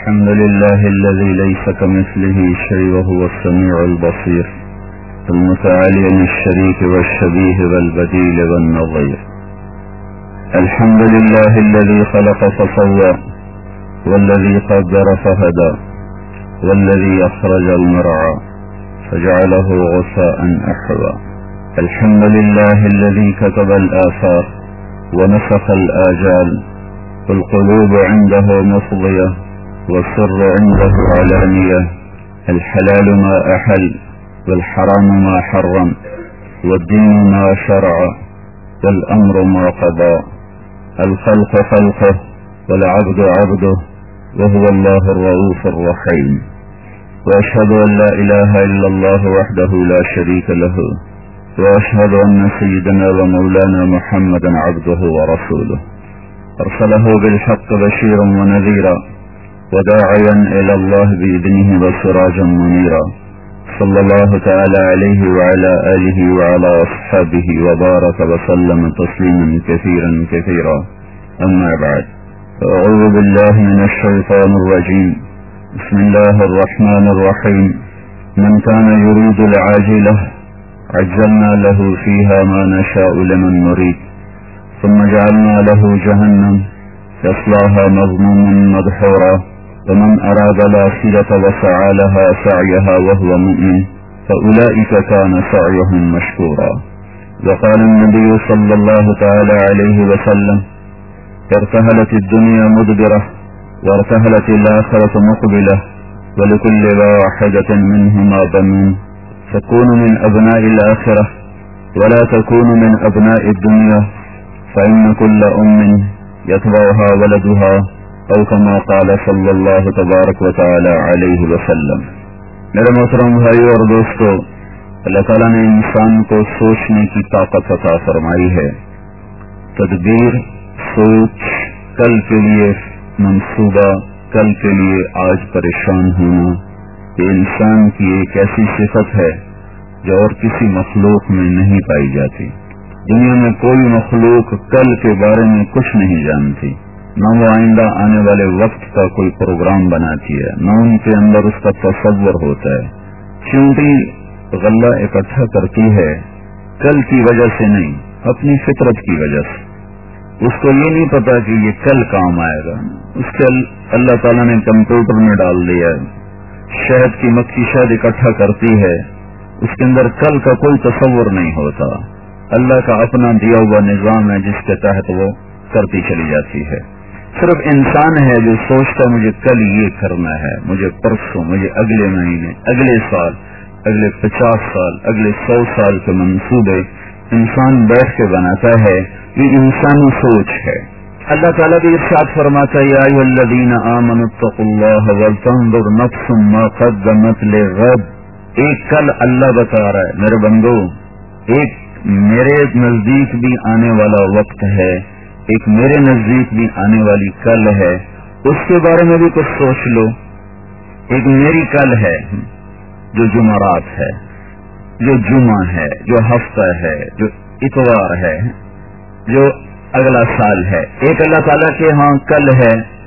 الحمد لله الذي ليس كمثله شيء وهو السميع البصير المتعالي عن الشريك والشبيه والبديل والنظير. الحمد لله الذي خلق فسوى والذي قدر فهدى والذي أخرج المرعى فجعله غثاء أحوى. الحمد لله الذي كتب الآثار ونسخ الآجال والقلوب عنده مفضية والسر عنده علانية. الحلال ما أحل والحرام ما حرم والدين ما شرع والأمر ما قضى. الخلق خلقه والعبد عبده وهو الله الرؤوف الرحيم. وأشهد أن لا إله إلا الله وحده لا شريك له وأشهد أن سيدنا ومولانا محمدا عبده ورسوله أرسله بالحق بشيرا ونذيرا وداعيا إلى الله بإذنه وسراجا منيرا. صلى الله تعالى عليه وعلى آله وعلى أصحابه وبارك وسلم تسليما كثيرا كثيرا. أما بعد، أعوذ بالله من الشيطان الرجيم. بسم الله الرحمن الرحيم. من كان يريد العاجلة عجلنا له فيها ما نشاء لمن نريد ثم جعلنا له جهنم يصلاها مذموما مدحورا ومن أراد الآخرة وسعى لها سعيها وهو مؤمن فأولئك كان سعيهم مشكورا. وقال النبي صلى الله تعالى عليه وسلم: ارتهلت الدنيا مدبرة وارتهلت الآخرة مقبلة ولكل واحدة منهما بنون فكونوا من أبناء الآخرة ولا تكونوا من أبناء الدنيا فإن كل أم يتبعها ولدها او كما قال صلی اللہ تبارک و تعالی علیہ وسلم. میرے محترم بھائی اور دوستو، اللہ تعالیٰ نے انسان کو سوچنے کی طاقت عطا فرمائی ہے. تدبیر، سوچ، کل کے لیے منصوبہ، کل کے لیے آج پریشان ہونا، یہ انسان کی ایک ایسی صفت ہے جو اور کسی مخلوق میں نہیں پائی جاتی. دنیا میں کوئی مخلوق کل کے بارے میں کچھ نہیں جانتی، نہ وہ آئندہ آنے والے وقت کا کوئی پروگرام بناتی ہے، نہ ان کے اندر اس کا تصور ہوتا ہے. چونٹی غلہ اکٹھا کرتی ہے کل کی وجہ سے نہیں، اپنی فطرت کی وجہ سے. اس کو یہ نہیں پتا کہ یہ کل کام آئے گا. اس کے اللہ تعالیٰ نے کمپیوٹر میں ڈال دیا ہے. شہد کی مکھی شہد اکٹھا کرتی ہے، اس کے اندر کل کا کوئی تصور نہیں ہوتا. اللہ کا اپنا دیا ہوا نظام ہے جس کے تحت وہ کرتی چلی جاتی ہے. صرف انسان ہے جو سوچتا مجھے کل یہ کرنا ہے، مجھے پرسوں، مجھے اگلے مہینے، اگلے سال، اگلے 50 سال، اگلے 100 سال کے منصوبے انسان بیٹھ کے بناتا ہے. یہ انسانی سوچ ہے. اللہ تعالیٰ بھی ارشاد فرماتا ہے: یا ایھا الذین آمنوا اتقوا اللہ ولتنظر نفس ما قدمت لغد. ایک کل اللہ بتا رہا ہے میرے بندو، ایک میرے نزدیک بھی آنے والا وقت ہے، ایک میرے نزدیک بھی آنے والی کل ہے، اس کے بارے میں بھی کچھ سوچ لو. ایک میری کل ہے جو جمعرات ہے، جو جمعہ ہے، جو ہفتہ ہے، جو اتوار ہے، جو اگلا سال ہے. ایک اللہ تعالیٰ کے ہاں کل ہے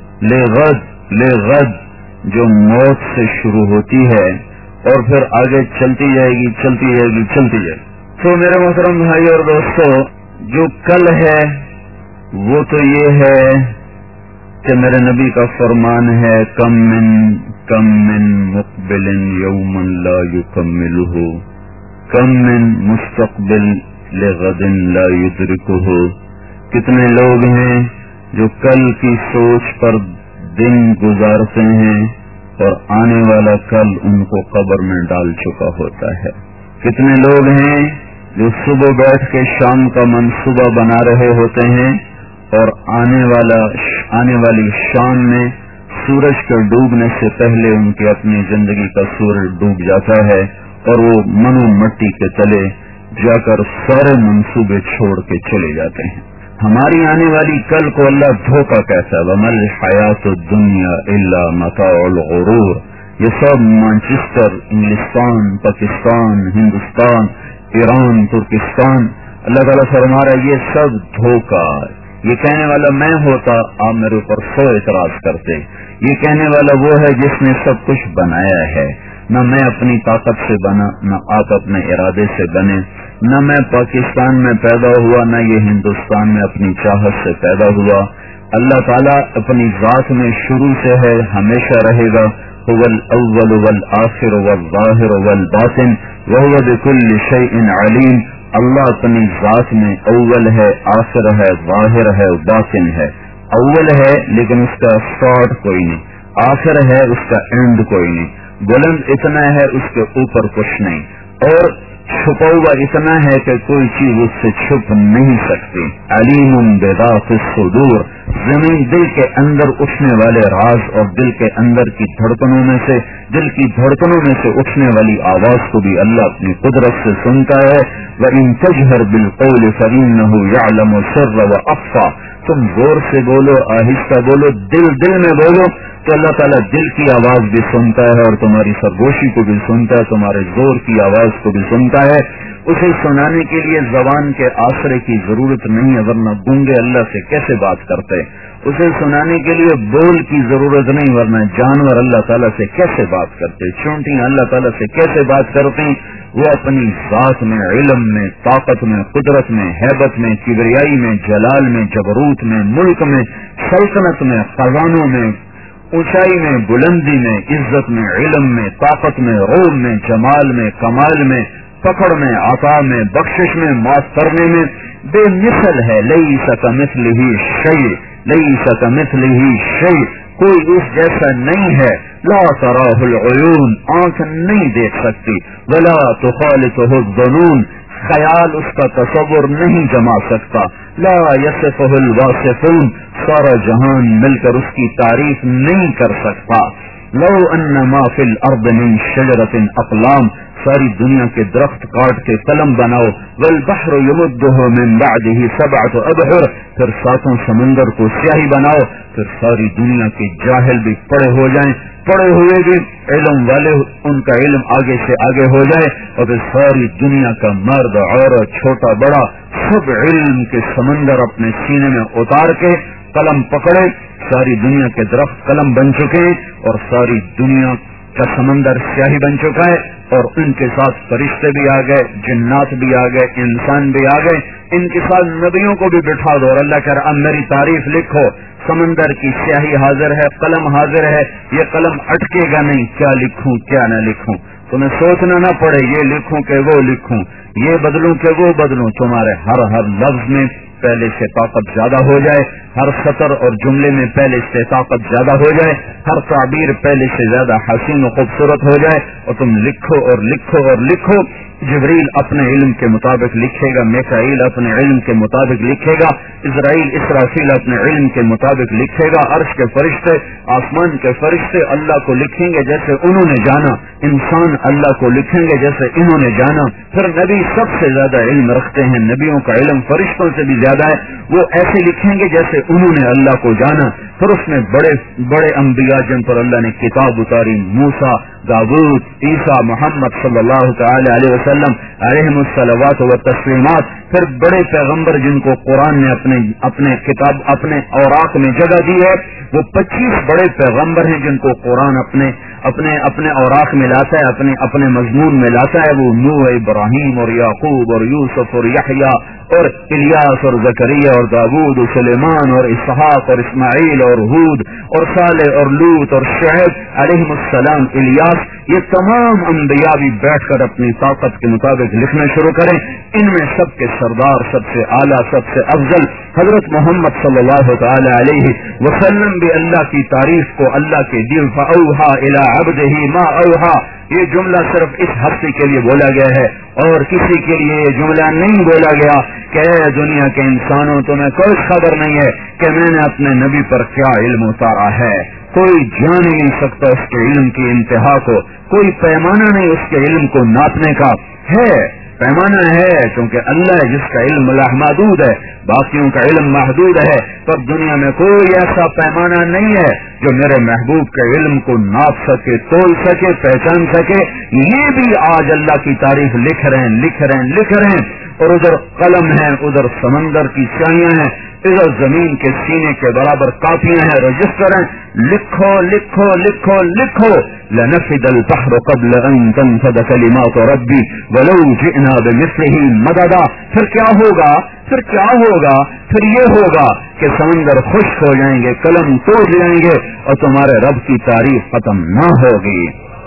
لغد جو موت سے شروع ہوتی ہے اور پھر آگے چلتی جائے گی چلتی جائے گی چلتی جائے گی. تو میرے محترم بھائی اور دوستو، جو کل ہے وہ تو یہ ہے کہ میرے نبی کا فرمان ہے: کم من مقبل یوما لا یکملہ کم من مستقبل لغد لا یدرکہ. کتنے لوگ ہیں جو کل کی سوچ پر دن گزارتے ہیں اور آنے والا کل ان کو قبر میں ڈال چکا ہوتا ہے. کتنے لوگ ہیں جو صبح بیٹھ کے شام کا منصوبہ بنا رہے ہوتے ہیں اور آنے والی شام میں سورج کے ڈوبنے سے پہلے ان کی اپنی زندگی کا سورج ڈوب جاتا ہے اور وہ منو مٹی کے تلے جا کر سارے منصوبے چھوڑ کے چلے جاتے ہیں. ہماری آنے والی کل کو اللہ دھوکہ کہتا ہے: وَمَا الْحَيَاةُ الدُّنْيَا إِلَّا مَتَاعُ الْغُرُورِ. یہ سب مانچسٹر، انگلستان، پاکستان، ہندوستان، ایران، ترکستان، اللہ تعالیٰ فرما رہا ہے یہ سب دھوکہ، یہ کہنے والا میں ہوتا آپ میرے اوپر 100 اعتراض کرتے. یہ کہنے والا وہ ہے جس نے سب کچھ بنایا ہے. نہ میں اپنی طاقت سے بنا، نہ آپ اپنے ارادے سے بنے، نہ میں پاکستان میں پیدا ہوا، نہ یہ ہندوستان میں اپنی چاہت سے پیدا ہوا. اللہ تعالیٰ اپنی ذات میں شروع سے ہے، ہمیشہ رہے گا. هو الاول والآخر والظاہر والباطن وهو بكل شيء علیم. اللہ اپنی ذات میں اول ہے، آخر ہے، ظاہر ہے، باطن ہے. اول ہے لیکن اس کا اسٹارٹ کوئی نہیں، آخر ہے اس کا اینڈ کوئی نہیں، بلند اتنا ہے اس کے اوپر کچھ نہیں، اور چھپا ہوا اتنا ہے کہ کوئی چیز اس سے چھپ نہیں سکتی. علیم بذات الصدور. زمین دل کے اندر اٹھنے والے راز اور دل کے اندر کی دھڑکنوں میں سے، دل کی دھڑکنوں میں سے اٹھنے والی آواز کو بھی اللہ اپنی قدرت سے سنتا ہے. وَإِن تَجْهَرْ بِالْقَوْلِ فَإِنَّهُ يَعْلَمُ السِّرَّ وَأَخْفَى. تم زور سے بولو، آہستہ بولو، دل میں بولو، تو اللہ تعالیٰ دل کی آواز بھی سنتا ہے اور تمہاری سرگوشی کو بھی سنتا ہے، تمہارے زور کی آواز کو بھی سنتا ہے. اسے سنانے کے لیے زبان کے آسرے کی ضرورت نہیں ہے، ورنہ گونگے اللہ سے کیسے بات کرتے. اسے سنانے کے لیے بول کی ضرورت نہیں، ورنہ جانور اللہ تعالیٰ سے کیسے بات کرتے، چونٹیاں اللہ تعالیٰ سے کیسے بات کرتے. وہ اپنی ذات میں، علم میں، طاقت میں، قدرت میں، ہیبت میں، کبریائی میں، جلال میں، جبروت میں، ملک میں، سلطنت میں، خزانوں میں، اونچائی میں، بلندی میں، عزت میں، علم میں، طاقت میں، روم میں، جمال میں، کمال میں، پکڑ میں، عطا میں، بخشش میں، معاف کرنے میں بے مثل ہے. لیس کمثلہ شیء، لیس کمثلہ شیء. کوئی اس جیسا نہیں ہے. لا تراہ العیون، آنکھ نہیں دیکھ سکتی. ولا تخالطہ الظنون، خیال اس کا تصور نہیں جما سکتا. لا یصفہ الواصفون، سارا جہان مل کر اس کی تعریف نہیں کر سکتا. لو ان ما فی الارض من شجرۃ اقلام، ساری دنیا کے درخت کاٹ کے قلم بناؤ. والبحر یمدہ من بعدہ سبعۃ ابحر، پھر 7 سمندر کو سیاہی بناؤ، پھر ساری دنیا کے جاہل بھی پڑے ہو جائیں، پڑے ہوئے بھی علم والے ان کا علم آگے سے آگے ہو جائے، اور پھر ساری دنیا کا مرد عورت چھوٹا بڑا سب علم کے سمندر اپنے سینے میں اتار کے قلم پکڑے. ساری دنیا کے درخت قلم بن چکے اور ساری دنیا کا سمندر سیاہی بن چکا ہے، اور ان کے ساتھ فرشتے بھی آ گئے، جنات بھی آ گئے، انسان بھی آ گئے. ان کے ساتھ نبیوں کو بھی بٹھا دو اور اللہ کہہ رہا اب میری تعریف لکھو. سمندر کی سیاہی حاضر ہے، قلم حاضر ہے. یہ قلم اٹکے گا نہیں، کیا لکھوں کیا نہ لکھوں. تمہیں سوچنا نہ پڑے یہ لکھوں کہ وہ لکھوں، یہ بدلوں کہ وہ بدلوں. تمہارے ہر لفظ میں پہلے سے طاقت زیادہ ہو جائے، ہر سطر اور جملے میں پہلے سے طاقت زیادہ ہو جائے، ہر تعبیر پہلے سے زیادہ حسین و خوبصورت ہو جائے، اور تم لکھو اور لکھو اور لکھو. جبریل اپنے علم کے مطابق لکھے گا، میکائیل اپنے علم کے مطابق لکھے گا، اسرائیل اسرافیل اپنے علم کے مطابق لکھے گا. عرش کے فرشتے، آسمان کے فرشتے اللہ کو لکھیں گے جیسے انہوں نے جانا، انسان اللہ کو لکھیں گے جیسے انہوں نے جانا. پھر نبی سب سے زیادہ علم رکھتے ہیں، نبیوں کا علم فرشتوں سے بھی زیادہ ہے، وہ ایسے لکھیں گے جیسے انہوں نے اللہ کو جانا. پھر اس میں بڑے بڑے انبیاء جن پر اللہ نے کتاب اتاری، موسیٰ، داؤد، عیسیٰ، محمد صلی اللہ تعالی علیہ وسلم علیہم الصلوات و تسلیمات. پھر بڑے پیغمبر جن کو قرآن نے اپنے کتاب اپنے اوراق میں جگہ دی ہے، وہ 25 بڑے پیغمبر ہیں جن کو قرآن اپنے اوراق میں لاتا ہے، اپنے مضمون میں لاتا ہے. وہ نوح، ابراہیم اور یعقوب اور یوسف اور یحییٰ اور الیاس اور زکریا اور داؤد اور سلیمان اور اسحاق اور اسماعیل اور ہود اور صالح اور لوط اور شعیب علیہم السلام، الیاس. یہ تمام انبیاء بھی بیٹھ کر اپنی طاقت کے مطابق لکھنا شروع کریں. ان میں سب کے سردار، سب سے اعلیٰ، سب سے افضل حضرت محمد صلی اللہ تعالی علیہ وسلم بھی اللہ کی تعریف کو اللہ کے دل فاوحا الی عبدہ ما اوحا. یہ جملہ صرف اس ہفتے کے لیے بولا گیا ہے اور کسی کے لیے یہ جملہ نہیں بولا گیا کہ اے دنیا کے انسانوں تمہیں کوئی خبر نہیں ہے کہ میں نے اپنے نبی پر کیا علم اتارا ہے. کوئی جان ہی نہیں سکتا اس کے علم کی انتہا کو، کوئی پیمانہ نہیں اس کے علم کو ناپنے کا. ہے پیمانہ ہے کیونکہ اللہ جس کا علم محدود ہے، باقیوں کا علم محدود ہے، پر دنیا میں کوئی ایسا پیمانہ نہیں ہے جو میرے محبوب کے علم کو ناپ سکے، تول سکے، پہچان سکے. یہ بھی آج اللہ کی تعریف لکھ رہے ہیں. اور ادھر قلم ہے، ادھر سمندر کی سیاہیاں ہیں، ادھر زمین کے سینے کے برابر کاپیاں ہیں، رجسٹر ہیں، لکھو لکھو لکھو لکھو، لنفد البحر قبل ان تنفد کلمات ربی ولو جئنا بمثله مددا۔ پھر کیا ہوگا؟ پھر کیا ہوگا؟ پھر یہ ہوگا کہ سمندر خشک ہو جائیں گے، قلم ٹوٹ جائیں گے اور تمہارے رب کی تعریف ختم نہ ہوگی۔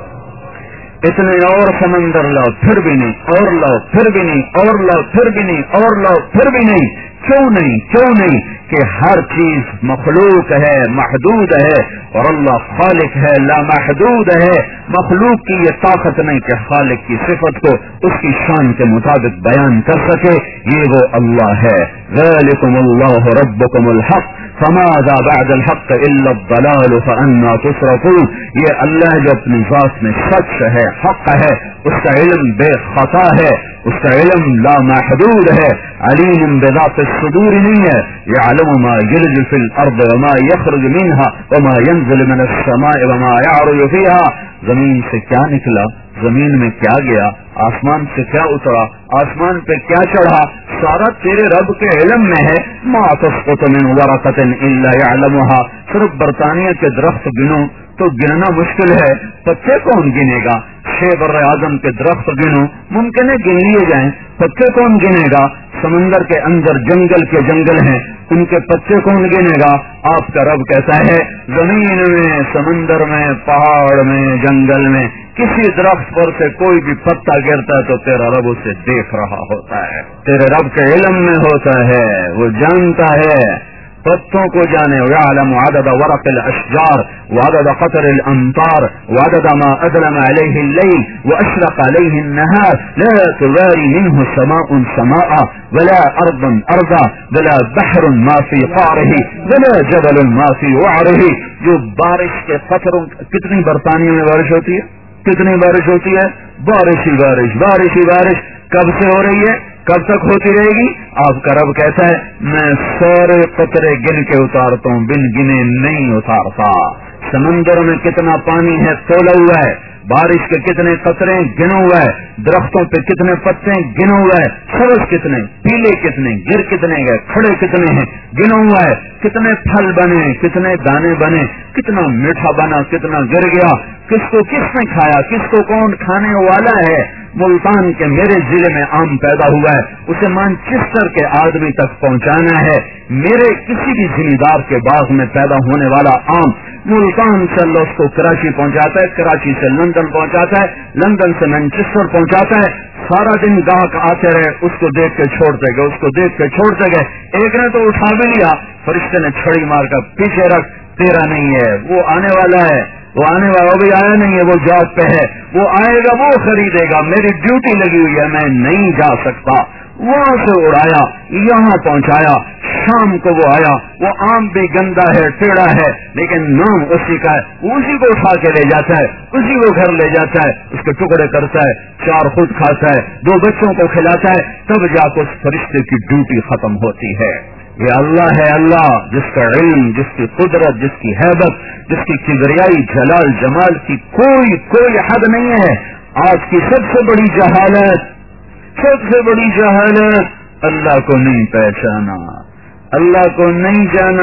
اتنے اور سمندر لاؤ پھر بھی نہیں، اور لاؤ پھر بھی نہیں، اور لاؤ پھر بھی نہیں، اور لاؤ پھر بھی نہیں۔ کیوں نہیں؟ کیوں نہیں؟ کہ ہر چیز مخلوق ہے، محدود ہے، اور اللہ خالق ہے، لا محدود ہے۔ مخلوق کی یہ طاقت نہیں کہ خالق کی صفت کو اس کی شان کے مطابق بیان کر سکے، یہ وہ اللہ ہے۔ ذالکم اللہ ربکم الحق فماذا بعد الحق الا الضلال فانا تصرفون۔ یہ اللہ جو اپنی ذات میں سچ ہے، حق ہے، اس کا علم بے خطا ہے، اس کا علم لا محدود ہے، علیم بذات الصدور نہیں ہے، یعلم ما یلج فی الارض وما یخرج منها وما ينزل من السماء وما يعرج فيها۔ زمین سے کیا نکلا، زمین میں کیا گیا، آسمان سے کیا اترا، آسمان پہ کیا چڑھا، سارا تیرے رب کے علم میں ہے۔ ما تسقط من ورقۃ الا يعلمها۔ صرف برطانیہ کے درخت گنو تو گننا مشکل ہے، پتے کون گنے گا؟ بر اعظم کے درخت گنو، ممکن ہے گن لیے جائیں، پتے کون گنے گا؟ سمندر کے اندر جنگل کے جنگل ہیں، ان کے پتے کون گنے گا؟ آپ کا رب کہتا ہے زمین میں، سمندر میں، پہاڑ میں، جنگل میں کسی درخت پر سے کوئی بھی پتا گرتا ہے تو تیرا رب اسے دیکھ رہا ہوتا ہے، تیرے رب کے علم میں ہوتا ہے، وہ جانتا ہے، پتوں کو جانے۔ وَيَعْلَمُ عَدَدَ وَرَقِ الْأَشْجَارِ وَعَدَدَ قَطَرِ الْأَمْطَارِ وَعَدَدَ مَا أَظْلَمَ عَلَيْهِ اللَّيْلُ وَأَشْرَقَ عَلَيْهِ النَّهَارُ لَا تُبَارِ مِنْهُ سَمَاءٌ سَمَاءً وَلَا أَرْضٌ أَرْضًا وَلَا بَحْرٌ مَا فِي قَعْرِهِ وَلَا جَبَلٌ مَا فِي وَعْرِهِ۔ جو بارش کے قطروں، کتنی برطانیہ میں بارش ہوتی ہے، کتنی بارش ہوتی ہے، بارش ہی بارش، بارش ہی بارش، کب سے ہو رہی ہے، کب تک ہوتی رہے گی؟ آپ کا رب کہتا ہے میں سارے قطرے گن کے اتارتا ہوں، بن گنے نہیں اتارتا۔ سمندر میں کتنا پانی ہے تولا ہوا ہے، بارش کے کتنے قطرے گنا ہوا ہے، درختوں پہ کتنے پتے گنا ہوا ہے، سبز کتنے، پیلے کتنے، گر کتنے گئے، کھڑے کتنے ہیں گنا ہوا ہے، کتنے پھل بنے، کتنے دانے بنے، کتنا میٹھا بنا، کتنا گر گیا، کس کو کس نے کھایا، کس کو کون کھانے والا ہے۔ ملتان کے میرے ضلع میں آم پیدا ہوا ہے، اسے مانچسٹر کے آدمی تک پہنچانا ہے۔ میرے کسی بھی زمیندار کے باغ میں پیدا ہونے والا آم ملتان سے اللہ اس کو کراچی پہنچاتا ہے، کراچی سے لندن پہنچاتا ہے، لندن سے مانچسٹر پہنچاتا ہے۔ سارا دن گاہک آتے رہے، اس کو دیکھ کے چھوڑتے گئے، اس کو دیکھ کے چھوڑتے گئے۔ ایک نے تو اٹھا بھی لیا، فرشتے نے چھڑی مار کر پیچھے رکھ، تیرا نہیں ہے، وہ آنے والا ہے، وہ آنے والا بھی آیا نہیں ہے، وہ جاب پہ ہے، وہ آئے گا، وہ خریدے گا، میری ڈیوٹی لگی ہوئی ہے، میں نہیں جا سکتا۔ وہاں سے اڑایا، یہاں پہنچایا، شام کو وہ آیا، وہ آم بھی گندا ہے، ٹیڑھا ہے، لیکن نام اسی کا ہے، اسی کو اٹھا کے لے جاتا ہے، اسی کو گھر لے جاتا ہے، اس کے ٹکڑے کرتا ہے، 4 خود کھاتا ہے، 2 بچوں کو کھلاتا ہے، تب جا کے اس فرشتے کی ڈیوٹی ختم ہوتی ہے۔ یہ اللہ ہے، اللہ جس کا علم، جس کی قدرت، جس کی ہیبت، جس کی کبریائی، جلال جمال کی کوئی حد نہیں ہے۔ آج کی سب سے بڑی جہالت، سب سے بڑی جہالت، اللہ کو نہیں پہچانا، اللہ کو نہیں جانا۔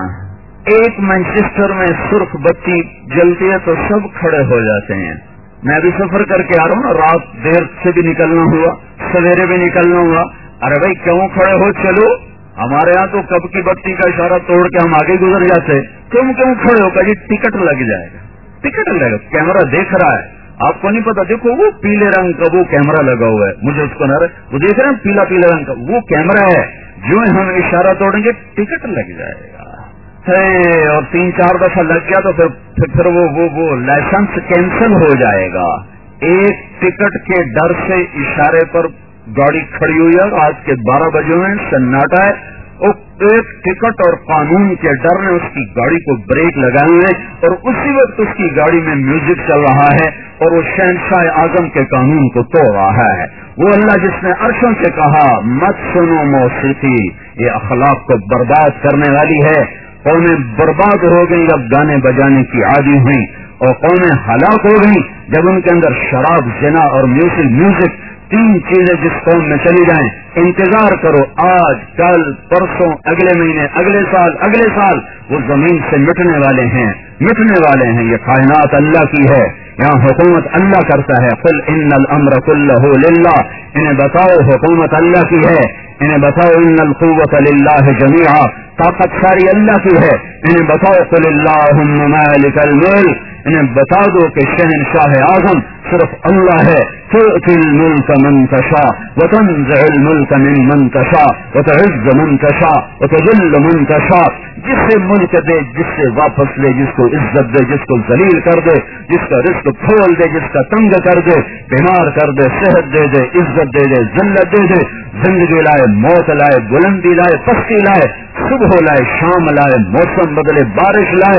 ایک مانچسٹر میں سرخ بتی جلتی ہے تو سب کھڑے ہو جاتے ہیں۔ میں ابھی سفر کر کے آ رہا ہوں نا، رات دیر سے بھی نکلنا ہوا، سویرے بھی نکلنا ہوا، ارے بھائی کیوں کھڑے ہو، چلو۔ ہمارے ہاں تو کب کی بتی کا اشارہ توڑ کے ہم آگے گزر جاتے، تم کیوں کھڑے ہو؟ کہ جی ٹکٹ لگ جائے گا، ٹکٹ لگے گا، کیمرہ دیکھ رہا ہے، آپ کو نہیں پتا، دیکھو وہ پیلے رنگ کا وہ کیمرہ لگا ہوا ہے، مجھے اس کو نہ وہ دیکھ رہے ہیں پیلا پیلا رنگ کا وہ کیمرہ ہے، جو ہم اشارہ توڑیں گے ٹکٹ لگ جائے گا، اور 3-4 دفعہ لگ گیا تو پھر وہ لائسنس کینسل ہو جائے گا۔ ایک ٹکٹ کے ڈر سے اشارے پر گاڑی کھڑی ہوئی ہے، آج کے 12 بجے میں سناٹا ہے، ایک ٹکٹ اور قانون کے ڈر نے اس کی گاڑی کو بریک لگائے ہوئے، اور اسی وقت اس کی گاڑی میں میوزک چل رہا ہے، اور وہ شہنشاہ اعظم کے قانون کو توڑ رہا ہے۔ وہ اللہ جس نے عرشوں سے کہا مت سنو موسیقی، یہ اخلاق کو برباد کرنے والی ہے، قومیں برباد ہو گئی جب گانے بجانے کی عادی ہوئی، اور قومیں ہلاک ہو گئی جب ان کے اندر شراب، زنا اور میوزک 3 چیزیں جس قوم میں چلی جائیں انتظار کرو، آج کل پرسوں اگلے مہینے اگلے سال وہ زمین سے مٹنے والے ہیں۔ یہ کائنات اللہ کی ہے، یہاں حکومت اللہ کرتا ہے۔ قل ان الامر كله للہ، انہیں بتاؤ حکومت اللہ کی ہے، انہیں بتاؤ ان القوت للہ جميعا، طاقت ساری اللہ کی ہے، انہیں بتاؤ قل اللہم مالک الملک، انہیں بتا دو کہ شہنشاہ اعظم صرف اللہ ہے۔ تؤتی الملک من تشاء وتنزع الملک ممن تشاء وتعز من تشاء وتذل من تشاء، جس سے ملک دے، جس سے واپس لے، جس کو عزت دے، جس کو ذلیل کر دے، جس کا رزق کھول دے، جس کا تنگ کر دے، بیمار کر دے، صحت دے دے، عزت دے دے، ذلت دے دے، زندگی لائے، موت لائے، بلندی لائے، پستی لائے، صبح لائے، شام لائے، موسم بدلے، بارش لائے،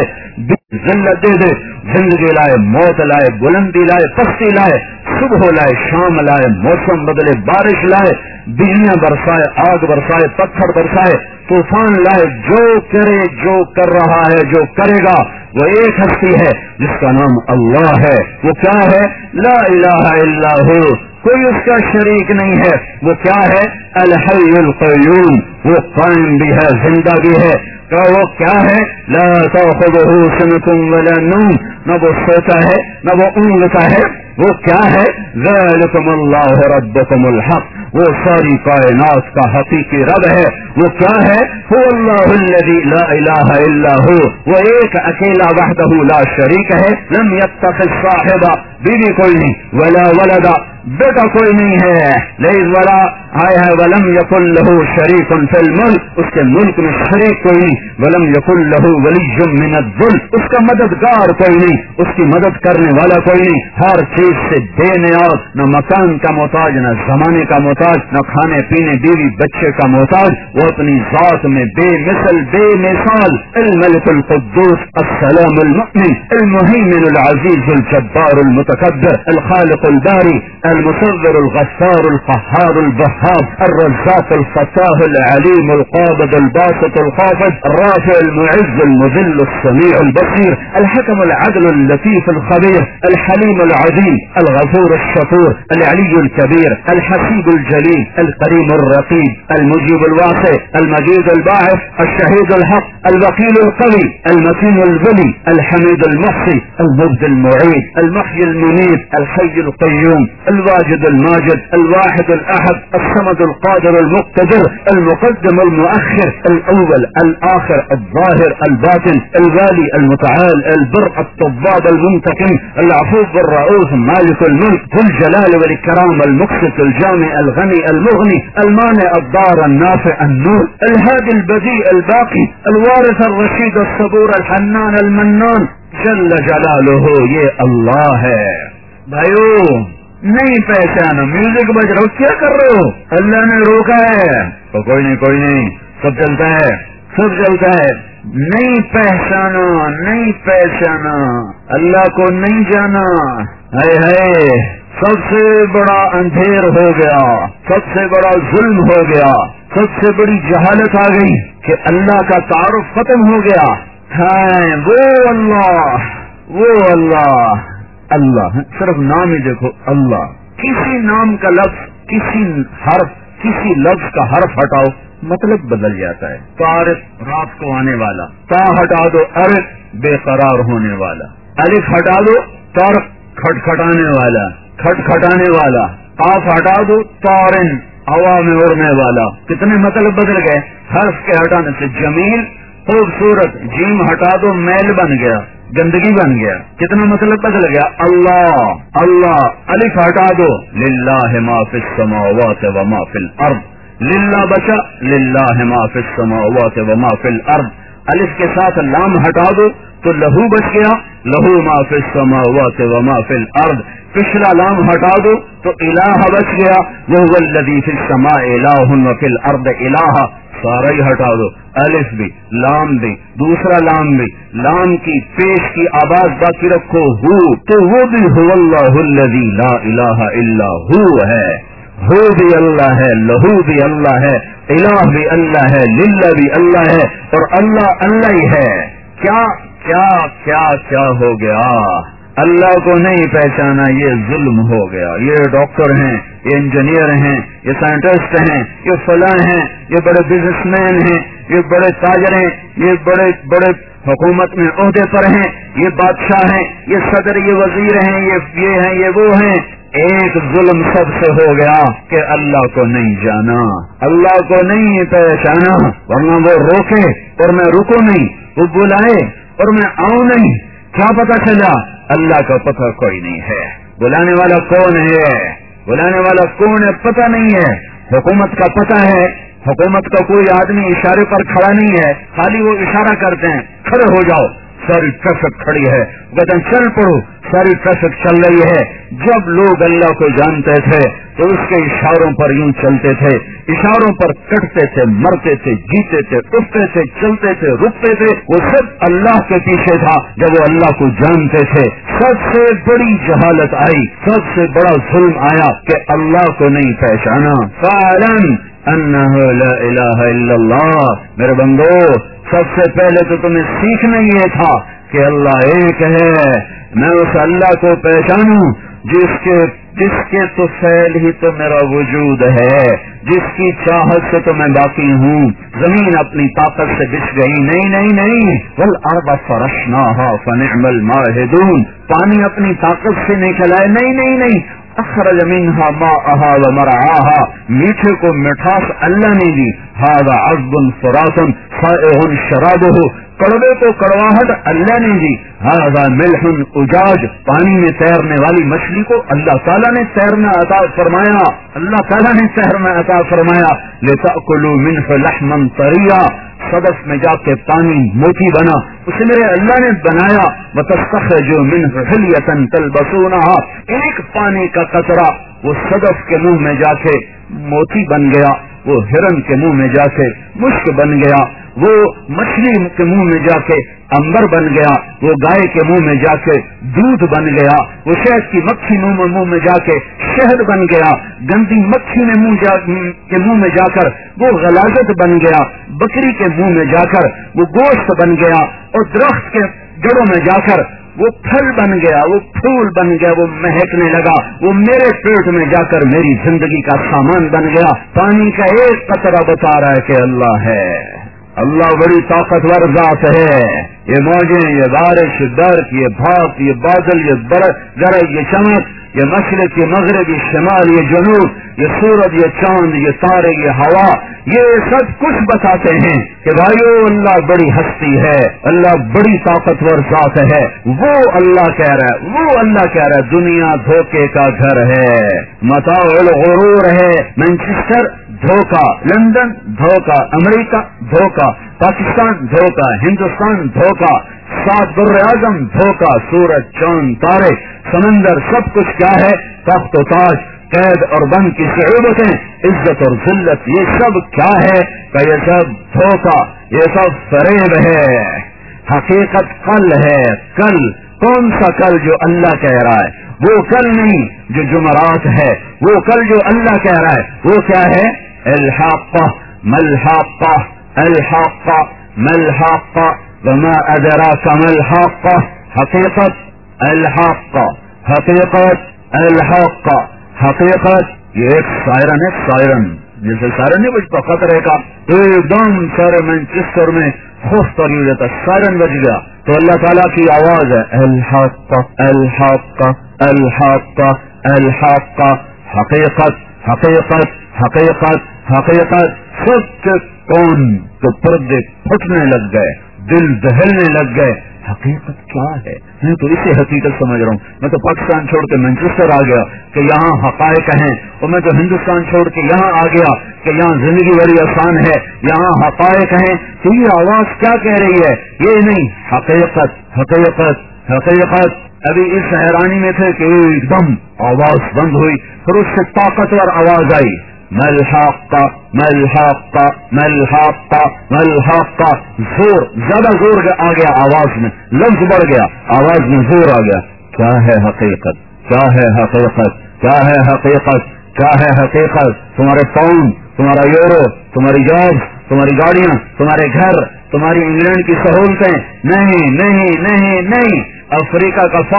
ذلت دے دے، زندگی لائے، موت لائے، بلندی لائے، پستی لائے، صبح لائے، شام لائے، موسم بدلے، بارش لائے، بجلیاں برسائے، آگ برسائے، پتھر برسائے، طوفان لائے، جو کرے، جو کر رہا ہے، جو کرے گا، وہ ایک ہستی ہے جس کا نام اللہ ہے۔ وہ کیا ہے؟ لا الہ الا ہو، کوئی اس کا شریک نہیں ہے۔ وہ کیا ہے؟ الحی القیوم، وہ قائم بھی ہے، زندہ بھی ہے۔ کہ وہ کیا ہے؟ لا تأخذہ سنۃ ولا نوم، نہ وہ سوتا ہے نہ وہ اونگتا ہے۔ وہ کیا ہے؟ ذالکم اللہ ربکم الحق، وہ ساری کائنات کا حقیقی رب ہے۔ وہ کیا ہے؟ هو اللہ الذی لا الہ الا ہو، وہ ایک اکیلا وحدہ لا شریک ہے۔ لم یتخذ صاحبہ، بیوی کوئی نہیں، ولا ولدا، بیٹا کوئی نہیں ہے، لیکن ولا آیا ہے ولم یکن لہ شریک فی الملک، اس کے ملک میں شریک کوئی نہیں، ولم یکن لہ ولی من الذل، اس کا مددگار کوئی نہیں، اس کی مدد کرنے والا کوئی نہیں، ہر چیز سے بے نیاز، نہ مکان کا محتاج، نہ زمانے کا محتاج، نہ کھانے پینے بیوی بچے کا محتاج، وہ اپنی ذات میں بے مثل بے مثال، الملک القدوس السلام المؤمن المہیمن العزیز الجبار المتکبر الخالق الباری المصور الغفار القهار الوهاب الرزاق الفتاح العليم القابض الباسط الخافض الرافع المعز المذل السميع البصير الحكم العدل اللطيف الخبير الحليم العظيم الغفور الشكور العلي الكبير الحسيب الجليل الكريم الرقيب المجيب الواسع المجيد الباعث الشهيد الحق الوكيل القوي المتين الولي الحميد المحصي المبدي المعيد المحيي المميت الحي القيوم الواجد الماجد الواحد الأحد الصمد القادر المقتدر المقدم المؤخر الأول الآخر الظاهر الباطن الوالي المتعال البر التواب المنتقم العفو الرؤوف مالك الملك ذو الجلال والإكرام المقسط الجامع الغني المغني المانع الضار النافع النور الهادي البديع الباقي الوارث الرشيد الصبور الحنان المنان جل جلالہ، یہ اللہ ہے۔ بھائیو نہیں پہچانا، میوزک بج رہا ہو، کیا کر رہے ہو؟ اللہ نے روکا ہے تو کوئی نہیں، سب چلتا ہے۔ نہیں پہچانا اللہ کو، نہیں جانا، ہائے سب سے بڑا اندھیر ہو گیا، سب سے بڑا ظلم ہو گیا، سب سے بڑی جہالت آ گئی کہ اللہ کا تعارف ختم ہو گیا۔ ہائے وہ اللہ صرف نام ہی دیکھو، اللہ، کسی نام کا لفظ، کسی لفظ کا حرف ہٹاؤ مطلب بدل جاتا ہے۔ طارق رات کو آنے والا، تا ہٹا دو عرق بے قرار ہونے والا، الف ہٹا دو طارق کھٹکھٹانے والا، قاف ہٹا دو طارن ہوا میں اڑنے والا۔ کتنے مطلب بدل گئے حرف کے ہٹانے سے۔ جمیل خوبصورت، جیم ہٹا دو میل بن گیا، گندگی بن گیا، کتنا مطلب بدل گیا۔ اللہ الف ہٹا دو، للہ ما فی السماوات وما فی الارض، للہ بچا، للہ ما فی السماوات وما فی الارض۔ الف کے ساتھ لام ہٹا دو تو لہو بچ گیا، لہو ما فی السماوات وما فی الارض۔ پچھلا لام ہٹا دو تو الہ بچ گیا، وہو الذی فی السماء الہ وفی الارض الہ۔ سارا ہی ہٹا دو، الف بھی، لام بھی، دوسرا لام بھی، لام کی پیش کی آواز باقی رکھو، ہو، تو وہ بھی هو اللہ الذی لا الہ الا ہو ہے۔ ہو بھی اللہ ہے، لہو بھی اللہ ہے، الہ بھی اللہ ہے، للہ بھی اللہ ہے، اور اللہ ہی ہے۔ کیا ہو گیا؟ اللہ کو نہیں پہچانا یہ ظلم ہو گیا. یہ ڈاکٹر ہیں، یہ انجینئر ہیں، یہ سائنٹسٹ ہیں، یہ فلاں ہیں، یہ بڑے بزنس مین ہیں، یہ بڑے تاجر ہیں، یہ بڑے بڑے حکومت میں عہدے پر ہیں، یہ بادشاہ ہیں، یہ صدر، یہ وزیر ہیں، یہ ہیں، یہ وہ ہیں. ایک ظلم سب سے ہو گیا کہ اللہ کو نہیں جانا، اللہ کو نہیں پہچانا. ورنہ وہ روکے اور میں رکوں نہیں، وہ بلائے اور میں آؤں نہیں. کیا پتا چلا؟ اللہ کا پتہ کوئی نہیں ہے. بلانے والا کون ہے، بلانے والا کون ہے پتہ نہیں ہے. حکومت کا پتہ ہے، حکومت کا کوئی آدمی اشارے پر کھڑا نہیں ہے، خالی وہ اشارہ کرتے ہیں کھڑے ہو جاؤ، ساری ٹریفک کھڑی ہے، کہتے ہیں چل پڑو، ساری ٹریفک چل رہی ہے. جب لوگ اللہ کو جانتے تھے تو اس کے اشاروں پر یوں چلتے تھے، اشاروں پر کٹتے تھے، مرتے تھے، جیتے تھے، اٹھتے تھے، چلتے تھے، رکتے تھے. وہ سب اللہ کے پیچھے تھا. جب وہ اللہ کو جانتے تھے سب سے بڑی جہالت آئی، سب سے بڑا ظلم آیا کہ اللہ کو نہیں پہچانا. فاعلم انہ لا الہ الا اللہ. میرے بندو، سب سے پہلے تو تمہیں سیکھنا یہ تھا کہ اللہ ایک ہے. میں اس اللہ کو پہچانوں جس کے تو فعل ہی تو میرا وجود ہے، جس کی چاہت سے تو میں باقی ہوں. زمین اپنی طاقت سے بچ گئی نہیں. والارض فرشناها فنعم الماهدون. پانی اپنی طاقت سے نہیں چلائے نہیں. اخرج منها ماءها ومرعاها. میٹھے کو مٹھاس اللہ نے دی. هذا عذب فرات سائغ شرابه. کڑوے کو کڑواہٹ اللہ نے دی. هذا ملح اجاج. پانی میں تیرنے والی مچھلی کو اللہ تعالیٰ نے تیرنا عطا فرمایا، اللہ تعالیٰ نے تیرنا عطا فرمایا. لتأکلوا منه لحما طریا. صدف میں جا کے پانی موتی بنا، اسے میرے اللہ نے بنایا. وتستخرجوا منه حلیة تلبسونها. ایک پانی کا قطرہ وہ صدف کے منہ میں جا کے موتی بن گیا، وہ ہرن کے منہ میں جا کے مشک بن گیا، وہ مچھلی کے منہ میں جا کے انبر بن گیا، وہ گائے کے منہ میں جا کے دودھ بن گیا، وہ شہد کی مکھی منہ میں جا کے شہد بن گیا، گندی مکھی میں کے منہ میں جا کر وہ غلاظت بن گیا، بکری کے منہ میں جا کر وہ گوشت بن گیا، اور درخت کے جڑوں میں جا کر وہ پھل بن گیا، وہ پھول بن گیا، وہ مہکنے لگا، وہ میرے پیٹ میں جا کر میری زندگی کا سامان بن گیا. پانی کا ایک قطرہ بتا رہا ہے کہ اللہ ہے. اللہ بڑی طاقتور ذات ہے. یہ موجیں، یہ بارش، یہ برف، یہ بھاپ، یہ بادل، یہ برف، گرج، یہ چمک، یہ مشرق، یہ مغرب، یہ شمال، یہ جنوب، یہ سورج، یہ چاند، یہ تارے، یہ ہوا، یہ سب کچھ بتاتے ہیں کہ بھائیو اللہ بڑی ہستی ہے، اللہ بڑی طاقتور ذات ہے. وہ اللہ کہہ رہا ہے، وہ اللہ کہہ رہا ہے دنیا دھوکے کا گھر ہے، متاع الغرور ہے. مانچسٹر دھوکا، لندن دھوکا، امریکہ دھوکا، پاکستان دھوکا، ہندوستان دھوکا، 7 بر اعظم دھوکا، سورج، چاند، تارے، سمندر، سب کچھ کیا ہے؟ تخت و تاج، قید اور بند کی صعوبتیں، عزت اور ذلت، یہ سب کیا ہے؟ کہ یہ سب دھوکا، یہ سب فریب ہے. حقیقت کل ہے. کل کون سا کل جو اللہ کہہ رہا ہے؟ وہ کل نہیں جو جمعرات ہے، وہ کل جو اللہ کہہ رہا ہے وہ کیا ہے؟ الحاقہ ملحاقہ، الحاقہ ملحاقہ وما ادراک ملحاقہ. حقیقت الحاقہ، حقیقت الحاقہ، حقیقت. یہ ایک سائرن ہے، سائرن جیسے سائرن نہیں بجتا خطرے کا، تو ایک دم سارے مانچسٹر میں خوف پر نہیں رہتا، سائرن بج گیا تو اللہ تعالیٰ کی آواز ہے الحاقہ الحاقہ الحاقہ الحاقہ. حقیقت حقیقت حقیقت حقیقت. سب کے کون تو پردے پھٹنے لگ گئے، دل دہلنے لگ گئے. حقیقت کیا ہے؟ میں تو اسے حقیقت سمجھ رہا ہوں. میں تو پاکستان چھوڑ کے مانچسٹر آ گیا کہ یہاں حقائق ہیں، اور میں تو ہندوستان چھوڑ کے یہاں آ گیا کہ یہاں زندگی بڑی آسان ہے، یہاں حقائق ہیں. تو یہ آواز کیا کہہ رہی ہے؟ یہ نہیں، حقیقت حقیقت حقیقت. ابھی اس حیرانی میں تھے کہ ایک دم آواز بند ہوئی، پھر اس سے طاقتور آواز آئی، ملحاقہ ملحاقہ ملحاقہ ملحاقہ. زور، زیادہ زور آ گیا آواز میں، لفظ بڑھ گیا، آواز میں زور آ گیا. کیا ہے حقیقت؟ کیا ہے حقیقت؟ کیا ہے حقیقت؟ کیا ہے حقیقت؟ تمہارے پاؤنڈ، تمہارا یورو، تمہاری جاب، تمہاری گاڑیاں، تمہارے گھر، تمہاری انگلینڈ کی سہولتیں نہیں نہیں نہیں نہیں. افریقہ کا فقر،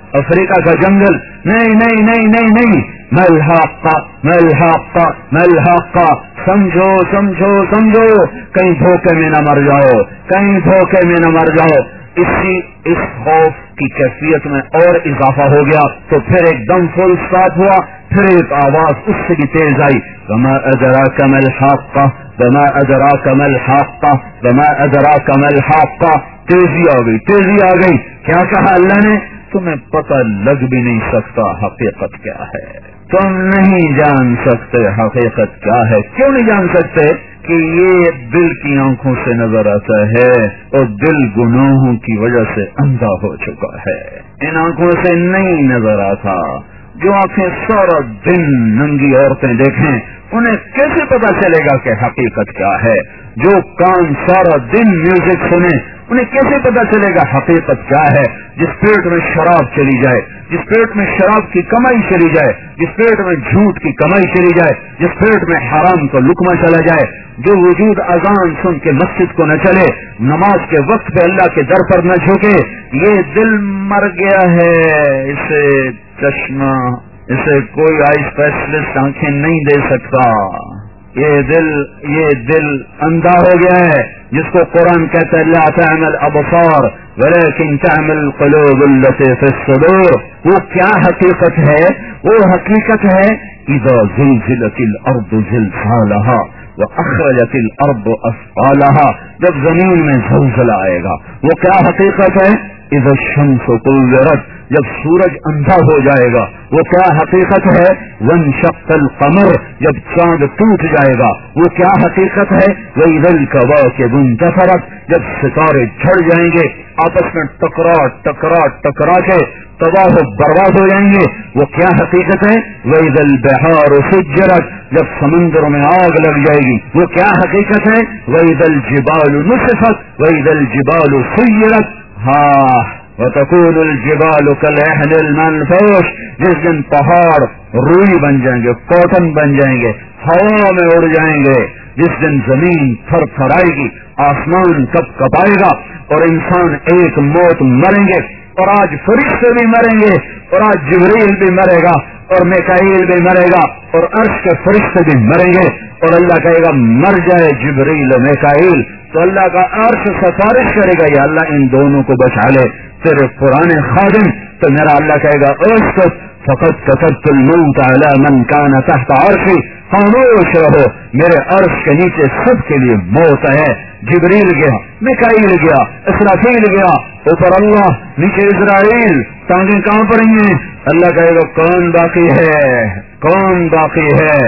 افریقہ کا جنگل، نہیں نہیں نہیں نہیں نہیں، ملحقہ ملحقہ ملحقہ، سمجھو سمجھو سمجھو، کہیں دھوکے میں نہ مر جاؤ، کہیں دھوکے میں نہ مر جاؤ۔ اس خوف کی کیفیت میں اور اضافہ ہو گیا تو پھر ایک دم فل اسٹاپ ہوا، پھر ایک آواز اس سے بھی تیز آئی، وما ادراک ما الحاقہ وما ادراک ما الحاقہ وما ادراک ما الحاقہ۔ تیزی آ گئی، تیزی آ گئی۔ کیا کہا اللہ نے؟ تمہیں پتہ لگ بھی نہیں سکتا حقیقت کیا ہے، تم نہیں جان سکتے حقیقت کیا ہے۔ کیوں نہیں جان سکتے؟ کہ یہ دل کی آنکھوں سے نظر آتا ہے اور دل گناہوں کی وجہ سے اندھا ہو چکا ہے، ان آنکھوں سے نہیں نظر آتا۔ جو آنکھیں سارا دن ننگی عورتیں دیکھیں انہیں کیسے پتا چلے گا کہ حقیقت کیا ہے؟ جو کان سارا دن میوزک سنے انہیں کیسے پتا چلے گا حقیقت کیا ہے؟ جس پیٹ میں شراب چلی جائے، جس پیٹ میں شراب کی کمائی چلی جائے، جس پیٹ میں جھوٹ کی کمائی چلی جائے، جس پیٹ میں حرام کا لقمہ چلا جائے، جو وجود اذان سن کے مسجد کو نہ چلے، نماز کے وقت پہ اللہ کے در پر نہ جھکے، یہ دل مر گیا ہے۔ اسے چشمہ، اسے کوئی آئی اسپیشلسٹ آنکھیں نہیں دے سکتا۔ یہ دل اندھا ہو گیا ہے، جس کو قرآن کہتا ہے لا تعمل ابصار ولكن تعمل القلوب التي في الصدور۔ وہ کیا حقیقت ہے؟ وہ حقیقت ہے اذا زلزلت الارض زلزالها واخرجت الارض اثقالها، جب زمین میں زلزلہ آئے گا۔ وہ کیا حقیقت ہے؟ اذا الشمس كورت، جب سورج اندھا ہو جائے گا۔ وہ کیا حقیقت ہے؟ وانشق القمر، جب چاند ٹوٹ جائے گا۔ وہ کیا حقیقت ہے؟ واذا الكواكب انتثرت، جب ستارے جھڑ جائیں گے، آپس میں ٹکرا کے تباہ و برباد ہو جائیں گے۔ وہ کیا حقیقت ہے؟ واذا البحار سجرت، جب سمندروں میں آگ لگ جائے گی۔ وہ کیا حقیقت ہے؟ واذا الجبال نسفت واذا الجبال سيرت۔ ہاں وتكون الجبال كالعهن المنفوش، جس دن پہاڑ روئی بن جائیں گے، کاٹن بن جائیں گے، ہوا میں اڑ جائیں گے، جس دن زمین تھر تھرائے گی، آسمان کپ کپائے گا اور انسان ایک موت مریں گے۔ اور آج فرشتے بھی مریں گے، اور آج جبریل بھی مرے گا، اور میکائیل بھی مرے گا، اور عرش کے فرشتے بھی مریں گے۔ اور اللہ کہے گا مر جائے جبریل و میکائیل، تو اللہ کا عرش سفارش کرے گا یا اللہ ان دونوں کو بچا لے، تیرے پرانے خادم۔ تو میرا اللہ کہے گا اسکت فقط كتبت الموت على من كان تحت عرشی، خاموش رہو، میرے عرش کے نیچے سب کے لیے موت ہے۔ جبریل گیا، میکائیل گیا، اسرافیل گیا، اوپر اللہ، نیچے اسرائیل، ٹانگیں کہاں پڑیں گے؟ اللہ کہے گا کون باقی ہے؟ کون باقی ہے؟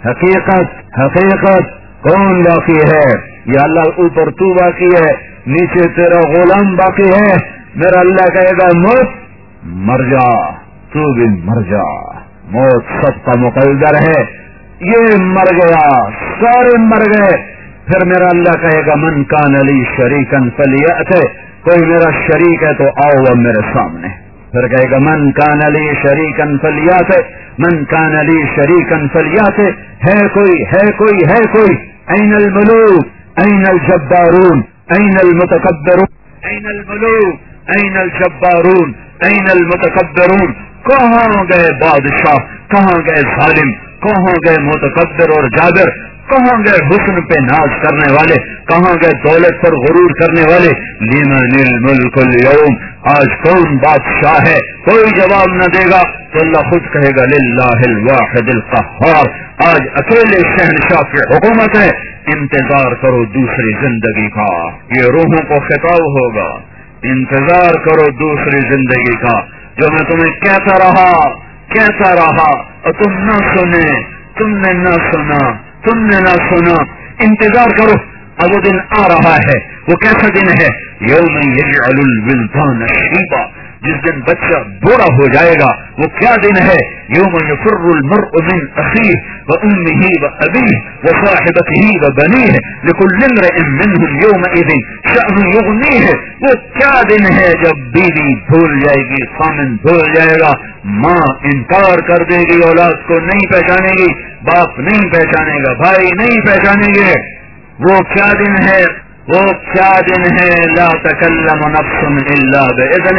حقیقت کون باقی ہے؟ یا اللہ اوپر تو باقی ہے، نیچے تیرا غلام باقی ہے۔ میرا اللہ کہے گا موت مر جا، تو بھی مر جا، موت سب کا مقدر ہے۔ یہ مر گیا، سارے مر گئے۔ پھر میرا اللہ کہے گا من کان لی شریکا فلیأت، کوئی میرا شریک ہے تو آؤ وہ میرے سامنے۔ پھر کہے گا من کان لی شریکا فلیأت، من کان لی شریکا فلیأت، ہے کوئی این الملوک این الجبارون این المتکبرون این الملوک این الجبارون این المتکبرون، کہاں گئے بادشاہ، کہاں گئے ظالم، کہاں گئے متکبر اور جابر، کہاں گئے حسن پہ ناز کرنے والے، کہاں گئے دولت پر غرور کرنے والے؟ لمن الملک اليوم، آج کون بادشاہ ہے؟ کوئی جواب نہ دے گا تو اللہ خود کہے گا للہ الواحد القہار، آج اکیلے شہنشاہ کی حکومت ہے، انتظار کرو دوسری زندگی کا۔ یہ روحوں کو خطاب ہوگا، انتظار کرو دوسری زندگی کا، جو میں تمہیں کہتا رہا اور تم نہ سنے، تم نے نہ سنا، انتظار کرو، اب وہ دن آ رہا ہے۔ وہ کیسا دن ہے؟ یوم یجعل الولدان شیبا، جس دن بچہ بوڑھا ہو جائے گا۔ وہ کیا دن ہے؟ یوم یفر المرء من اخیہ وامہ وابیہ وصاحبتہ وبنیہ لکل امرئ منہم یومئذ شأن یغنیہ۔ وہ کیا دن ہے جب بیوی بھول جائے گی، خامن بھول جائے گا، ماں انکار کر دے گی، اولاد کو نہیں پہچانے گی، باپ نہیں پہچانے گا، بھائی نہیں پہچانیں گے۔ وہ کیا دن ہے؟ لا تکلم نفس الا باذنہ،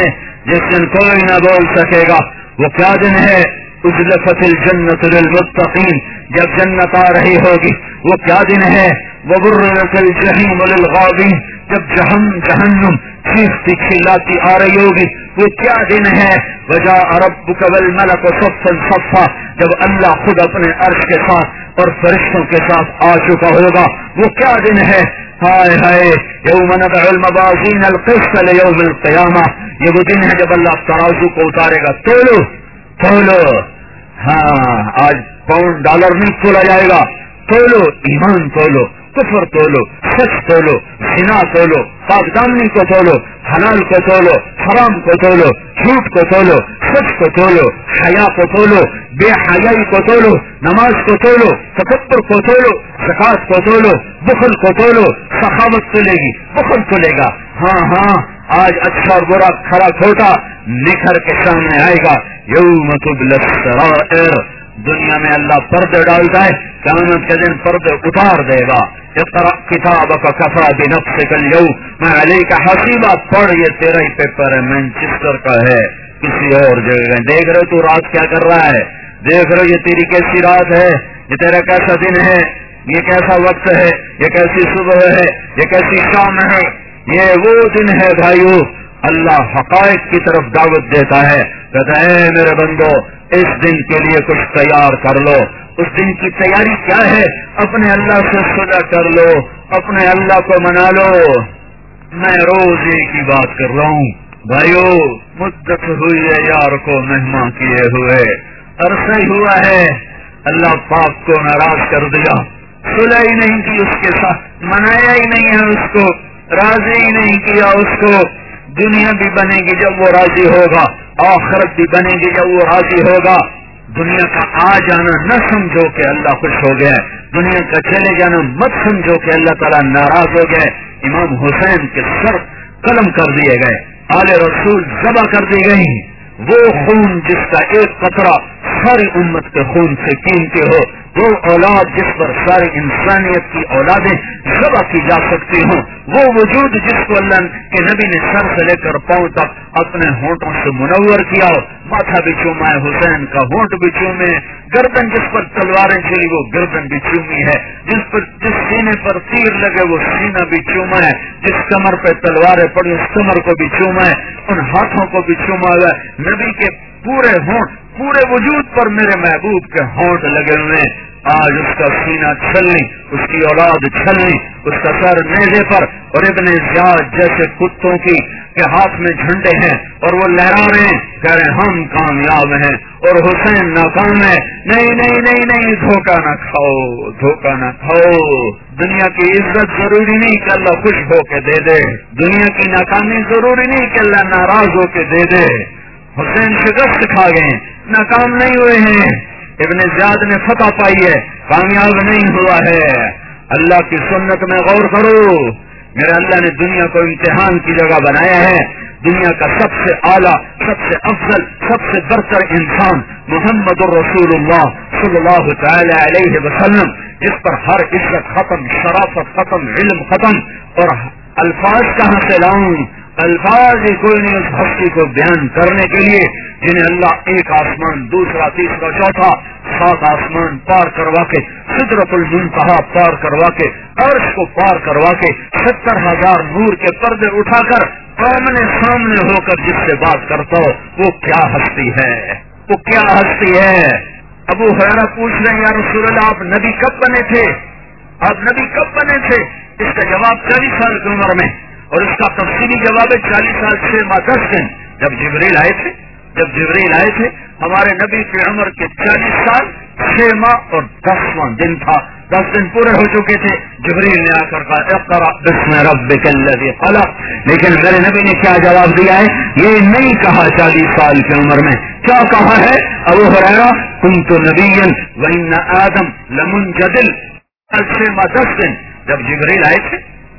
جس دن کوئی نہ بول سکے گا. وہ کیا دن ہے؟ ازلفت الجنت للمتقین، جب جنت آ رہی ہوگی. وہ کیا دن ہے؟ وبرزت الجحیم للغاوین، جب جہنم چیختی چلاتی آ رہی ہوگی. وہ کیا دن ہے؟ وجاء ربک والملک صفا صفا، جب اللہ خود اپنے عرش کے ساتھ اور فرشتوں کے ساتھ آ چکا ہوگا. وہ کیا دن ہے؟ ہائے ہائے، یوم ندعو الموازین القسط لیوم القیامہ، یہ وہ دن ہے جب اللہ ترازو کو اتارے گا. تولو تولو، ہاں آج پاؤنڈ ڈالر نہیں تولا جائے گا. تولو، ایمان تولو، کفر تولو، سچ تولو، زنا تولو، پاکدامنی کو تولو، حلال کو تولو، حرام کو تولو، جھوٹ کو تولو، سچ کو تولو، حیا کو تولو، بے حیائی کو تولو، نماز کو تولو، تکبر کو تولو، زکات کو تولو، بخل کو تولو. سخاوت تولے گی، بخل تولے گا. ہاں ہاں، آج اچھا اور برا، کھڑا کھوٹا نکھر کے سامنے آئے گا. یوم تبلی السرائر، دنیا میں اللہ پردے ڈالتا ہے، قیامت کے دن پردے اتار دے گا. اقرأ کتابک کفی بنفسک اليوم علیک حسیبا، پڑھ یہ تیرا ہی پیپر ہے، مینچسٹر کا ہے، کسی اور جگہ. دیکھ رہے تو رات کیا کر رہا ہے، دیکھ رہے یہ تیری کیسی رات ہے، یہ تیرا کیسا دن ہے، یہ کیسا وقت ہے، یہ کیسی صبح ہے، یہ کیسی شام ہے. یہ وہ دن ہے بھائیو، اللہ حقائق کی طرف دعوت دیتا ہے، کہتا ہے میرے بندو اس دن کے لیے کچھ تیار کر لو. اس دن کی تیاری کیا ہے؟ اپنے اللہ سے صلح کر لو، اپنے اللہ کو منا لو. میں روز ایک ہی بات کر رہا ہوں بھائیو، مدت ہوئی ہے یار کو مہمان کیے ہوئے، عرصہ ہی ہوا ہے اللہ پاک کو ناراض کر دیا، صلح ہی نہیں کی اس کے ساتھ، منایا ہی نہیں ہے اس کو، راضی ہی نہیں کیا اس کو. دنیا بھی بنے گی جب وہ راضی ہوگا، آخرت بھی بنے گی جب وہ راضی ہوگا. دنیا کا آ جانا نہ سمجھو کہ اللہ خوش ہو گیا، دنیا کا چلے جانا مت سمجھو کہ اللہ تعالیٰ ناراض ہو گئے. امام حسین کے سر قلم کر دیے گئے، آل رسول ذبح کر دی گئی. وہ خون جس کا ایک قطرہ ساری امت کے خون سے قیمتی ہو، وہ اولاد جس پر ساری انسانیت کی اولادیں ذبح کی جا سکتی ہوں، وہ وجود جس کو اللہ کے نبی نے سر سے لے کر پاؤں تک اپنے ہونٹوں سے منور کیا ہو، ماتھا بھی چوما ہے حسین کا، ہونٹ بھی چومے، گردن جس پر تلواریں چلی وہ گردن بھی چومی ہے، جس سینے پر تیر لگے وہ سینہ بھی چوما ہے، جس کمر پہ تلواریں پڑی اس کمر کو بھی چوما ہے، ان ہاتھوں کو بھی چوما ہوا ہے. نبی کے پورے ہونٹ، پورے وجود پر میرے محبوب کے ہونٹ لگے ہوئے. آج اس کا سینہ چھلنی، اس کی اولاد چھلنی، اس کا سر نیزے پر، اور ابن زیاد جیسے کتوں کی کے ہاتھ میں جھنڈے ہیں اور وہ لہرا رہے ہیں، کہہ رہے ہیں ہم کامیاب ہیں اور حسین ناکام ہے. نہیں نہیں نہیں نہیں، دھوکہ نہ کھاؤ، دھوکہ نہ کھاؤ. دنیا کی عزت ضروری نہیں کہ اللہ خوش ہو کے دے دے، دنیا کی ناکامی ضروری نہیں کہ اللہ ناراض ہو کے دے دے. حسین شکست کھا گئے، ناکام نہیں ہوئے ہیں. ابن زیاد نے فتح پائی ہے، کامیاب نہیں ہوا ہے. اللہ کی سنت میں غور کرو. میرے اللہ نے دنیا کو امتحان کی جگہ بنایا ہے. دنیا کا سب سے اعلیٰ، سب سے افضل، سب سے برتر انسان محمد الرسول اللہ صلی اللہ تعالی علیہ وسلم، جس پر ہر عزت ختم، شرافت ختم، علم ختم. اور الفاظ کہاں سے لاؤں؟ الفاظ ہی کوئی نہیں اس ہستی کو بیان کرنے کے لیے جنہیں اللہ ایک آسمان، دوسرا، تیسرا، چوتھا، 7 آسمان پار کروا کے، سدرۃ المنتہا پار کروا کے، عرش کو پار کروا کے، 70,000 نور کے پردے اٹھا کر آمنے سامنے ہو کر جس سے بات کرتا ہو، وہ کیا ہستی ہے، وہ کیا ہستی ہے. ابو ہریرہ پوچھ رہے ہیں یا رسول اللہ آپ نبی کب بنے تھے؟ آپ نبی کب بنے تھے؟ اس کا جواب 40 سال کی عمر میں، اور اس کا تفصیلی جواب ہے 40 سال 6 ماہ 10 دن جب جبریل آئے تھے. جب جبریل آئے تھے ہمارے نبی کی عمر کے 40 سال 6 ماہ اور 10واں دن تھا. 10 دن پورے ہو چکے تھے. جبریل نے آ کر کہا اقرأ بسم ربک الذی خلق، لیکن میرے نبی نے کیا جواب دیا ہے؟ یہ نہیں کہا 40 سال کی عمر میں. کیا کہا ہے؟ ابو ہریرہ کنت نبیا وان آدم لمنجدل. 6 ماہ 10 دن جب جبریل آئے تھے،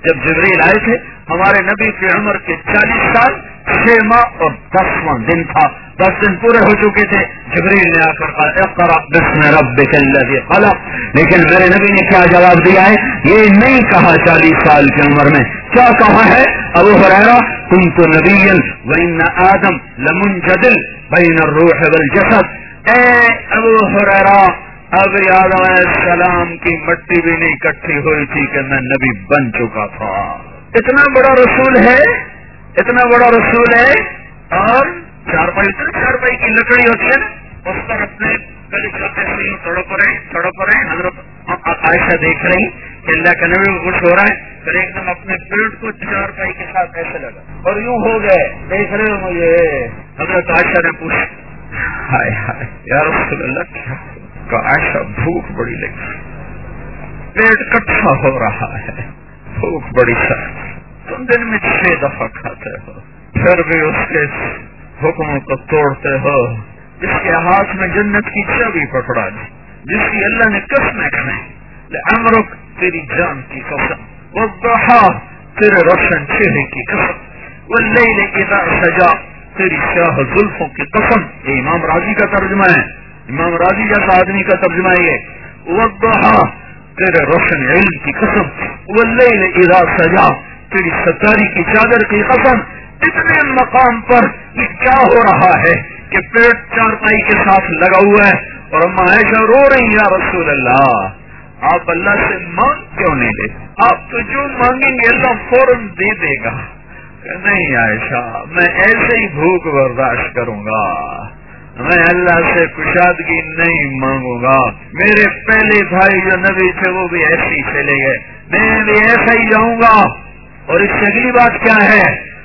جب جبریل آئے تھے ہمارے نبی کی عمر کے 40 سال 6 ماہ اور 10واں دن تھا. 10 دن پورے ہو چکے تھے. جبریل نے آ کر کہا اقرأ باسم ربک الذی خلق. لیکن میرے نبی نے کیا جواب دیا ہے؟ یہ نہیں کہا 40 سال کی عمر میں. کیا کہا ہے؟ ابو ہریرہ کنت نبیا وان آدم لمنجدل بین الروح والجسد. اے ابو ہریرہ اب آدم علیہ السلام کی مٹی بھی نہیں اکٹھی ہوئی تھی کہ میں نبی بن چکا تھا. اتنا بڑا رسول ہے, اتنا بڑا رسول ہے. اور چارپائی کی لکڑی ہوتی ہے نا, اس پر اپنے گلی چلتے سے تڑپ رہے. حضرت عائشہ دیکھ رہی کہ اللہ کا نبی خوش ہو رہا ہے, پھر ایک دم اپنے پیٹ کو چارپائی کے ساتھ ایسے لگا اور یوں ہو گئے. دیکھ رہے ہو مجھے؟ حضرت عائشہ نے پوچھا ہائے ہائے یا رسول اللہ کیا؟ عائشہ بھوک بڑی لگی, پیٹ کٹھا ہو رہا ہے, بھوک بڑی سخت. تم دن میں 6 دفعہ کھاتے ہو, پھر بھی اس کے حکموں کو توڑتے ہو. جس کے ہاتھ میں جنت کی چابی پکڑا دی, جس کی اللہ نے قسمیں کھائیں, لعمرک تیری جان کی قسم, والضحا تیرے روشن چہرے کی قسم, واللیل اذا سجا تیری سیاہ زلفوں کی قسم. یہ امام راضی کا ترجمہ ہے, امام راضی جیسا آدمی کا ترجمہ یہ. والضحا تیرے روشن علم کی قسم, واللیل اذا سجا تیری ستاری کی چادر کی قسم. اتنے مقام پر یہ کیا ہو رہا ہے کہ پیٹ چارپائی کے ساتھ لگا ہوا ہے اور اما عائشہ رو رہی یا رسول اللہ آپ اللہ سے مانگ کیوں نہیں لیتے؟ آپ تو جو مانگیں گے اللہ فوراً دے دے گا. نہیں عائشہ میں ایسے ہی بھوک برداشت کروں گا, میں اللہ سے کشادگی نہیں مانگوں گا. میرے پہلے بھائی جو نبی تھے وہ بھی ایسے ہی چلے گئے, میں بھی ایسا ہی جاؤں گا. اور اس سے اگلی بات کیا ہے؟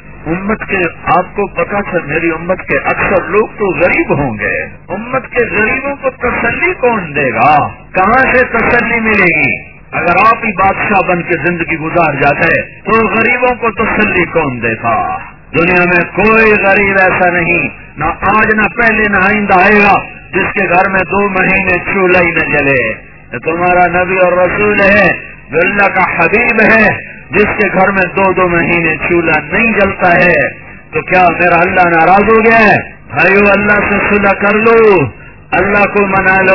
امت کے, آپ کو پتا تھا میری امت کے اکثر لوگ تو غریب ہوں گے. امت کے غریبوں کو تسلی کون دے گا؟ کہاں سے تسلی ملے گی؟ اگر آپ ہی بادشاہ بن کے زندگی گزار جاتے تو غریبوں کو تسلی کون دیتا؟ دنیا میں کوئی غریب ایسا نہیں, نہ آج نہ پہلے نہ آئندہ آئے گا جس کے گھر میں 2 مہینے چولہا ہی نہ جلے. تمہارا نبی اور رسول ہے, جو اللہ کا حبیب ہے, جس کے گھر میں 2 مہینے چولہا نہیں جلتا ہے. تو کیا میرا اللہ ناراض ہو گیا ہے؟ بھائیو اللہ سے صلح کر لو, اللہ کو منا لو.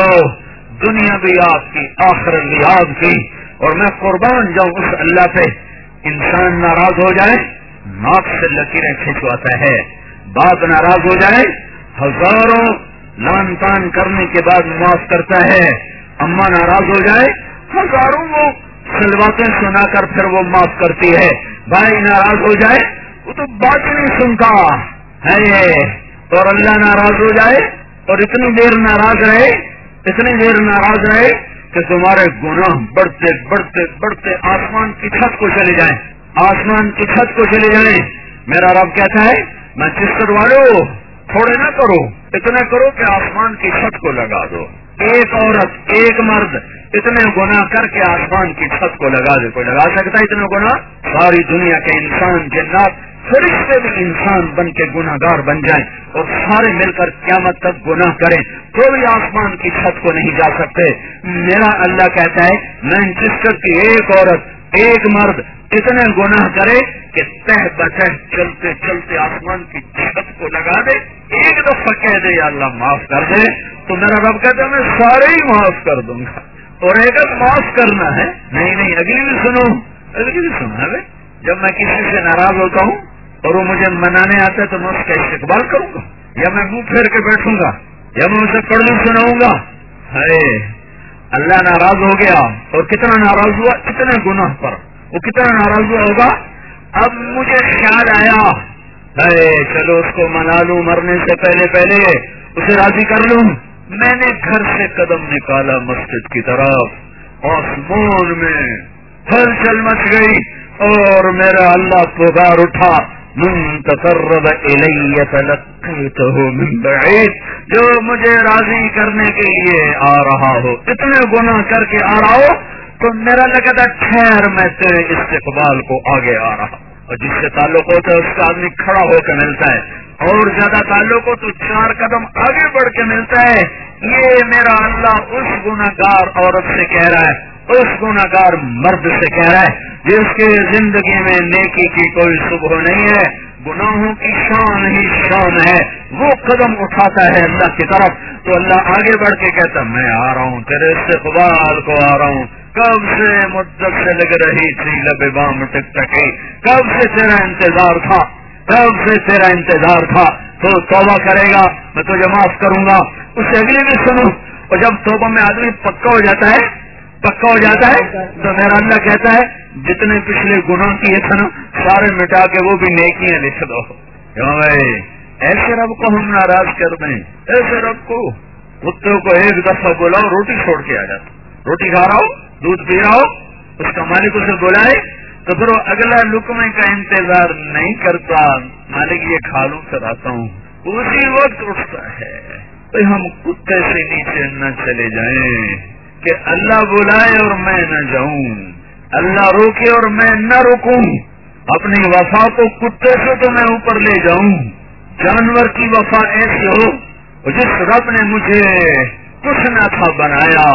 دنیا بھی آپ کی, آخرت بھی آپ کی. اور میں قربان جاؤں اس اللہ پہ, انسان ناراض ہو جائے ناک سے لکیریں کھینچواتا ہے, باپ ناراض ہو جائے ہزاروں لان تان کرنے کے بعد معاف کرتا ہے, اماں ناراض ہو جائے ہزاروں وہ سلواتیں سنا کر پھر وہ معاف کرتی ہے. بھائی ناراض ہو جائے وہ تو بات نہیں سنتا ہے. اور اللہ ناراض ہو جائے اور اتنی دیر ناراض رہے کہ تمہارے گناہ بڑھتے بڑھتے بڑھتے آسمان کی چھت کو چلے جائیں, آسمان کی چھت کو چلے جائیں. میرا رب کہتا ہے میں چشتر والوں تھوڑے نہ کرو, اتنا کرو کہ آسمان کی چھت کو لگا دو. ایک عورت ایک مرد اتنے گناہ کر کے آسمان کی چھت کو لگا دے. کوئی لگا سکتا ہے اتنے گناہ؟ ساری دنیا کے انسان جنات فرشتے بھی انسان بن کے گناہ گار بن جائیں اور سارے مل کر قیامت تک گناہ کریں تو بھی آسمان کی چھت کو نہیں جا سکتے. میرا اللہ کہتا ہے مینچسٹر کی ایک عورت ایک مرد اتنے گناہ کرے کہ تہ بتہ چلتے چلتے آسمان کی چھت کو لگا دے, ایک دفعہ کہہ دے یا اللہ معاف کر دے, تو میرا رب کہتا ہے میں سارے ہی معاف کر دوں گا. اور ایک معاف کرنا ہے, نہیں اگلی بھی سنو ہے. جب میں کسی سے ناراض ہوتا ہوں اور وہ مجھے منانے آتا ہے تو میں اس کا استقبال کروں گا, یا میں منہ پھیر کے بیٹھوں گا, یا میں اسے پڑھنے سناؤں گا؟ اللہ ناراض ہو گیا اور کتنا ناراض ہوا, اتنے گناہ پر وہ کتنا ناراض ہوا ہوگا. اب مجھے خیال آیا چلو اس کو منا لوں, مرنے سے پہلے اسے راضی کر لوں. میں نے گھر سے قدم نکالا مسجد کی طرف, آسمان میں ہلچل مچ گئی اور میرا اللہ پکار اٹھا من تقرب الی تلقیتہ من بعید, جو مجھے راضی کرنے کے لیے آ رہا ہو, اتنے گناہ کر کے آ رہا ہو تو میرا لگا تھا ٹھہر میں تیرے استقبال کو آگے آ رہا. اور جس سے تعلق ہوتا ہے اس کا آدمی کھڑا ہو کے ملتا ہے, اور زیادہ تعلق ہو تو 4 قدم آگے بڑھ کے ملتا ہے. یہ میرا اللہ اس گناہگار عورت سے کہہ رہا ہے اس گناہگار مرد سے کہہ رہا ہے جس کے زندگی میں نیکی کی کوئی صبح نہیں ہے، گناہوں کی شان ہی شان ہے، وہ قدم اٹھاتا ہے اللہ کی طرف تو اللہ آگے بڑھ کے کہتا میں آ رہا ہوں، تیرے استقبال کو آ رہا ہوں، کب سے مدت سے لگ رہی تھی لب بام ٹک ٹکی، کب سے تیرا انتظار تھا، کب سے تیرا انتظار تھا، تو توبہ کرے گا میں تجھے معاف کروں گا۔ اس سے اگلی بھی سنو، اور جب توبہ میں آدمی پکا ہو جاتا ہے تو میرا اللہ کہتا ہے جتنے پچھلے گناہ کیے تھے نا سارے مٹا کے وہ بھی نیکیاں لکھ دو۔ کیوں بھائی ایسے رب کو ہم ناراض کر دیں؟ ایسے رب کو کتوں کو ایک دفعہ بلاؤ روٹی چھوڑ کے آ جاتا، روٹی کھا رہا ہو، دودھ پی رہا ہو، اس کا مالک اسے بلائے تو پھر وہ اگلا لقمے کا انتظار نہیں کرتا، مالک یہ کھا لوں پھر آتا ہوں، اسی وقت اٹھتا ہے۔ تو ہم کتے سے نیچے نہ چلے جائیں کہ اللہ بلائے اور میں نہ جاؤں، اللہ روکے اور میں نہ روکوں، اپنی وفا کو کتے سے تو میں اوپر لے جاؤں، جانور کی وفا ایسی ہو جس رب نے مجھے کچھ نہ تھا بنایا،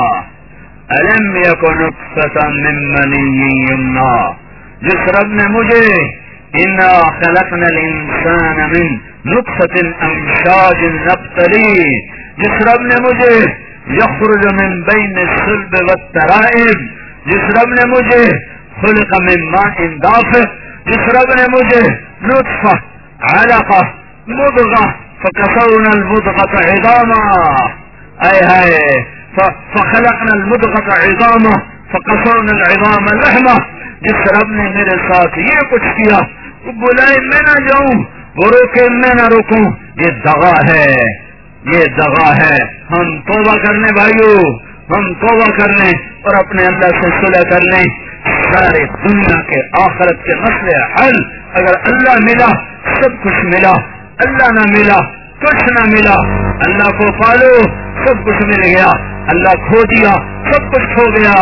الم یکن نطفۃ من منی یمنی، جس رب نے مجھے انا خلقنا الانسان من نطفۃ امشاج نبتلی، جس رب نے مجھے یخرج من بین الصلب والترائب، جس رب نے مجھے خلق من ماء دافق، جس رب نے مجھے نطفہ علقہ مضغہ فکسونا المضغة عظاما، اے ہائے فخلقنا المضغة عظاما فکسونا العظام لحما، جس رب نے میرے ساتھ یہ کچھ کیا، وہ بلائے میں نہ جاؤں، وہ روکے میں نہ روکوں، یہ دغا ہے، یہ دغا ہے۔ ہم توبہ کر لیں بھائیو، ہم توبہ کر لیں اور اپنے اللہ سے صلح کر لیں، سارے دنیا کے آخرت کے مسئلے حل۔ اگر اللہ ملا سب کچھ ملا، اللہ نہ ملا کچھ نہ ملا، اللہ کو پالو سب کچھ مل گیا، اللہ کھو دیا سب کچھ کھو گیا،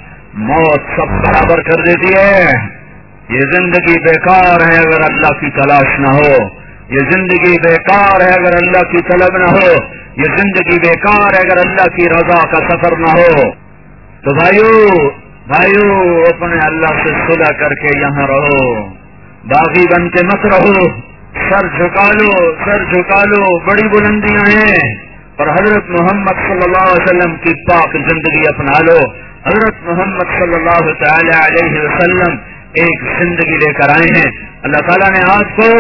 موت سب برابر کر دیتی ہے۔ یہ زندگی بیکار ہے اگر اللہ کی تلاش نہ ہو، یہ زندگی بیکار ہے اگر اللہ کی طلب نہ ہو، یہ زندگی بیکار ہے اگر اللہ کی رضا کا سفر نہ ہو۔ تو بھائیو اپنے اللہ سے صلح کر کے یہاں رہو، باغی بن کے مت رہو، سر جھکا لو، بڑی بلندیاں ہیں، اور حضرت محمد صلی اللہ علیہ وسلم کی پاک زندگی اپنا لو۔ حضرت محمد صلی اللہ تعالی علیہ وسلم ایک زندگی لے کر آئے ہیں، اللہ تعالیٰ نے آج کو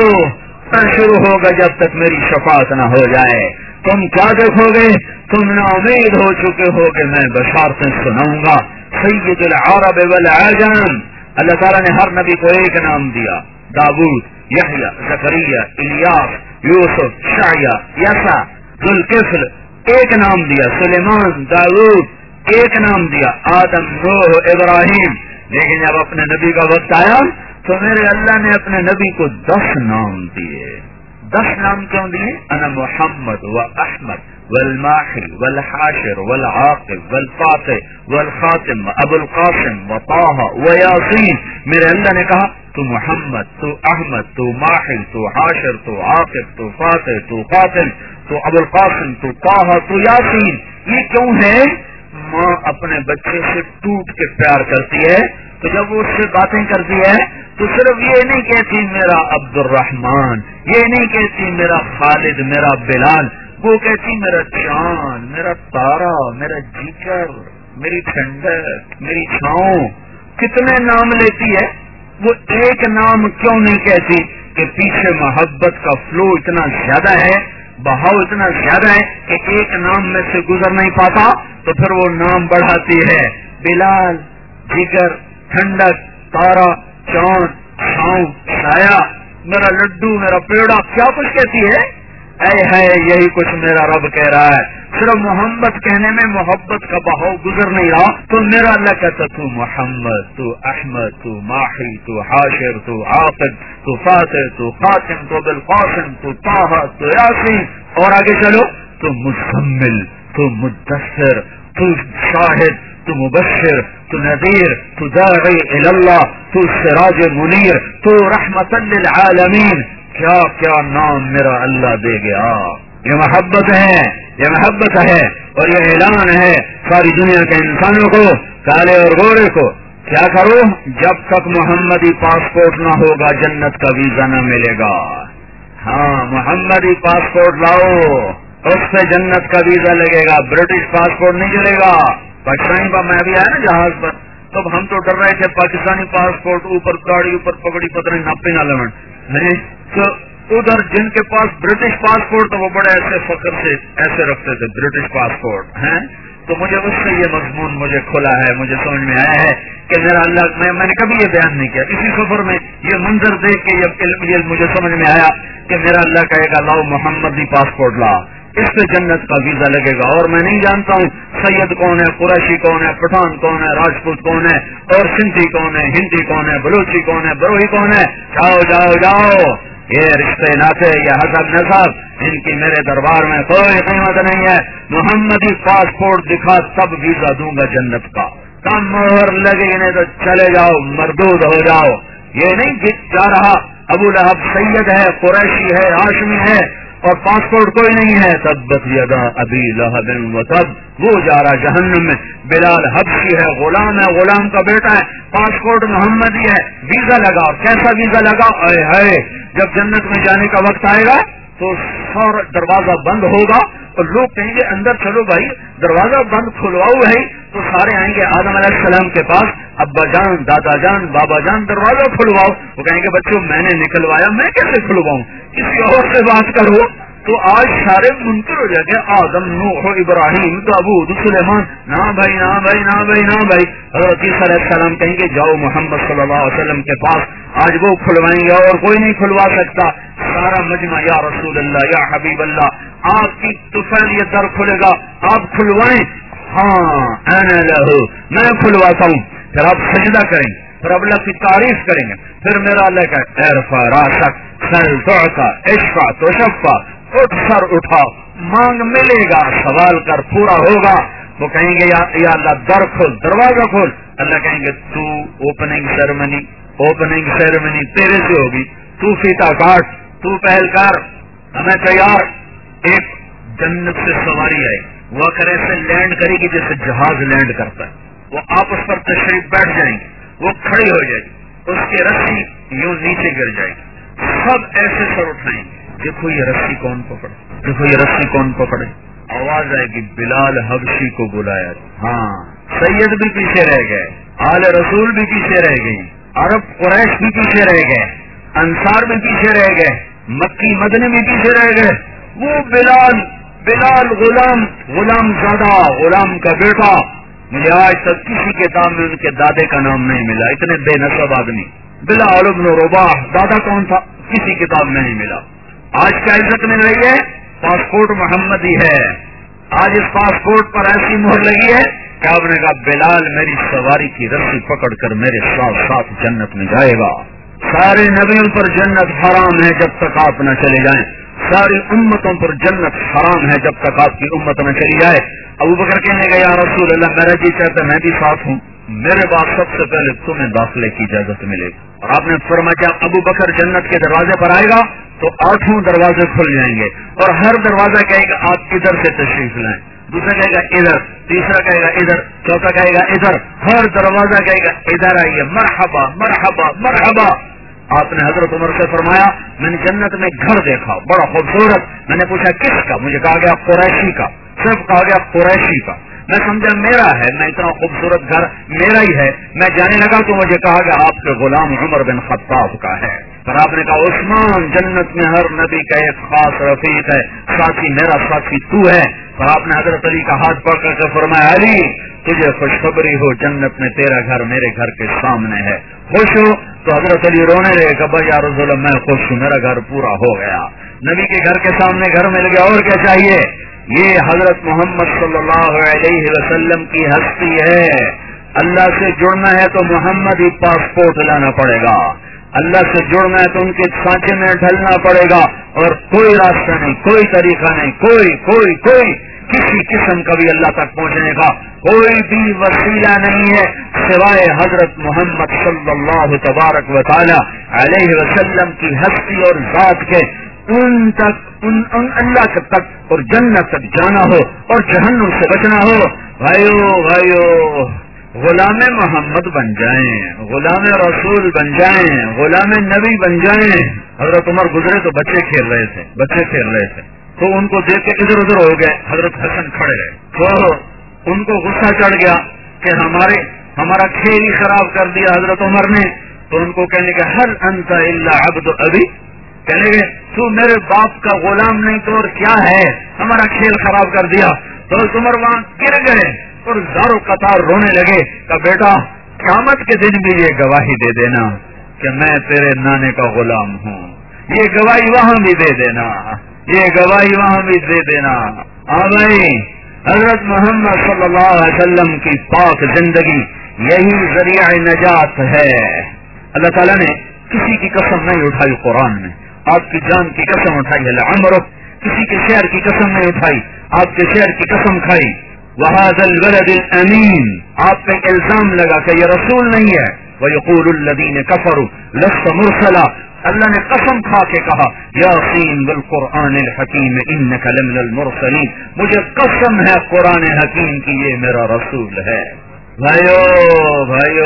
شروع ہوگا جب تک میری شفاعت نہ ہو جائے۔ تم کیا دیکھو گے؟ تم نا امید ہو چکے ہو کہ میں بشارتیں سناؤں گا، سید العرب والعجم۔ اللہ تعالیٰ نے ہر نبی کو ایک نام دیا، داؤد، یحییٰ، زکریا، الیاس، یوسف، شعیہ، یسع، ذوالکفل، ایک نام دیا، سلیمان، داؤد، ایک نام دیا، آدم، نوح، ابراہیم۔ لیکن جب اپنے نبی کا وقت آیا تو میرے اللہ نے اپنے نبی کو 10 نام دیے۔ 10 نام کیوں دیے؟ انا محمد و احمد والماحی والحاشر والعاقب والفاتح والخاتم ابو القاسم و طه و یاسین۔ میرے اللہ نے کہا تو محمد، تو احمد، تو ماحی، تو حاشر، تو عاقب، تو فاتح، تو خاتم، تو ابو القاسم، تو طه، تو یاسین۔ یہ کیوں ہے؟ ماں اپنے بچے سے ٹوٹ کے پیار کرتی ہے، تو جب وہ اس سے باتیں کرتی ہے تو صرف یہ نہیں کہتی میرا عبد الرحمان، یہ نہیں کہتی میرا خالد، میرا بلال، وہ کہتی میرا چاند، میرا تارا، میرا جیگر، میری ٹھنڈک، میری چھاؤں۔ کتنے نام لیتی ہے، وہ ایک نام کیوں نہیں کہتی؟ کہ پیچھے محبت کا فلو اتنا زیادہ ہے، بہاؤ اتنا زیادہ ہے کہ ایک نام میں سے گزر نہیں پاتا، تو پھر وہ نام بڑھاتی ہے، بلال، جگر، ٹھنڈک، تارا، چاند، چھاؤں، سایہ، میرا لڈو، میرا پیڑا، کیا کچھ کہتی ہے۔ اے ہے یہی کچھ میرا رب کہہ رہا ہے، صرف محمد کہنے میں محبت کا بہاؤ گزر نہیں رہا، تو میرا اللہ کہتا تو محمد، تو احمد، تو ماحی، تو حاشر، تو عاقب، تو فاتح، تو خاتم، تو بالقاسم، تو طه، تو یاسین، اور آگے چلو تو مزمل، تو مدثر، تو شاہد، تو مبشر، تو نذیر، تو داعی اللہ، تو سراج منیر، تو رحمت للعالمین۔ کیا کیا نام میرا اللہ دے گیا۔ یہ محبت ہے، یہ محبت ہے، اور یہ اعلان ہے ساری دنیا کے انسانوں کو کالے اور گورے کو کیا کرو؟ جب تک محمدی پاسپورٹ نہ ہوگا جنت کا ویزا نہ ملے گا. ہاں محمدی پاسپورٹ لاؤ، اس سے جنت کا ویزا لگے گا. برٹش پاسپورٹ نہیں چلے گا. پاکستانی میں بھی آیا نا جہاز پر، تب ہم تو ڈر رہے تھے پاکستانی پاسپورٹ اوپر گاڑی اوپر پکڑی پتہ نہیں ناپے نہ لمن. تو ادھر جن کے پاس برٹش پاسپورٹ تو وہ بڑے ایسے فخر سے ایسے رکھتے تھے برٹش پاسپورٹ ہیں. تو مجھے اس سے یہ مضمون مجھے کھلا ہے، مجھے سمجھ میں آیا ہے کہ میرا اللہ، میں نے کبھی یہ بیان نہیں کیا. اسی سفر میں یہ منظر دیکھ کے یہ مجھے سمجھ میں آیا کہ میرا اللہ کہے گا لاؤ محمدی پاسپورٹ لا، اس پہ جنت کا ویزا لگے گا. اور میں نہیں جانتا ہوں سید کون ہے، قریشی کون ہے، پٹھان کون ہے، راجپوت کون ہے، اور سندھی کون ہے، ہندی کون ہے، بلوچی کون ہے، بروہی کون ہے. جاؤ جاؤ جاؤ، یہ رشتے ناطے، یہ حسب نسب، ان کی میرے دربار میں کوئی قیمت نہیں ہے. محمدی پاسپورٹ دکھا تب ویزا دوں گا جنت کا. کم مہر لگے نہیں تو چلے جاؤ، مردود ہو جاؤ. یہ نہیں جا رہا ابو لہب سید ہے، قریشی ہے، ہاشمی ہے اور پاسپورٹ کوئی نہیں ہے. تبت یدا ابی لہب وتب، وہ جا رہا جہنم میں. بلال حبشی ہے، غلام ہے، غلام کا بیٹا ہے، پاسپورٹ محمدی ہے. ویزا لگا، کیسا ویزا لگا؟ اے ہے، جب جنت میں جانے کا وقت آئے گا تو سارا دروازہ بند ہوگا اور لوگ کہیں گے اندر چلو بھائی، دروازہ بند کھلواؤ ہے. تو سارے آئیں گے آدم علیہ السلام کے پاس، ابا جان، دادا جان، بابا جان دروازہ کھلواؤ. وہ کہیں گے بچوں میں نے نکلوایا، میں کیسے کھلواؤں، کسی اور سے بات کرو. تو آج سارے منکر ہو جائے گے، آدم، نوح، ابراہیم، داؤد، سلیمان، نہ بھائی نہ بھائی نہ بھائی نہ بھائی. حضرت عیسیٰ علیہ السلام کہیں گے جاؤ محمد صلی اللہ علیہ وسلم کے پاس، آج وہ کھلوائیں گے اور کوئی نہیں کھلوا سکتا. سارا مجمع یا رسول اللہ، یا حبیب اللہ، آپ کی طفیل یہ در کھلے گا، آپ کھلوائیں. ہاں انا لہو، میں کھلواتا ہوں. پھر آپ سجدہ کریں گے، پھر اللہ کی تعریف کریں گے، پھر میرا اللہ کا ارفع راسک سل تعطا اشفع تشفع، اٹھ سر اٹھا، مانگ ملے گا، سوال کر پورا ہوگا. وہ کہیں گے یا اللہ در کھول، دروازہ کھول. اللہ کہیں گے تو اوپننگ سیرمنی تیرے سے ہوگی، تو فیتا کاٹ، تو پہل کر، ہمیں تیار. ایک جنت سے سواری آئے، وہ کرے سے لینڈ کرے گی جیسے جہاز لینڈ کرتا ہے. وہ آپ اس پر تشریف بیٹھ جائیں گے، وہ کھڑی ہو جائے گی، اس کی رسی یوں نیچے گر جائے گی، سب ایسے سر اٹھائیں گے. دیکھو یہ رسی کون پکڑے، دیکھو یہ رسی کون پکڑے. آواز آئے گی بلال حبشی کو بلایا. ہاں سید بھی پیچھے رہ گئے، آل رسول بھی پیچھے رہ گئی، عرب قریش بھی پیچھے رہ گئے، انصار بھی پیچھے رہ گئے، مکی مدنی بھی پیچھے رہ گئے. وہ بلال غلام زادہ، غلام کا بیٹا. مجھے آج تک کسی کتاب میں ان کے دادے کا نام نہیں ملا، اتنے بے نسب آدمی. بلال ابن رباح، دادا کون تھا؟ کسی کتاب میں نہیں ملا. آج کیا عزت مل رہی ہے؟ پاسپورٹ محمدی ہے. آج اس پاسپورٹ پر ایسی مہر لگی ہے کہ آپ نے کہا بلال میری سواری کی رسی پکڑ کر میرے ساتھ ساتھ جنت میں جائے گا. سارے نبیوں پر جنت حرام ہے جب تک آپ نہ چلے جائیں. ساری امتوں پر جنت حرام ہے جب تک آپ کی امت نہ چلی جائے. ابو بکر کہنے گا یا رسول اللہ میرا جی چاہتا میں بھی ساتھ ہوں، میرے بعد سب سے پہلے تمہیں داخلے کی اجازت ملے گی. اور آپ نے فرمایا ابو بکر جنت کے دروازے پر آئے گا تو 8 دروازے کھل جائیں گے اور ہر دروازہ کہے گا آپ ادھر سے تشریف لائیں، دوسرا کہے گا ادھر، تیسرا کہے گا ادھر، چوتھا کہے گا ادھر، ہر دروازہ کہے گا ادھر آئیے، مرحبا مرحبا مرحبا. آپ نے حضرت عمر سے فرمایا میں نے جنت میں گھر دیکھا بڑا خوبصورت. میں نے پوچھا کس کا؟ مجھے کہا گیا قریشی کا. صرف کہا گیا قریشی کا. میں سمجھا میرا ہے، میں اتنا خوبصورت گھر میرا ہی ہے. میں جانے لگا تو مجھے کہا گیا آپ کے غلام عمر بن خطاب کا ہے. پر آپ نے کہا عثمان جنت میں ہر نبی کا ایک خاص رفیق ہے، ساتھی میرا ساتھی تو ہے. پر آپ نے حضرت علی کا ہاتھ پکڑ کر فرمایا علی تجھے خوشخبری ہو جنت میں تیرا گھر میرے گھر کے سامنے ہے، خوش ہو؟ تو حضرت علی رونے لگے کہ بھائی یا رسول اللہ میں خوش ہوں، میرا گھر پورا ہو گیا، نبی کے گھر کے سامنے گھر مل گیا، اور کیا چاہیے. یہ حضرت محمد صلی اللہ علیہ وسلم کی ہستی ہے. اللہ سے جڑنا ہے تو محمد ہی پاسپورٹ لانا پڑے گا، اللہ سے جڑنا ہے تو ان کے سانچے میں ڈھلنا پڑے گا، اور کوئی راستہ نہیں، کوئی طریقہ نہیں، کوئی کسی قسم کا بھی اللہ تک پہنچنے کا کوئی بھی وسیلہ نہیں ہے سوائے حضرت محمد صلی اللہ تبارک و تعالی علیہ وسلم کی ہستی اور ذات کے. ان تک ان اللہ تک اور جنت تک جانا ہو اور جہنم سے بچنا ہو. بھائیو غلام محمد بن جائیں، غلام رسول بن جائیں، غلام نبی بن جائیں. حضرت عمر گزرے تو بچے کھیل رہے تھے تو ان کو دیکھ کے ادھر ادھر ہو گئے. حضرت حسن کھڑے رہے تو ان کو غصہ چڑھ گیا کہ ہمارا کھیل ہی خراب کر دیا حضرت عمر نے. تو ان کو کہنے کہ ہل انت الا عبد ابی، کہنے کہ تو میرے باپ کا غلام نہیں تو اور کیا ہے، ہمارا کھیل خراب کر دیا. تو عمر وہاں گر گئے اور زاروں قطار رونے لگے کہ بیٹا قیامت کے دن بھی یہ گواہی دے دینا کہ میں تیرے نانے کا غلام ہوں، یہ گواہی وہاں بھی دے دینا، یہ گواہی وہاں بھی دے دینا. بھائی حضرت محمد صلی اللہ علیہ وسلم کی پاک زندگی یہی ذریعہ نجات ہے. اللہ تعالیٰ نے کسی کی قسم نہیں اٹھائی قرآن میں، آپ کی جان کی قسم اٹھائی ہے لعمرک، کسی کے شہر کی قسم نہیں اٹھائی، آپ کے شہر کی قسم کھائی. وَهَذَا الْبَلَدِ الْأَمِينَ، آپ پہ الزام لگا کہ یہ رسول نہیں ہے. وَيَقُولُ الَّذِينَ كَفَرُوا لَسْتَ مُرْسَلًا، اللہ نے قسم کھا کے کہا یاسین وَالْقُرْآنِ الْحَكِيمِ إِنَّكَ لَمِنَ الْمُرْسَلِينَ، مجھے قسم ہے قرآن حکیم کی یہ میرا رسول ہے. بھائیو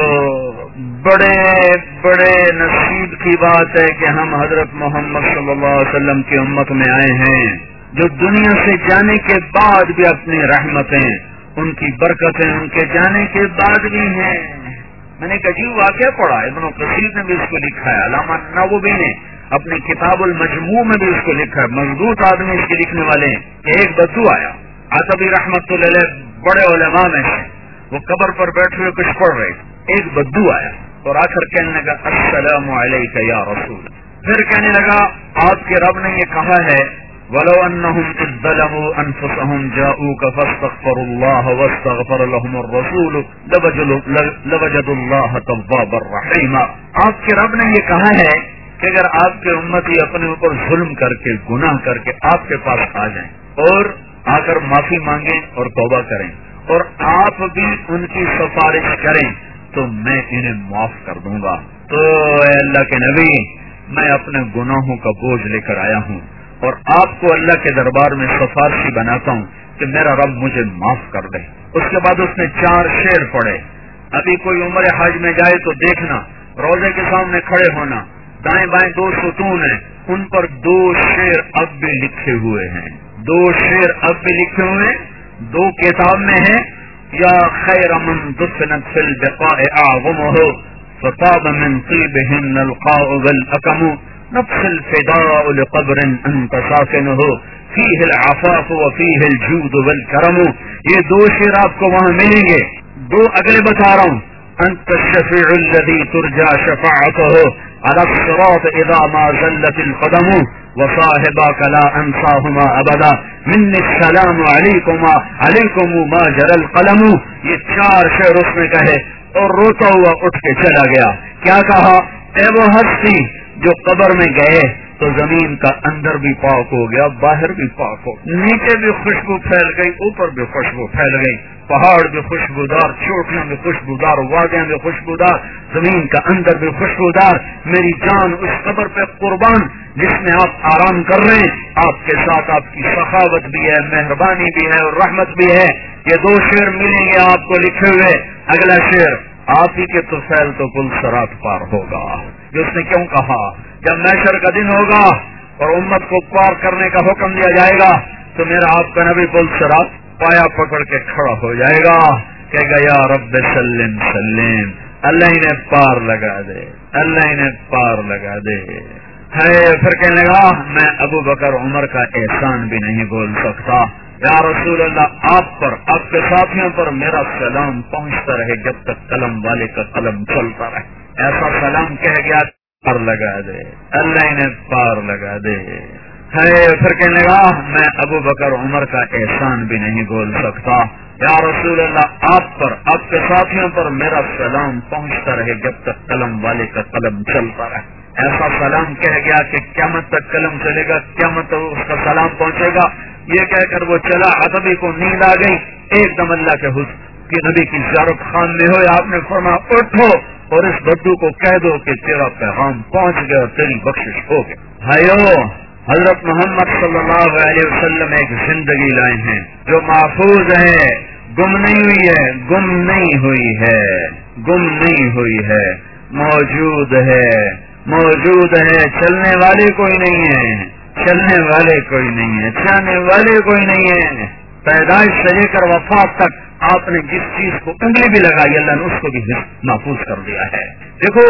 بڑے نصیب کی بات ہے کہ ہم حضرت محمد صلی اللہ علیہ وسلم کی امت میں آئے ہیں، جو دنیا سے جانے کے بعد بھی اپنی رحمتیں، ان کی برکتیں ان کے جانے کے بعد بھی ہیں. میں نے ایک عجیب واقعہ پڑھا، ابن کثیر نے بھی اس کو لکھا ہے، علامہ نووی نے اپنی کتاب المجموع میں بھی اس کو لکھا ہے. مضبوط آدمی اس کے لکھنے والے کہ ایک بدو آیا، عتبی رحمت اللہ علیہ بڑے علماء میں سے، وہ قبر پر بیٹھے ہوئے کچھ پڑھ رہے، ایک بدو آیا اور آ کر کہنے لگا السلام علیک یا رسول. پھر کہنے لگا آپ کے رب نے یہ کہا ہے وَلَوْ أَنَّهُمْ إِذْ ظَلَمُوا أَنفُسَهُمْ جَاءُوكَ فَاسْتَغْفَرُوا اللَّهَ وَاسْتَغْفَرَ لَهُمُ الرَّسُولُ لَوَجَدُوا اللَّهَ تَوَّابًا رَحِيمًا. آپ کے رب نے یہ کہا ہے کہ اگر آپ کے امتی اپنے اوپر ظلم کر کے گناہ کر کے آپ کے پاس آ جائیں اور آ کر معافی مانگیں اور توبہ کریں اور آپ بھی ان کی سفارش کریں تو میں انہیں معاف کر دوں گا. تو اے اللہ کے نبی، میں اپنے گناہوں کا بوجھ لے کر آیا ہوں اور آپ کو اللہ کے دربار میں سفارشی بناتا ہوں کہ میرا رب مجھے معاف کر دے. اس کے بعد اس نے 4 شعر پڑھے. ابھی کوئی عمرہ حج میں جائے تو دیکھنا، روزے کے سامنے کھڑے ہونا، دائیں بائیں 2 ستون ہیں، ان پر 2 شعر اب بھی لکھے ہوئے ہیں. 2 شعر اب بھی لکھے ہوئے، 2 کتاب میں ہیں. یا خیر من دفنت فی البقاء اعظمہ فطاب من طیبہن القاء والاکم نفس الفداء لقبر انت ساکنہ فیہ العفاف وفیہ الجود والکرم. یہ 2 شعر آپ کو وہاں ملیں گے. 2 اگلے بتا رہا ہوں. انت الشفیع الذی ترجى شفاعتہ على الصراط اذا ما زلت القدم وصاحباك لا انساهما ابدا مني السلام علیکم ما جرى القلم. یہ 4 شعر اس نے کہے اور روتا ہوا اٹھ کے چلا گیا. کیا کہا؟ اے وہ ہستی جو قبر میں گئے تو زمین کا اندر بھی پاک ہو گیا، باہر بھی پاک ہو، نیچے بھی خوشبو پھیل گئی، اوپر بھی خوشبو پھیل گئی، پہاڑ بھی خوشبودار، چوٹیاں بھی خوشبودار، وادیاں بھی خوشبودار، زمین کا اندر بھی خوشبودار. میری جان اس قبر پہ قربان جس میں آپ آرام کر رہے ہیں، آپ کے ساتھ آپ کی سخاوت بھی ہے، مہربانی بھی ہے اور رحمت بھی ہے. یہ 2 شعر ملیں گے آپ کو لکھے ہوئے. اگلا شعر آپ ہی کے طفیل تو پل صراط پار ہوگا. جو اس نے کیوں کہا؟ جب محشر کا دن ہوگا اور امت کو پار کرنے کا حکم دیا جائے گا تو میرا آپ کا نبی پل صراط پایا پکڑ کے کھڑا ہو جائے گا، کہے گا یا رب سلم سلم، اللہ انہیں پار لگا دے، اللہ انہیں پار لگا دے. پھر کہنے لگا میں ابو بکر عمر کا احسان بھی نہیں بول سکتا. یا رسول اللہ، آپ پر، آپ کے ساتھیوں پر میرا سلام پہنچتا رہے جب تک قلم والے کا قلم چلتا رہے. ایسا سلام کہہ گیا پار لگا دے، اللہ انہیں پار لگا دے. پھر کہنے لگا میں ابو بکر عمر کا احسان بھی نہیں بول سکتا. یا رسول اللہ، آپ پر، آپ کے ساتھیوں پر میرا سلام پہنچتا رہے جب تک قلم والے کا قلم چلتا رہے. ایسا سلام کہہ گیا کہ قیامت تک قلم چلے گا، قیامت تک اس کا سلام پہنچے گا. یہ کہہ کر وہ چلا. عتبی کو نیند آ گئی. ایک دم اللہ کے حسن کی نبی کی زیارت خان میں ہوئے. آپ نے فرمایا اٹھو اور اس بدو کو کہہ دو کہ تیرا پیغام پہنچ گیا اور تیری بخشش ہو گئی. بھائیو، حضرت محمد صلی اللہ علیہ وسلم ایک زندگی لائے ہیں جو محفوظ ہے، گم نہیں ہوئی ہے، گم نہیں ہوئی ہے، گم نہیں ہوئی ہے، موجود ہے، موجود ہے، چلنے والے کوئی نہیں ہے، چلنے والے کوئی نہیں ہے، چاہنے والے کوئی نہیں ہے۔ پیدائش سے لے کر وفات تک آپ نے جس چیز کو انگلی بھی لگائی اللہ نے اس کو بھی محفوظ کر دیا ہے۔ دیکھو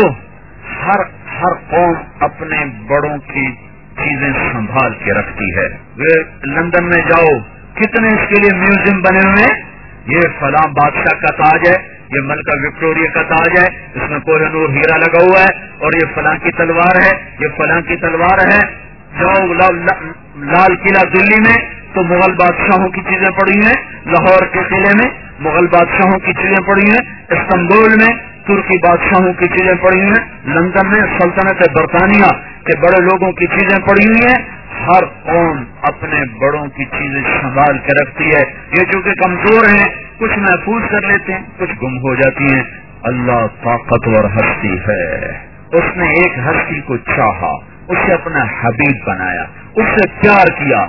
ہر قوم اپنے بڑوں کی چیزیں سنبھال کے رکھتی ہے۔ لندن میں جاؤ، کتنے اس کے لیے میوزیم بنے ہوئے، یہ فلاں بادشاہ کا تاج ہے، یہ ملکہ وکٹوریہ کا تاج ہے، اس میں کوہ نور ہیرا لگا ہوا ہے، اور یہ فلاں کی تلوار ہے، یہ فلاں کی تلوار ہے۔ جاؤ لال قلعہ دلی میں تو مغل بادشاہوں کی چیزیں پڑی ہیں، لاہور کے قلعے میں مغل بادشاہوں کی چیزیں پڑی ہیں، استنبول میں ترکی بادشاہوں کی چیزیں پڑی ہیں، لندن میں سلطنت برطانیہ کے بڑے لوگوں کی چیزیں پڑی ہوئی ہیں۔ ہر قوم اپنے بڑوں کی چیزیں سنبھال کے رکھتی ہے۔ یہ چونکہ کمزور ہیں کچھ محفوظ کر لیتے ہیں، کچھ گم ہو جاتی ہیں۔ اللہ طاقتور ہستی ہے، اس نے ایک ہستی کو چاہا، اسے اپنا حبیب بنایا، اس سے پیار کیا۔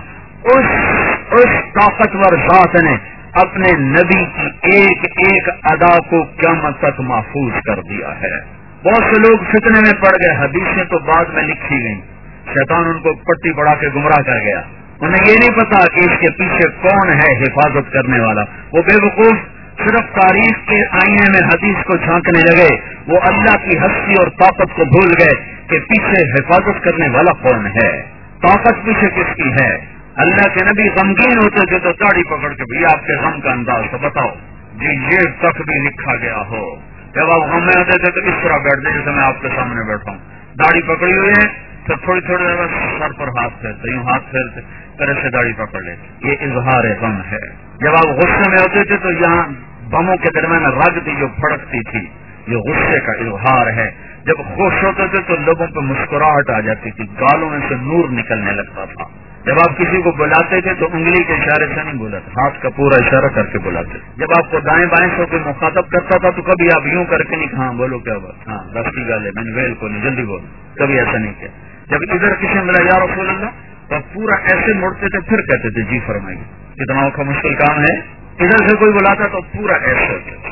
اس طاقتور ذات نے اپنے نبی کی ایک ایک ادا کو قیامت تک محفوظ کر دیا ہے۔ بہت سے لوگ فتنے میں پڑ گئے، حدیثیں تو بعد میں لکھی گئیں، شیطان ان کو پٹی پڑا کے گمراہ کر گیا۔ انہیں یہ نہیں پتا کہ اس کے پیچھے کون ہے حفاظت کرنے والا۔ وہ بے وقوف صرف تاریخ کے آئینے میں حدیث کو جھانکنے لگے، وہ اللہ کی ہستی اور طاقت کو بھول گئے کہ پیچھے حفاظت کرنے والا کون ہے، طاقت پیچھے کس کی ہے۔ اللہ کے نبی غمگین ہوتے تھے تو داڑھی پکڑ کے بھی آپ کے غم کا انداز تو بتاؤ جی، یہ تک بھی لکھا گیا ہو۔ جب آپ غم میں ہوتے تھے تو اس طرح بیٹھتے جیسے میں آپ کے سامنے بیٹھا ہوں، داڑھی پکڑی ہوئی ہے، تو تھوڑی تھوڑی دیر بعد سر پر ہاتھ پھیرتے، یوں ہاتھ پھیرتے، طرح سے داڑھی پکڑ لیتے۔ یہ اظہار غم ہے۔ جب آپ غصے میں ہوتے تھے تو یہاں بموں کے درمیان رگ تھی جو پھڑکتی تھی، یہ غصے کا اظہار ہے۔ جب خوش ہوتے تھے تو لوگوں پہ مسکراہٹ آ جاتی تھی، گالوں میں سے نور نکلنے لگتا تھا۔ جب آپ کسی کو بلاتے تھے تو انگلی کے اشارے سے نہیں بلاتے، ہاتھ کا پورا اشارہ کر کے بلاتے۔ جب آپ کو دائیں بائیں سے کوئی مخاطب کرتا تھا تو کبھی آپ یوں کر کے نہیں کہا بولو کیا بات، ہاں دستی گالے میں نے ویل کو نہیں جلدی بولو، کبھی ایسا نہیں کیا۔ جب ادھر کسی ملا یا رسول اللہ تو پورا ایسے مڑتے تھے، پھر کہتے تھے جی فرمائیے، کتنا اوکھا مشکل کام ہے۔ ادھر سے کوئی بلاتا تو پورا ایسے ہوتے تھے،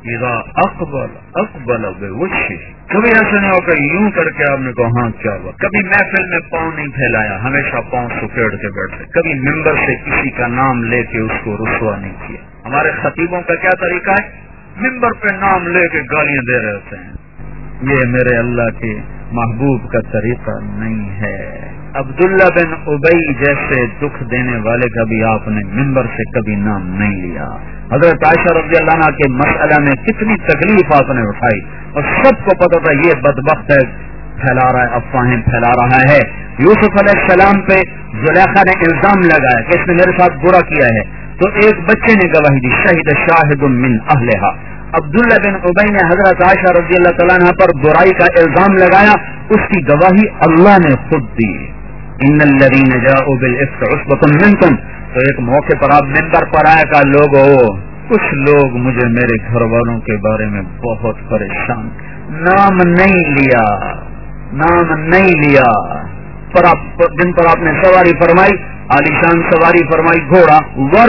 اقبل بوشی، کبھی ایسا نہیں ہوگا یوں کر کے آپ نے کہا ہاں کیا ہوا۔ کبھی محفل میں پاؤں نہیں پھیلایا، ہمیشہ پاؤں سکیڑ کے بیٹھے، کبھی ممبر سے کسی کا نام لے کے اس کو رسوا نہیں کیا۔ ہمارے خطیبوں کا کیا طریقہ ہے، ممبر پہ نام لے کے گالیاں دے رہے ہوتے ہیں۔ یہ میرے اللہ کے محبوب کا طریقہ نہیں ہے۔ عبداللہ بن ابی جیسے دکھ دینے والے کا بھی آپ نے ممبر سے کبھی نام نہیں لیا۔ حضرت عائشہ رضی اللہ عنہ کے مسئلہ میں کتنی تکلیف آپ نے اٹھائی، اور سب کو پتا تھا یہ بدبخت ہے، پھیلا رہا ہے، افواہیں پھیلا رہا ہے۔ یوسف علیہ السلام پہ زلیخا نے الزام لگایا کہ اس نے میرے ساتھ برا کیا ہے، تو ایک بچے نے گواہی دی، شہید شاہد من اہلہا۔ عبداللہ بن ابی نے حضرت عائشہ رضی اللہ تعالیٰ عنہ پر برائی کا الزام لگایا، اس کی گواہی اللہ نے خود دی۔ ان الذین جاؤوا بالافک عصبۃ منکم، تو ایک موقع پر آپ ممبر پر آیا کہ لوگو، کچھ لوگ مجھے میرے گھر والوں کے بارے میں بہت پریشان، نام نہیں لیا، نام نہیں لیا، پر جن پر آپ نے سواری فرمائی، عالیشان سواری فرمائی، گھوڑا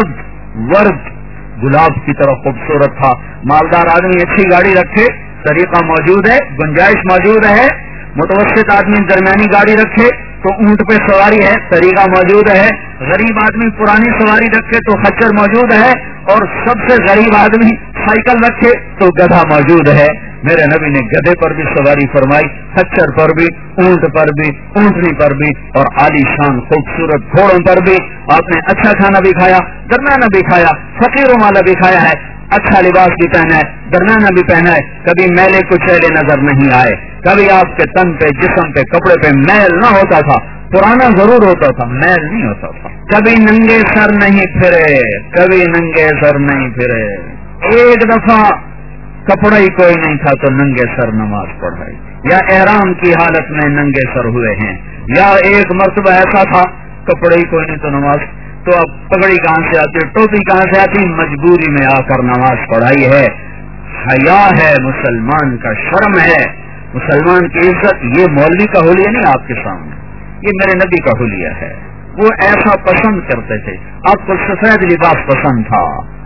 ورد گلاب کی طرح خوبصورت تھا۔ مالدار آدمی اچھی گاڑی رکھے، طریقہ موجود ہے، گنجائش موجود ہے۔ متوسط آدمی درمیانی گاڑی رکھے تو اونٹ پہ سواری ہے، طریقہ موجود ہے۔ غریب آدمی پرانی سواری رکھے تو خچر موجود ہے، اور سب سے غریب آدمی سائیکل رکھے تو گدھا موجود ہے۔ میرے نبی نے گدھے پر بھی سواری فرمائی، خچر پر بھی، اونٹ پر بھی، اونٹنی پر بھی، اور عالی شان خوبصورت گھوڑوں پر بھی۔ آپ نے اچھا کھانا بھی کھایا، درمیانہ بھی کھایا، فقیروں والا بھی کھایا ہے، اچھا لباس بھی پہنا ہے، درمیانہ بھی پہنا ہے، کبھی میلے کچیلے نظر نہیں آئے، کبھی آپ کے تن پہ، جسم پہ، کپڑے پہ میل نہ ہوتا تھا، پرانا ضرور ہوتا تھا، میل نہیں ہوتا تھا۔ کبھی ننگے سر نہیں پھرے، کبھی ننگے سر نہیں پھرے۔ ایک دفعہ کپڑا ہی کوئی نہیں تھا تو ننگے سر نماز پڑھائی، یا احرام کی حالت میں ننگے سر ہوئے ہیں، یا ایک مرتبہ ایسا تھا کپڑے ہی کوئی نہیں تو نماز، تو اب پگڑی کہاں سے آتی، ٹوپی کہاں سے آتی، مجبوری میں آ کر نماز پڑھائی ہے۔ حیا ہے مسلمان کا، شرم ہے مسلمان کی عزت۔ یہ مولوی کا حلیہ نہیں آپ کے سامنے، یہ میرے نبی کا حلیہ ہے۔ وہ ایسا پسند کرتے تھے، آپ کو سفید لباس پسند تھا،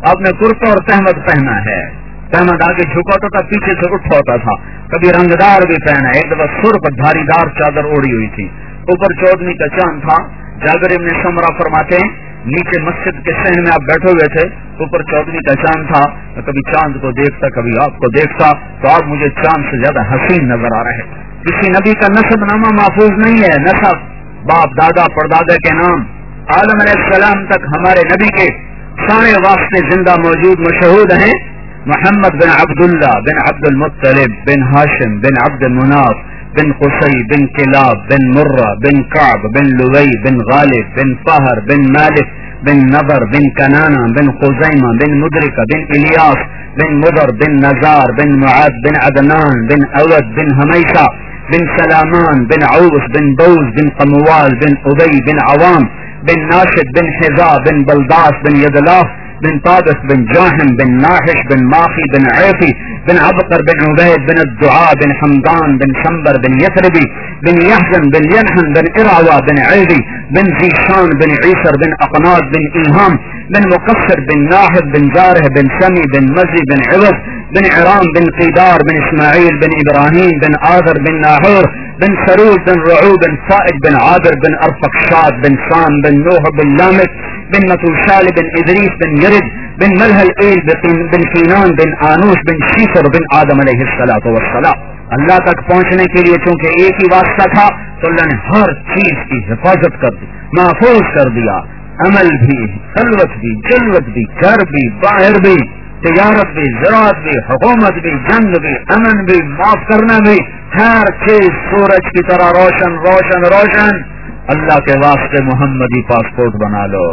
آپ نے کرتا اور تہمد پہنا ہے، تہمد آگے جھکاتا تھا، پیچھے سے اٹھ ہوتا تھا، کبھی رنگدار بھی پہنا، ایک دفعہ سرخ دھاری دار چادر اوڑی ہوئی تھی، اوپر 14ویں کا چاند تھا۔ جابر بن سمرہ فرماتے ہیں نیچے مسجد کے صحن میں آپ بیٹھے ہوئے تھے، اوپر 14ویں کا چاند تھا، میں کبھی چاند کو دیکھتا کبھی آپ کو دیکھتا تو آپ مجھے چاند سے زیادہ حسین نظر آ رہے۔ کسی نبی کا نسب نامہ محفوظ نہیں ہے، نسب باپ دادا پردادا کے نام آدم علیہ السلام تک ہمارے نبی کے سارے واسطے زندہ موجود مشہود ہیں۔ محمد بن عبداللہ بن عبد المطلب بن ہاشم بن عبد مناف بن قصی بن کلاب بن مرہ بن کعب بن لوی بن غالب بن فہر بن مالک بن نبر بن کنانہ بن خزیمہ بن مدرکہ بن الیاس بن مدر بن نزار بن معد بن عدنان بن اود بن حمیشہ بن سلامان بن عوف بن دوز بن قموال بن ابی بن عوام بن ناشد بن حذا بن بلداس بن یدلاف بن طابس بن جاہم بن ناحش بن ماخی بن عیفی بن عبقر بن عبید بن الدعاء بن حمدان بن شمبر بن یثربی بن یحزن بن ینحن بن ارعوا بن عیدی بن زیشان بن عیسر بن اقناد بن ایہام بن مقصر بن ناحد بن زارح بن سمی بن مزی بن عوض بن عرام بن قیدار بن اسماعیل بن ابراہیم بن آذر بن ناحور بن سرود بن رعو بن فائد بن عابر بن ارفقشاد بن سام بن نوح بن لامک بن متوشال بن ادریس بن یرد بن ملحل ایل بن فینان بن آنوش بن شیفر بن آدم علیہ السلام۔ اللہ تک پہنچنے کے لیے چونکہ ایک ہی واسطہ تھا تو اللہ نے ہر چیز کی حفاظت کر دی، محفوظ کر دیا، عمل بھی، خلوت بھی، جلوت بھی، گھر بھی، باہر بھی، تجارت بھی، زراعت بھی، حکومت بھی، جنگ بھی، امن بھی، معاف کرنا بھی، ہر چیز سورج کی طرح روشن روشن روشن۔ اللہ کے واسطے محمدی پاسپورٹ بنا لو،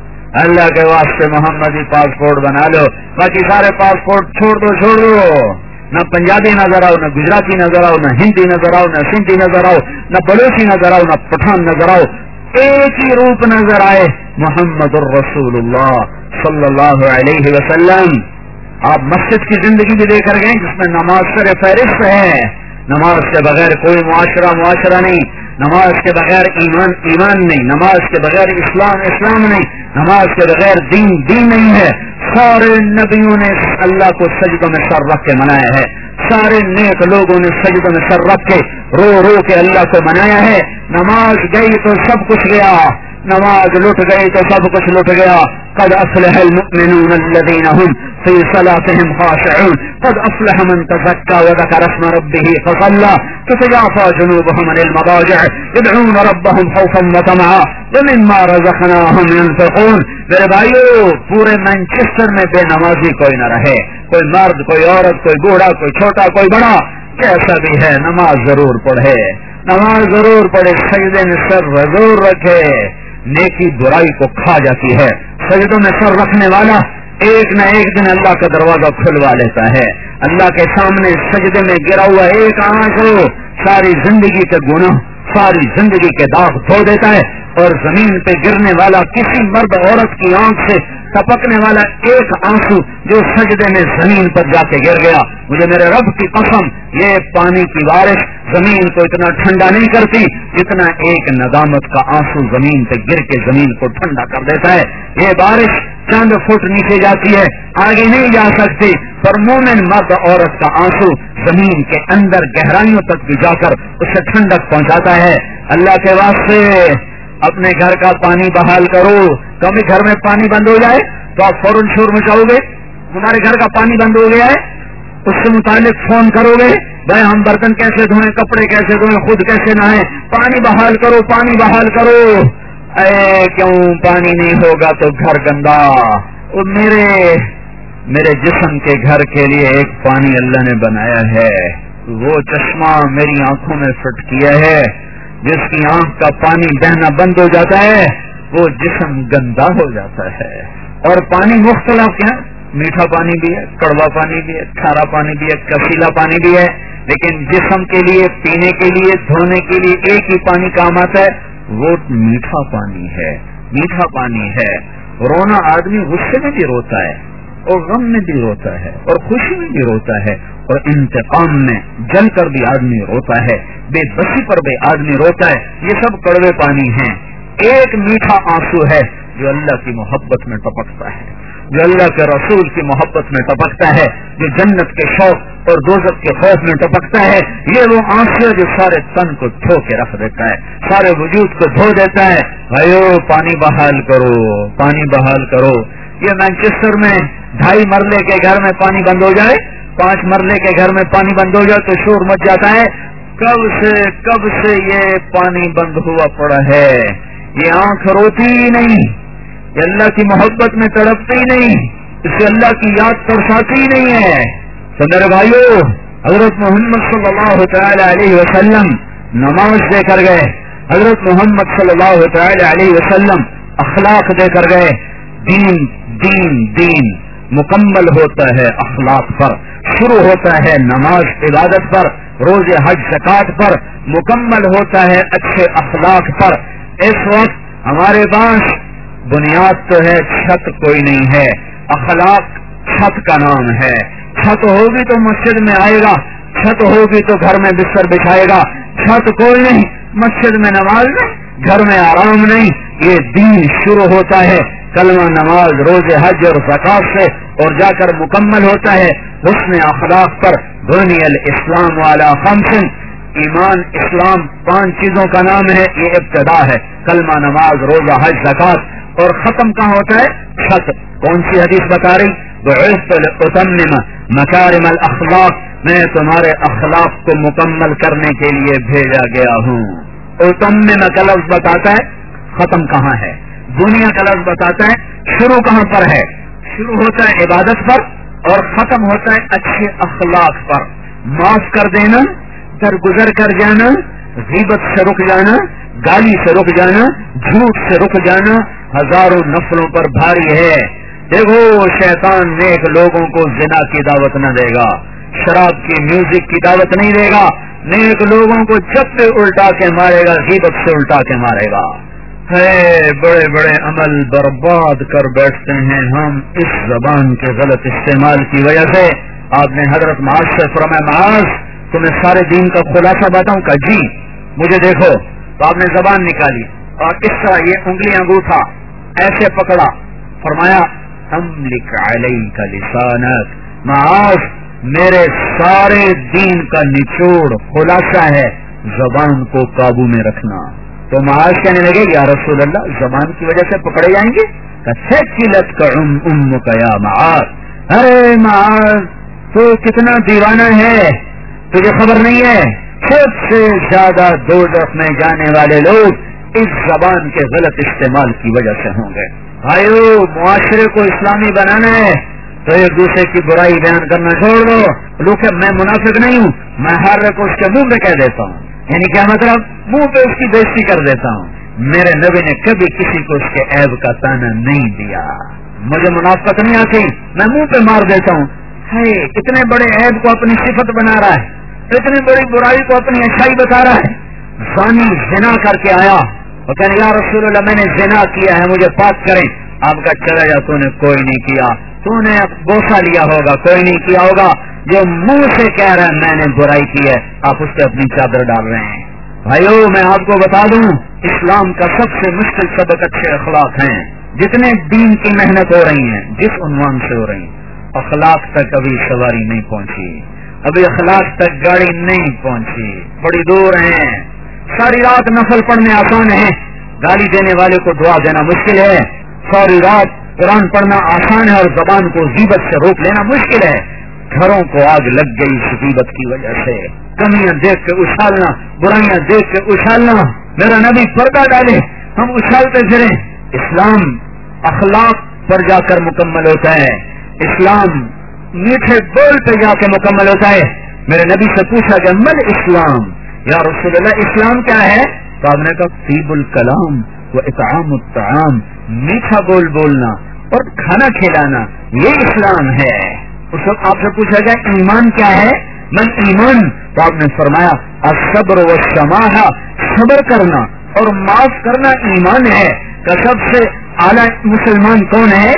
اللہ کے واسطے محمدی پاسپورٹ بنا لو، باقی سارے پاسپورٹ چھوڑ دو، نہ پنجابی نظر آؤ، نہ گجراتی نظر آؤ، نہ ہندی نظر آؤ، نہ سندھی نظر آؤ، نہ بلوچی نظر آؤ، نہ پٹھان نظر آؤ، ایک ہی روپ نظر آئے، محمد الرسول اللہ صلی اللہ علیہ وسلم۔ آپ مسجد کی زندگی بھی دے کر گئے جس میں نماز سر فہرست ہے، نماز کے بغیر کوئی معاشرہ نہیں، نماز کے بغیر ایمان نہیں، نماز کے بغیر اسلام نہیں، نماز کے بغیر دین نہیں ہے۔ سارے نبیوں نے اللہ کو سجدوں میں سر رکھ کے منایا ہے، سارے نیک لوگوں نے سجدوں میں سر رکھ کے رو رو کے اللہ کو منایا ہے۔ نماز گئی تو سب کچھ گیا، نماز لٹ گئی تو سب کچھ لٹ گیا۔ قد افلح المؤمنون الذين هم في صلاتهم خاشعون قد افلح من تزكى وذكر اسم ربه فصلى تتجافى جنوبهم عن المضاجع يدعون ربهم خوفا وطمعا ومما رزقناهم ينفقون۔ میرے بھائیو، پورے مانچسٹر میں بے نمازی کوئی نہ رہے، کوئی مرد، کوئی عورت، کوئی بوڑھا، کوئی چھوٹا، کوئی بڑا، کیسا بھی ہے، نماز ضرور پڑھے، نماز ضرور پڑھے، سجدے میں سر ضرور رکھے۔ نیکی برائی کو کھا جاتی ہے، سجدوں میں سر رکھنے والا ایک نہ ایک دن اللہ کا دروازہ کھلوا لیتا ہے۔ اللہ کے سامنے سجدے میں گرا ہوا ایک آنسو ساری زندگی کے گناہ، ساری زندگی کے داغ دھو دیتا ہے، اور زمین پہ گرنے والا کسی مرد عورت کی آنکھ سے ٹپکنے والا ایک آنسو جو سجدے میں زمین پر جا کے گر گیا، مجھے میرے رب کی قسم یہ پانی کی بارش زمین کو اتنا ٹھنڈا نہیں کرتی جتنا ایک ندامت کا آنسو زمین پہ گر کے زمین کو ٹھنڈا کر دیتا ہے۔ یہ بارش چند فٹ نیچے جاتی ہے، آگے نہیں جا سکتی، پر مومن مرد عورت کا آنسو زمین کے اندر گہرائیوں تک بھی جا کر اسے ٹھنڈک پہنچاتا ہے۔ اللہ کے واسطے اپنے گھر کا پانی بحال کرو، کبھی گھر میں پانی بند ہو جائے تو آپ فوراً شور مچاؤ گے، ہمارے گھر کا پانی بند ہو گیا ہے، اس سے متعلق فون کرو گے، بھائی ہم برتن کیسے دھوئیں، کپڑے کیسے دھوئیں، خود کیسے نہائیں، پانی بحال کرو، پانی بحال کرو۔ اے کیوں پانی نہیں ہوگا تو گھر گندا۔ اور میرے جسم کے گھر کے لیے ایک پانی اللہ نے بنایا ہے، وہ چشمہ میری آنکھوں میں فٹ کیا ہے، جس کی آنکھ کا پانی بہنا بند ہو جاتا ہے وہ جسم گندا ہو جاتا ہے۔ اور پانی مختلف ہے، میٹھا پانی بھی ہے، کڑوا پانی بھی ہے، کھارا پانی بھی ہے، کسیلا پانی بھی ہے، لیکن جسم کے لیے، پینے کے لیے، دھونے کے لیے ایک ہی پانی کام آتا ہے، وہ میٹھا پانی ہے، میٹھا پانی ہے۔ رونا آدمی غصے میں بھی روتا ہے، اور غم میں بھی روتا ہے، اور خوشی میں بھی روتا ہے، اور انتقام میں جل کر بھی آدمی روتا ہے، بے بسی پر بھی آدمی روتا ہے۔ یہ سب کڑوے پانی ہیں، ایک میٹھا آنسو ہے جو اللہ کی محبت میں ٹپکتا ہے۔ جو اللہ کے رسول کی محبت میں ٹپکتا ہے، جو جنت کے شوق اور دوزخ کے خوف میں ٹپکتا ہے، یہ وہ آنسو ہے جو سارے تن کو دھو کے رکھ دیتا ہے، سارے وجود کو دھو دیتا ہے۔ بھائیو پانی بحال کرو، پانی بحال کرو۔ یہ مانچسٹر میں 2.5 مرلے کے گھر میں پانی بند ہو جائے، 5 مرلے کے گھر میں پانی بند ہو جائے تو شور مچ جاتا ہے۔ کب سے یہ پانی بند ہوا پڑا ہے، یہ آنکھ روتی ہی نہیں، یہ اللہ کی محبت میں تڑپتی ہی نہیں، اسے اللہ کی یاد ترساتی ہی نہیں ہے۔ تو میرے بھائیو، حضرت محمد صلی اللہ تعالی علیہ وسلم نماز دے کر گئے، حضرت محمد صلی اللہ تعالی علیہ وسلم اخلاق دے کر گئے۔ دین دین دین مکمل ہوتا ہے اخلاق پر، شروع ہوتا ہے نماز عبادت پر، روزے حج زکات پر، مکمل ہوتا ہے اچھے اخلاق پر۔ اس وقت ہمارے پاس بنیاد تو ہے، چھت کوئی نہیں ہے، اخلاق چھت کا نام ہے۔ چھت ہوگی تو مسجد میں آئے گا، چھت ہوگی تو گھر میں بستر بچھائے گا، چھت کوئی نہیں، مسجد میں نماز نہیں، گھر میں آرام نہیں۔ یہ دین شروع ہوتا ہے کلمہ نماز روزے حج اور زکات سے، اور جا کر مکمل ہوتا ہے حسن اخلاق پر۔ بنی الاسلام علی 5، ایمان اسلام 5 چیزوں کا نام ہے، یہ ابتدا ہے، کلمہ نماز روزہ حج زکات، اور ختم کہاں ہوتا ہے؟ چھت۔ کون سی حدیث بتا رہی؟ بعثت لأتمم مکارم الاخلاق، میں تمہارے اخلاق کو مکمل کرنے کے لیے بھیجا گیا ہوں۔ اتمم کا لفظ بتاتا ہے ختم کہاں ہے، دنیا کا لفظ بتاتا ہے شروع کہاں پر ہے۔ شروع ہوتا ہے عبادت پر اور ختم ہوتا ہے اچھے اخلاق پر۔ معاف کر دینا، درگزر کر جانا، غیبت سے رک جانا، گالی سے رک جانا، جھوٹ سے رک جانا ہزاروں نفلوں پر بھاری ہے۔ دیکھو شیطان نیک لوگوں کو زنا کی دعوت نہ دے گا، شراب کی میوزک کی دعوت نہیں دے گا، نیک لوگوں کو جب سے الٹا کے مارے گا، غیبت سے الٹا کے مارے گا۔ بڑے بڑے عمل برباد کر بیٹھتے ہیں ہم اس زبان کے غلط استعمال کی وجہ سے۔ آپ نے حضرت معاذ سے فرمایا، معاذ تمہیں سارے دین کا خلاصہ بتاؤں؟ کہ جی مجھے دیکھو۔ تو آپ نے زبان نکالی اور اس طرح یہ انگلی انگوٹھا ایسے پکڑا، فرمایا املک علیک لسانک، معاذ میرے سارے دین کا نچوڑ خلاصہ ہے زبان کو قابو میں رکھنا۔ تو معاذ کہنے لگے، یا رسول اللہ زبان کی وجہ سے پکڑے جائیں گے؟ ثقلت کا امک یا معاذ، ارے معاذ تو کتنا دیوانہ ہے، تجھے خبر نہیں ہے سب سے زیادہ دوزخ میں جانے والے لوگ اس زبان کے غلط استعمال کی وجہ سے ہوں گے۔ بھائیو معاشرے کو اسلامی بنانا ہے تو ایک دوسرے کی برائی بیان کرنا چھوڑ دو۔ لوگ میں منافق نہیں ہوں، میں ہر ایک کو اس کے منہ پہ کہہ دیتا ہوں، یعنی کیا مطلب؟ منہ پہ اس کی بےزتی کر دیتا ہوں۔ میرے نبی نے کبھی کسی کو اس کے عیب کا تانا نہیں دیا۔ مجھے منافقت نہیں آتی، میں منہ پہ مار دیتا ہوں۔ اتنے بڑے عیب کو اپنی صفت بنا رہا ہے، اتنی بڑی برائی کو اپنی اچھائی بتا رہا ہے۔ زانی زنا کر کے آیا اور کہنے یا رسول اللہ میں نے زنا کیا ہے، مجھے پاک کریں۔ آپ کا چلا جا، تو نے کوئی نہیں کیا، تو نے بوسہ لیا ہوگا، کوئی نہیں کیا ہوگا۔ جو منہ سے کہہ رہا ہے میں نے برائی کی ہے، آپ اس پہ اپنی چادر ڈال رہے ہیں۔ بھائیو میں آپ کو بتا دوں، اسلام کا سب سے مشکل سبق اچھے اخلاق ہیں۔ جتنے دین کی محنت ہو رہی ہیں جس عنوان سے ہو رہی ہیں، اخلاق تک ابھی سواری نہیں پہنچی، ابھی اخلاق تک گاڑی نہیں پہنچی، بڑی دور ہیں۔ ساری رات نفل پڑھنے آسان ہے، گالی دینے والے کو دعا دینا مشکل ہے۔ ساری رات قرآن پڑھنا آسان ہے اور زبان کو غیبت سے روک لینا مشکل ہے۔ گھروں کو آگ لگ گئی اس غیبت کی وجہ سے، کمیاں دیکھ کے اچھالنا، برائیاں دیکھ کے اچھالنا۔ میرا نبی پردہ ڈالے، ہم اچھالتے پھریں۔ اسلام اخلاق پر جا کر مکمل ہوتا ہے، اسلام میٹھے بول پہ جا کے مکمل ہوتا ہے۔ میرے نبی سے پوچھا کہ مل اسلام، یا رسول اللہ اسلام کیا ہے؟ تو آپ نے کہا طیب الکلام و اطعام الطعام، میٹھا بول بولنا اور کھانا کھلانا، یہ اسلام ہے۔ اس وقت آپ سے پوچھا گیا ایمان کیا ہے؟ من ایمان، تو آپ نے فرمایا الصبر والسماحہ، صبر کرنا اور معاف کرنا ایمان ہے۔ کہ سب سے اعلیٰ مسلمان کون ہے؟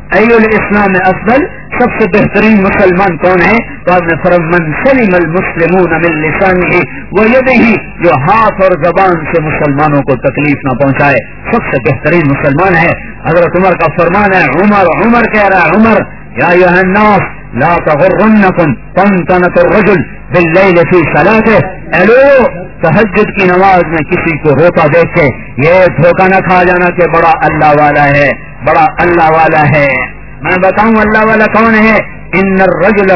ایل اسلام افضل، سب سے بہترین مسلمان کون ہے؟ تو آپ نے فرمایا من سلم المسلمون من لسانه ویده، جو ہاتھ اور زبان سے مسلمانوں کو تکلیف نہ پہنچائے، سب سے بہترین مسلمان ہے۔ حضرت عمر کا فرمان ہے، عمر کہہ رہا ہے، عمر یا ایھا الناس لا تغرنکم طنطنة الرجل باللیل فی صلاته، اے لوگ تہجد کی نماز میں کسی کو روتا دیکھ کے یہ دھوکہ نہ کھا جانا کہ بڑا اللہ والا ہے، بڑا اللہ والا ہے۔ میں بتاؤں اللہ والا کون ہے؟ ان الرجل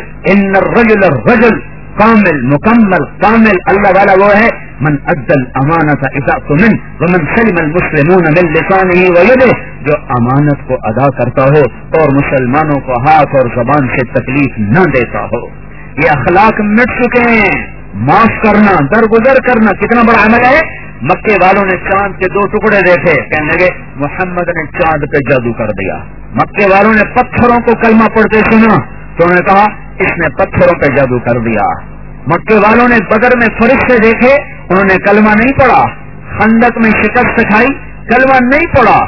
الرجل کامل، مکمل، کامل اللہ والا وہ ہے من ادى الامانۃ اذا اؤتمن ومن سلم المسلمون من لسانه ويده، جو امانت کو ادا کرتا ہو اور مسلمانوں کو ہاتھ اور زبان سے تکلیف نہ دیتا ہو۔ یہ اخلاق مٹ چکے ہیں۔ معاف کرنا، درگزر کرنا کتنا بڑا عمل ہے۔ مکے والوں نے چاند کے 2 ٹکڑے دیکھے، کہنے لگے محمد نے چاند پہ جادو کر دیا۔ مکے والوں نے پتھروں کو کلمہ پڑھتے سنا تو انہوں نے کہا اس نے پتھروں پہ جادو کر دیا۔ مکے والوں نے بدر میں فرشتے دیکھے، انہوں نے کلمہ نہیں پڑھا۔ خندق میں شکست کھائی، کلمہ نہیں پڑھا۔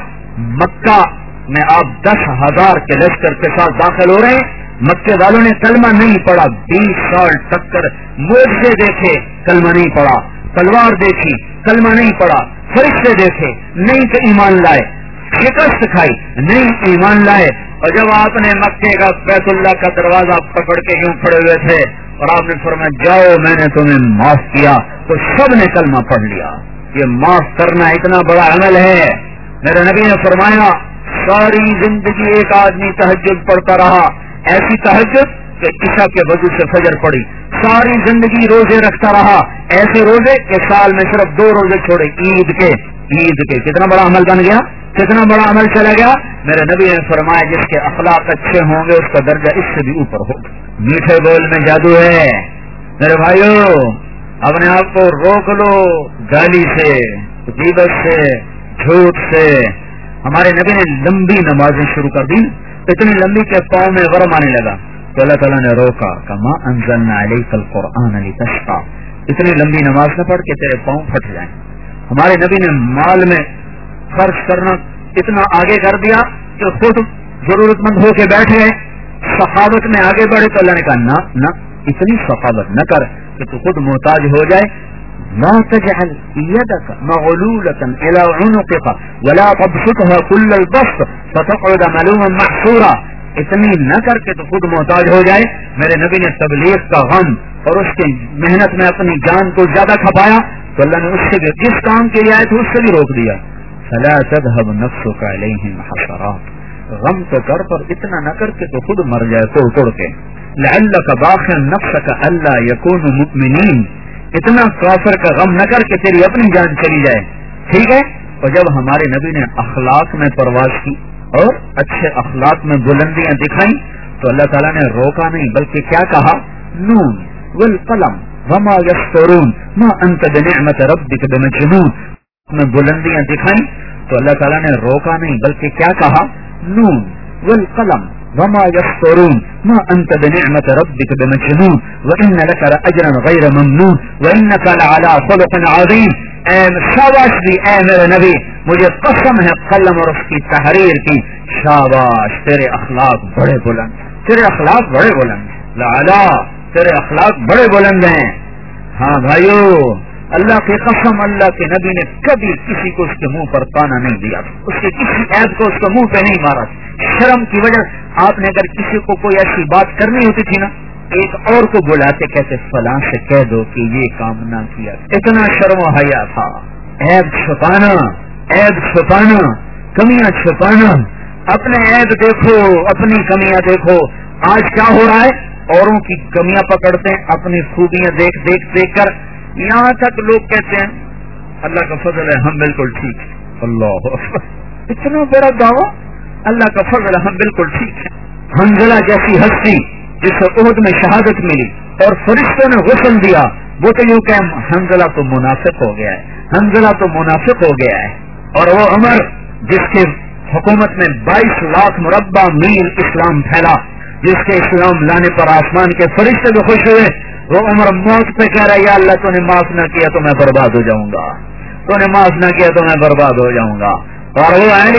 مکہ میں آپ 10,000 کے لشکر کے ساتھ داخل ہو رہے ہیں، مکے والوں نے کلمہ نہیں پڑھا۔ 20 سال ٹکر معجزے دیکھے، کلمہ نہیں پڑھا۔ تلوار دیکھی، کلمہ نہیں پڑھا۔ فرشتے دیکھے، نہیں تو ایمان لائے۔ شکست کھائی، نہیں ایمان لائے۔ اور جب آپ نے مکے کا بیت اللہ کا دروازہ پکڑ کے یوں کھڑے ہوئے تھے اور آپ نے فرمایا جاؤ میں نے تمہیں معاف کیا، تو سب نے کلمہ پڑھ لیا۔ یہ معاف کرنا اتنا بڑا عمل ہے۔ میرے نبی نے فرمایا ساری زندگی ایک آدمی تہجد پڑھتا رہا، ایسی تہجد کہ عشاء کے وضو سے فجر پڑی، ساری زندگی روزے رکھتا رہا، ایسے روزے کہ سال میں صرف 2 روزے چھوڑے، عید کے۔ کتنا بڑا عمل بن گیا، کتنا بڑا عمل چلا گیا۔ میرے نبی نے فرمایا جس کے اخلاق اچھے ہوں گے اس کا درجہ اس سے بھی اوپر ہوگا۔ میٹھے بول میں جادو ہے۔ میرے بھائیو اپنے آپ کو روک لو گالی سے، غیبت سے، جھوٹ سے۔ ہمارے نبی نے لمبی نمازیں شروع کر دی، اتنی لمبی کہ پاؤں میں ورم آنے لگا تو اللہ تعالیٰ نے روکا، کما انزلنا علیک القرآن لتشقی، اتنی لمبی نماز نہ پڑھ کہ تیرے پاؤں پھٹ جائیں۔ ہمارے نبی نے مال میں خرچ کرنا اتنا آگے کر دیا کہ خود ضرورت مند ہو کے بیٹھے، سخاوت میں آگے بڑھے تو اللہ نے کہا نہ اتنی سخاوت نہ کر کہ تو خود محتاج ہو جائے۔ لا تجعل يدك مغلولة إلى عنقك ولا تبسطها كل البسط فتقعد ملوما محسورا، اتنی نہ کر کے تو خود محتاج ہو جائے۔ میرے نبی نے تبلیغ کا غم اور اس کی محنت میں اپنی جان کو زیادہ کھپایا تو اللہ نے اس سے بھی جس کام کے لیے آئے تھے اس سے بھی روک دیا۔ فلا تذهب نفسك عليهم حسرات، غم تو کر پر اتنا نہ کر کے تو خود مر جائے توڑ توڑ کے۔ لعلك باخع نفسك الا يكونوا مؤمنين، اتنا کافر کا غم نہ کر کہ تیری اپنی جان چلی جائے، ٹھیک ہے۔ اور جب ہمارے نبی نے اخلاق میں پرواز کی اور اچھے اخلاق میں بلندیاں دکھائیں تو اللہ تعالیٰ نے روکا نہیں بلکہ کیا کہا، نون والقلم وما یسطرون ما انت بنعمت ربک بمجنون، میں بلندیاں دکھائیں تو اللہ تعالیٰ نے روکا نہیں بلکہ کیا کہا، نون والقلم وما يسطرون ما انت بنعمت ربك بمجنون وان لك لاجرا غير ممنون وانك لعلى خلق عظيم۔ شاباش دی اے میرے نبی، مجھے قسم ہے قلم اور اس کی تحریر کی، شاباش تیرے اخلاق بڑے بلند، تیرے اخلاق بڑے بلند ہیں، لعلا تیرے اخلاق بڑے بلند ہیں۔ ہاں بھائیو اللہ کی قسم، اللہ کے نبی نے کبھی کسی کو اس کے منہ پر تانا نہیں دیا، اس کے کسی عیب کو اس کے منہ پہ نہیں مارا۔ شرم کی وجہ آپ نے اگر کسی کو کوئی ایسی بات کرنی ہوتی تھی نا، ایک اور کو بلاتے کہتے فلاں سے کہہ دو کہ یہ کام نہ کیا، اتنا شرم و حیا تھا۔ عیب چھپانا، عیب چھپانا، کمیاں چھپانا، اپنے عیب دیکھو، اپنی کمیاں دیکھو۔ آج کیا ہو رہا ہے، اوروں کی کمیاں پکڑتے ہیں، اپنی خوبیاں دیکھ دیکھ کر، یہاں تک لوگ کہتے ہیں اللہ کا فضل ہے ہم بالکل ٹھیک ہیں۔ اللہ اکبر، اتنا بڑا دعویٰ، اللہ کا فضل ہے ہم بالکل ٹھیک ہیں۔ حنظلہ جیسی ہستی جس کو احد میں شہادت ملی اور فرشتوں نے غسل دیا، وہ تو یوں کہ حنظلہ تو منافق ہو گیا ہے، حنظلہ تو منافق ہو گیا ہے۔ اور وہ عمر جس کے حکومت میں 22 لاکھ مربع میل اسلام پھیلا، جس کے اسلام لانے پر آسمان کے فرشتے بھی خوش ہوئے، وہ عمر موت پہ کہہ رہا ہے یا اللہ تو نے معاف نہ کیا تو میں برباد ہو جاؤں گا، تو نے معاف نہ کیا تو میں برباد ہو جاؤں گا۔ اور وہ علی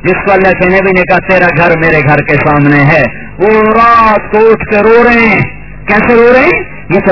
جس کو اللہ کے نبی نے کہا تیرا گھر میرے گھر کے سامنے ہے، وہ رات کو اٹھ کے رو رہے ہیں. کیسے رو رہے ہیں؟ یہ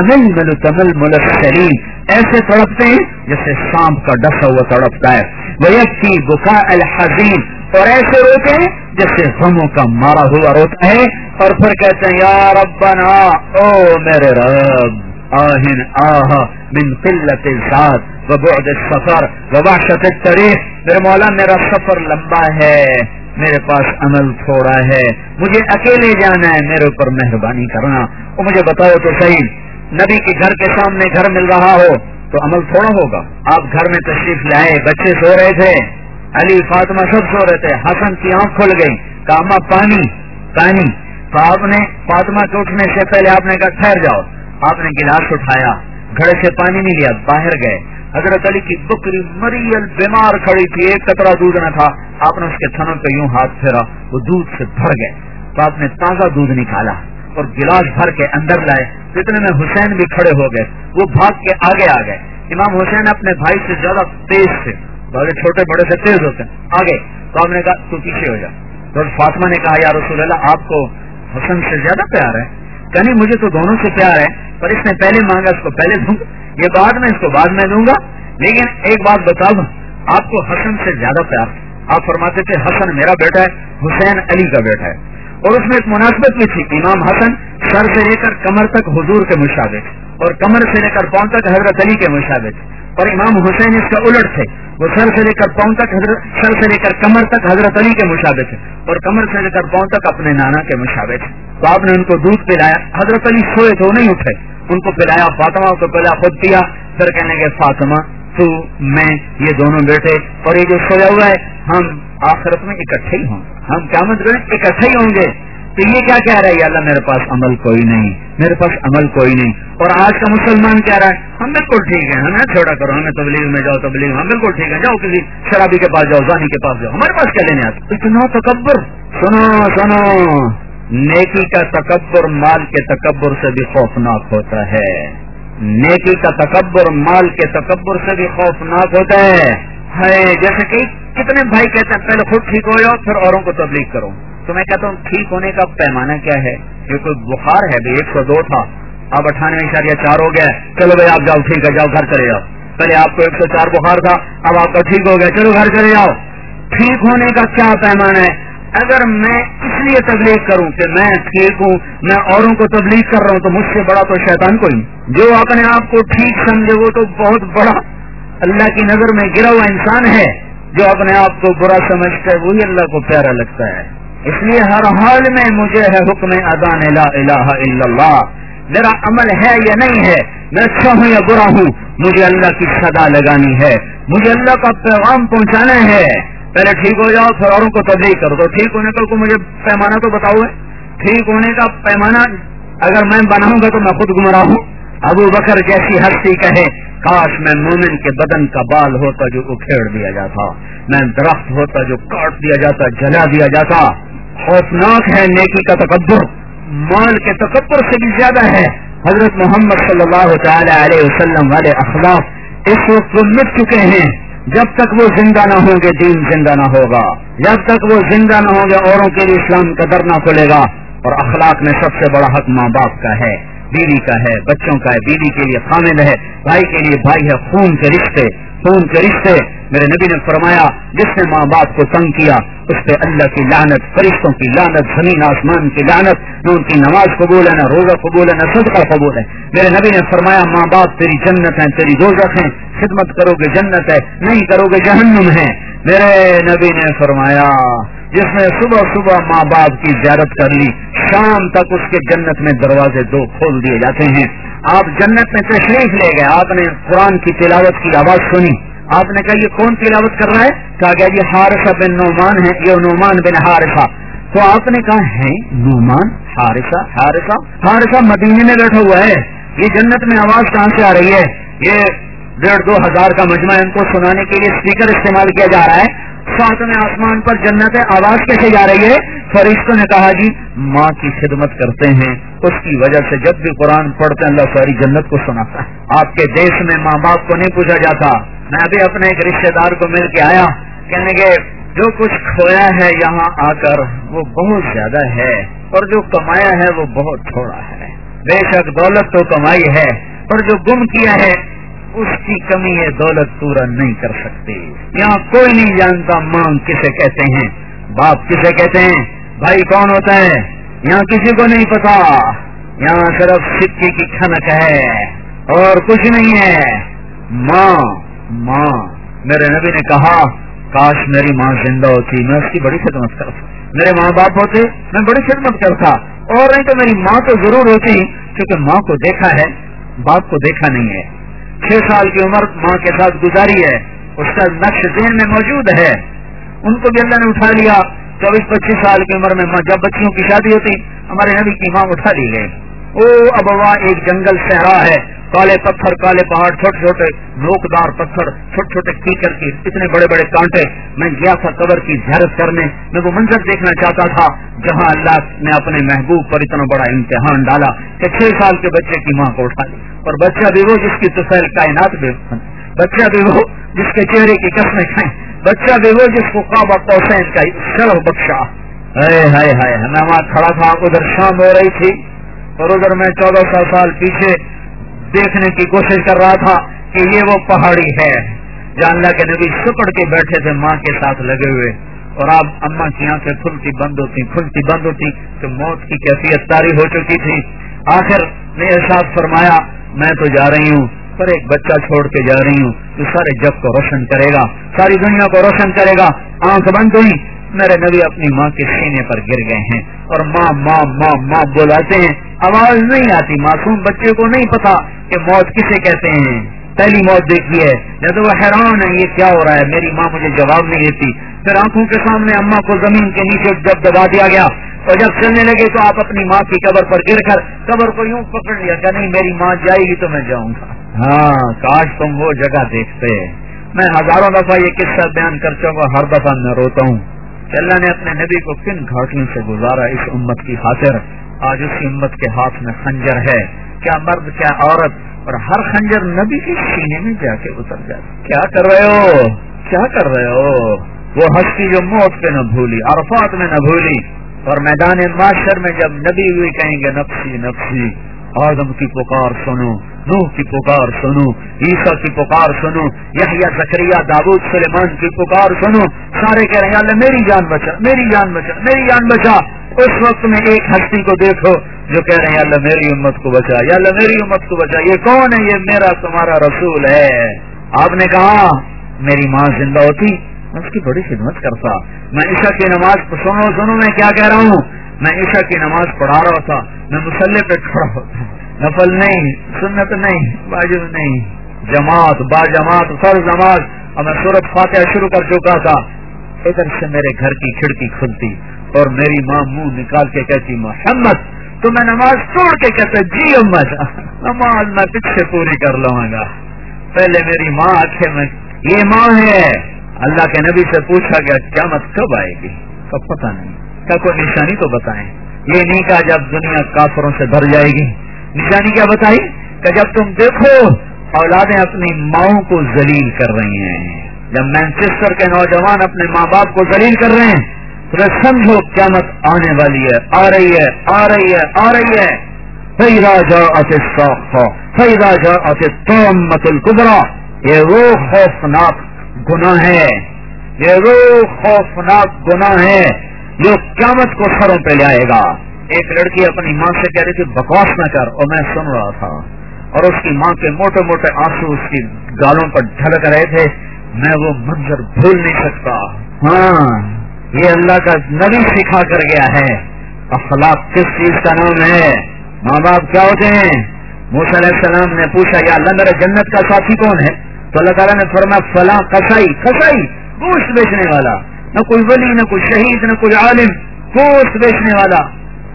تمل السلیم، ایسے تڑپتے ہیں جیسے سانپ کا ڈسا ہوا تڑپتا ہے. ویکفی بکاء الحزین، اور ایسے روتے ہیں جیسے غموں کا مارا ہوا روتا ہے. اور پھر کہتے ہیں یا ربنا، او میرے رب، آہن آہ من قلت الذات وبعد السفر ووحشت الطریق، میرے مولا میرا سفر لمبا ہے، میرے پاس عمل تھوڑا ہے، مجھے اکیلے جانا ہے، میرے اوپر مہربانی کرنا. اور مجھے بتاؤ تو صحیح، نبی کے گھر کے سامنے گھر مل رہا ہو تو عمل تھوڑا ہوگا. آپ گھر میں تشریف لائے، بچے سو رہے تھے، علی فاطمہ سب سو رہے تھے. حسن کی آنکھ کھل گئی، کہا اماں پانی پانی. تو آپ نے فاطمہ کے اٹھنے سے پہلے آپ نے کہا ٹھہر جاؤ. آپ نے گلاس اٹھایا، گھڑے سے پانی نہیں لیا، باہر گئے. حضرت علی کی بکری مریل بیمار کھڑی تھی، ایک قطرہ دودھ نہ تھا. آپ نے اس کے تھنوں پہ یوں ہاتھ پھیرا، وہ دودھ سے بھر گئے. تو آپ نے تازہ دودھ نکالا اور گلاس بھر کے اندر لائے. اتنے میں حسین بھی کھڑے ہو گئے، وہ بھاگ کے آگے آ گئے. امام حسین اپنے بھائی سے زیادہ تیز تھے، بڑے چھوٹے بڑے سے تیز ہوتے ہیں. آگے تو آپ نے کہا تو پیچھے ہو جا. تو فاطمہ نے کہا یا رسول اللہ، آپ کو حسن سے زیادہ پیار ہے؟ کہ نہیں، مجھے تو دونوں سے پیار ہے، پر اس نے پہلے مانگا، اس کو پہلے دوں گا، یہ بعد میں، اس کو بعد میں دوں گا. لیکن ایک بات بتا دوں، آپ کو حسن سے زیادہ پیار. آپ فرماتے تھے حسن میرا بیٹا ہے، حسین علی کا بیٹا ہے. اور اس میں ایک مناسبت بھی تھی، امام حسن سر سے لے کر کمر تک حضور کے مشابہ تھے، اور کمر سے لے کر پاؤں تک حضرت علی کے مشابہ تھے. اور امام حسین اس کا الٹ تھے، وہ سر سے لے کر پاؤں تک سر سے لے کر کمر تک حضرت علی کے مشابہ تھے، اور کمر سے لے کر پاؤں تک اپنے نانا کے مشابہ تھے. تو آپ نے ان کو دودھ پلایا. حضرت علی سوئے تو نہیں اٹھے، ان کو پلایا. فاطمہ کو پہلا خود پیا، پھر کہنے لگے فاطمہ تو میں یہ دونوں بیٹے اور یہ جو سویا ہوا ہے، ہم آخرت میں اکٹھے ہی ہوں گے، ہم قیامت میں اکٹھے ہی ہوں گے. تو یہ کیا کہہ رہا ہے؟ اللہ میرے پاس عمل کوئی نہیں، میرے پاس عمل کوئی نہیں. اور آج کا مسلمان کہہ رہا ہے ہم بالکل ٹھیک ہے، ہمیں چھوڑا کرو، ہمیں تبلیغ میں جاؤ، تبلیغ ہم بالکل ٹھیک ہے، جاؤ کسی شرابی کے پاس جاؤ، زانی کے پاس جاؤ، ہمارے پاس کیا لینے آتے. اتنا تکبر. سنو سنو، نیکی کا تکبر مال کے تکبر سے بھی خوفناک ہوتا ہے. نیکی کا تکبر مال کے تکبر سے بھی خوفناک ہوتا ہے. جیسے کہ کتنے بھائی کہتے ہیں پہلے خود ٹھیک ہو جاؤ پھر اوروں کو تبلیغ کرو. تو میں کہتا ہوں ٹھیک ہونے کا پیمانہ کیا ہے؟ یہ کوئی بخار ہے بھائی، 102 تھا، اب 98.4 ہو گیا، چلو بھائی آپ جاؤ، ٹھیک ہے جاؤ گھر چلے جاؤ. پہلے آپ کو 104 بخار تھا، اب آپ کا ٹھیک ہو گیا، چلو گھر چلے جاؤ. ٹھیک ہونے کا کیا پیمانہ ہے؟ اگر میں اس لیے تبلیغ کروں کہ میں ٹھیک ہوں، میں اوروں کو تبلیغ کر رہا ہوں، تو مجھ سے بڑا تو شیطان کوئی نہیں. جو اپنے آپ کو ٹھیک سمجھے وہ تو بہت بڑا اللہ کی نظر میں گرا ہوا انسان ہے. جو اپنے آپ کو برا سمجھتا ہے وہی اللہ کو پیارا لگتا ہے. اس لیے ہر حال میں مجھے ہے حکم اذان لا الہ الا اللہ. میرا عمل ہے یا نہیں ہے، میں اچھا ہوں یا برا ہوں، مجھے اللہ کی صدا لگانی ہے، مجھے اللہ کا پیغام پہنچانا ہے. پہلے ٹھیک ہو جاؤ پھر اوروں کو تبلیغ کرو. تو ٹھیک ہونے کا مجھے پیمانہ تو بتاؤ. ٹھیک ہونے کا پیمانہ اگر میں بناؤں گا تو میں خود گمراہ ہوں. ابو بکر جیسی ہستی کہے کاش میں مومن کے بدن کا بال ہوتا جو اکھیڑ دیا جاتا، میں درخت ہوتا جو کاٹ دیا جاتا، جلا دیا جاتا. خوفناک ہے نیکی کا تکبر، مال کے تکبر سے بھی زیادہ ہے. حضرت محمد صلی اللہ تعالی علیہ وسلم والے اخلاق اس وقت وہ مٹ چکے ہیں. جب تک وہ زندہ نہ ہوں گے دین زندہ نہ ہوگا، جب تک وہ زندہ نہ ہوں گے اوروں کے لیے اسلام کا در نہ کھلے گا. اور اخلاق میں سب سے بڑا حق ماں باپ کا ہے، بیوی کا ہے، بچوں کا ہے. بیوی کے لیے خامد ہے، بھائی کے لیے بھائی ہے. خون کے رشتے، خون کے رشتے. میرے نبی نے فرمایا جس نے ماں باپ کو تنگ کیا اس پہ اللہ کی لعنت، فرشتوں کی لعنت، زمین آسمان کی لعنت. نہ ان کی نماز قبول ہے، نہ روزہ قبول ہے، نہ صدقہ قبول ہے. میرے نبی نے فرمایا ماں باپ تیری جنت ہیں، تیری دوزخ ہیں. خدمت کرو گے جنت ہے، نہیں کرو گے جہنم ہے. میرے نبی نے فرمایا جس نے صبح صبح ماں باپ کی زیارت کر لی شام تک اس کے جنت میں دروازے 2 کھول دیے جاتے ہیں. آپ جنت میں تشریف لے گئے، آپ نے قرآن کی تلاوت کی آواز سنی، آپ نے کہا یہ کون تلاوت کر رہا ہے؟ کہا گیا یہ حارثہ بن نعمان ہے، یہ نعمان بن حارثہ. تو آپ نے کہا ہے نعمان حارثہ؟ حارثہ مدینے میں بیٹھا ہوا ہے، یہ جنت میں آواز کہاں سے آ رہی ہے؟ یہ 1,500 ہزار کا مجمع ان کو سنانے کے لیے اسپیکر استعمال کیا جا رہا ہے. ساتویں آسمان پر جنت ہے، آواز کیسے جا رہی ہے؟ فرشتوں نے کہا جی ماں کی خدمت کرتے ہیں، اس کی وجہ سے جب بھی قرآن پڑھتے ہیں اللہ ساری جنت کو سناتا ہے. آپ کے دیش میں ماں باپ کو نہیں پوچھا جاتا. میں ابھی اپنے ایک رشتے دار کو مل کے آیا، کہنے کے جو کچھ کھویا ہے یہاں آ کر وہ بہت زیادہ ہے اور جو کمایا ہے وہ بہت تھوڑا ہے. بے شک دولت تو کمائی ہے اور جو گم کیا ہے اس کی کمی یہ دولت پورا نہیں کر سکتی. یہاں کوئی نہیں جانتا ماں کسے کہتے ہیں، باپ کسے کہتے ہیں، بھائی کون ہوتا ہے، یہاں کسی کو نہیں پتا. یہاں صرف سکے کی کھنک ہے اور کچھ نہیں ہے. ماں میرے نبی نے کہا کاش میری ماں زندہ ہوتی، میں اس کی بڑی خدمت کرتا. میرے ماں باپ ہوتے میں بڑی خدمت کرتا، اور نہیں تو میری ماں تو ضرور ہوتی، کیونکہ ماں کو دیکھا ہے باپ کو دیکھا نہیں ہے. 6 سال کی عمر ماں کے ساتھ گزاری ہے، اس کا نقش ذہن میں موجود ہے. ان کو بھی اللہ نے اٹھا لیا. 24-25 سال کی عمر میں جب بچیوں کی شادی ہوتی ہمارے نبی کی ماں اٹھا لی گئی. ابوا ایک جنگل صحرا ہے، کالے پتھر، کالے پہاڑ، چھوٹے چھوٹے نوکدار پتھر، چھوٹے چھوٹے کیکر کی اتنے بڑے بڑے کانٹے. میں گیا تھا قبر کی زیارت کرنے، میں وہ منظر دیکھنا چاہتا تھا جہاں اللہ نے اپنے محبوب پر اتنا بڑا امتحان ڈالا کہ 6 سال کے بچے کی ماں کو اٹھا لی. اور بچہ بھی وہ جس کی طفیل کائنات بھی، بچہ بھی وہ جس کے چہرے کی قسمیں کھائیں، بچہ بھی وہ جس کو قاب قوسین کا شرف بخشا. ہائے میں وہاں کھڑا تھا، ادھر شام ہو رہی تھی اور ادھر میں 1400 سال پیچھے دیکھنے کی کوشش کر رہا تھا کہ یہ وہ پہاڑی ہے جہاں اللہ کے نبی سکڑ کے بیٹھے تھے ماں کے ساتھ لگے ہوئے، اور آپ اماں کی آنکھیں کھلتی بند ہوتی تو موت کی کیفیت طاری ہو چکی تھی. آخر نے احساس فرمایا میں تو جا رہی ہوں پر ایک بچہ چھوڑ کے جا رہی ہوں جو سارے جگ کو روشن کرے گا، ساری دنیا کو روشن کرے گا. آنکھ بند ہوئی، میرے نبی اپنی ماں کے سینے پر گر گئے ہیں اور ماں ماں ماں ماں بلاتے ہیں، آواز نہیں آتی. معصوم بچے کو نہیں پتا کہ موت کسے کہتے ہیں، پہلی موت دیکھی ہے جب وہ حیران ہے یہ کیا ہو رہا ہے، میری ماں مجھے جواب نہیں دیتی. پھر آنکھوں کے سامنے اماں کو زمین کے نیچے جب دبا دیا گیا اور جب چلنے لگے تو آپ اپنی ماں کی قبر پر گر کر قبر کو یوں پکڑ لیا کہ نہیں میری ماں جائے گی تو میں جاؤں گا. ہاں کاش تم وہ جگہ دیکھتے. میں ہزاروں دفعہ یہ قصہ بیان کر چکا، ہر دفعہ میں روتا ہوں کہ اللہ نے اپنے نبی کو کن گھاٹیوں سے گزارا اس امت کی خاطر. آج اس امت کے ہاتھ میں خنجر ہے، کیا مرد کیا عورت، اور ہر خنجر نبی کے سینے میں جا کے اتر جائے. کیا کر رہے ہو؟ وہ ہستی جو موت پہ نہ بھولی، عرفات میں نہ بھولی، اور میدان معاشر میں جب نبی ہوئی کہیں گے نفسی نفسی. آدم کی پکار سنو، نوح کی پکار سنو، عیسیٰ کی پکار سنو، یحییٰ، زکریا، داؤد، سلیمان کی پکار سنو. سارے کہہ رہے ہیں اللہ میری جان بچا، میری جان بچا، میری جان بچا. اس وقت میں ایک ہستی کو دیکھو جو کہہ رہے ہیں اللہ میری امت کو بچا، یا اللہ میری امت کو بچا. یہ کون ہے؟ یہ میرا تمہارا رسول ہے. آپ نے کہا میری ماں زندہ ہوتی میں اس کی بڑی خدمت کرتا. میں عشاء کی نماز سنو میں کیا کہہ رہا ہوں. میں عشاء کی نماز پڑھا رہا تھا، میں مصلی پہ کھڑا ہوتا، نفل نہیں، سنت نہیں، واجب نہیں، جماعت با جماعت فرض نماز، اور میں سورۃ فاتحہ شروع کر چکا تھا. ادھر سے میرے گھر کی کھڑکی کھلتی اور میری ماں منہ نکال کے کہتی محمد، تو میں نماز توڑ کے کہتا جی اما جان، نماز میں پیچھے پوری کر لوں گا. پہلے میری ماں آنکھیں میں، یہ ماں ہے. اللہ کے نبی سے پوچھا گیا قیامت کب آئے گی؟ کب پتہ نہیں، کیا کوئی نشانی تو بتائیں. یہ نہیں کہا جب دنیا کافروں سے بھر جائے گی. نشانی کیا بتائی کہ جب تم دیکھو اولادیں اپنی ماؤں کو ذلیل کر رہی ہیں. جب مینچسٹر کے نوجوان اپنے ماں باپ کو ذلیل کر رہے ہیں تو سمجھو قیامت آنے والی ہے، آ رہی ہے، آ رہی ہے، آ رہی ہے. فَإِذَا جَاءَتِ الصَّاخَّةُ فَإِذَا جَاءَتِ الطَّامَّةُ الْكُبْرَىٰ. یہ وہ خوفناک گناہ ہے، یہ وہ خوفناک گناہ ہے جو قیامت کو سروں پہ لے آئے گا. ایک لڑکی اپنی ماں سے کہہ رہی تھی بکواس نہ کر، اور میں سن رہا تھا، اور اس کی ماں کے موٹے موٹے آنسو اس کی گالوں پر ڈھلک رہے تھے. میں وہ منظر بھول نہیں سکتا. ہاں یہ اللہ کا نبی سکھا کر گیا ہے. اخلاق کس چیز کا نام ہے؟ ماں باپ کیا ہوتے ہیں؟ موسیٰ علیہ السلام نے پوچھا یا اللہ میرے جنت کا ساتھی کون ہے؟ تو اللہ تعالیٰ نے فرمایا فلاں کسائی گوشت بیچنے والا. نہ کوئی ولی، نہ کوئی شہید، نہ کوئی عالم، گوشت بیچنے والا.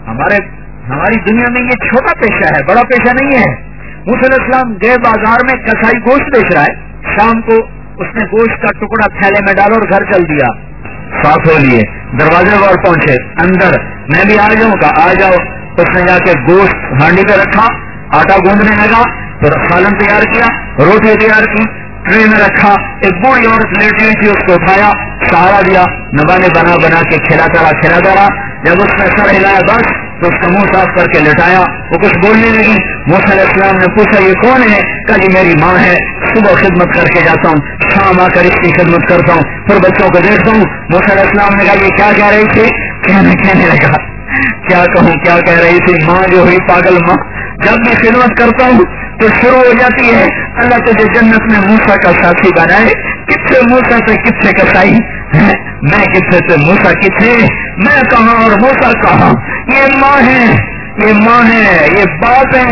ہماری دنیا میں یہ چھوٹا پیشہ ہے، بڑا پیشہ نہیں ہے. موسیٰ علیہ السلام گئے بازار میں، کسائی گوشت بیچ رہا ہے. شام کو اس نے گوشت کا ٹکڑا تھیلے میں ڈالا اور گھر چل دیا. صاف ہو لیے، دروازے پر پہنچے، اندر میں بھی آ جاؤں کا، آ جاؤ. اس نے جا کے گوشت ہانڈی پہ رکھا، آٹا گوندنے لگا، پھر سالن تیار کیا، روٹی تیار کی، ٹرے میں رکھا, ایک بوڑھی عورت لیٹی ہوئی تھی, اس کو اٹھایا, سہارا دیا, نوانے بنا کے کھلاتا رہا. جب اس نے سر ہلایا بس تو اس کا منہ صاف کر کے لٹایا, وہ کچھ بولنے لگی. موسیٰ علیہ السلام نے پوچھا یہ کون ہے؟ کہا جی میری ماں ہے, صبح خدمت کر کے جاتا ہوں, شام آ کر اس کی خدمت کرتا ہوں, پھر بچوں کو دیکھتا ہوں. موسیٰ علیہ السلام نے کہا یہ کیا کہہ رہی تھی؟ کہنے لگا کیا کہوں, کیا کہہ رہی تھی, ماں جو ہوئی پاگل ماں. جب بھی خدمت کرتا ہوں تو شروع ہو جاتی ہے اللہ تجھے جنت میں موسیٰ کا ساتھی بنائے. کتنے موسیٰ سے کتنے کسائی, میں کتنے سے موسیٰ کتنے, میں کہاں اور موسیٰ کہاں. یہ ماں ہے, یہ ماں ہے, یہ باپ ہے,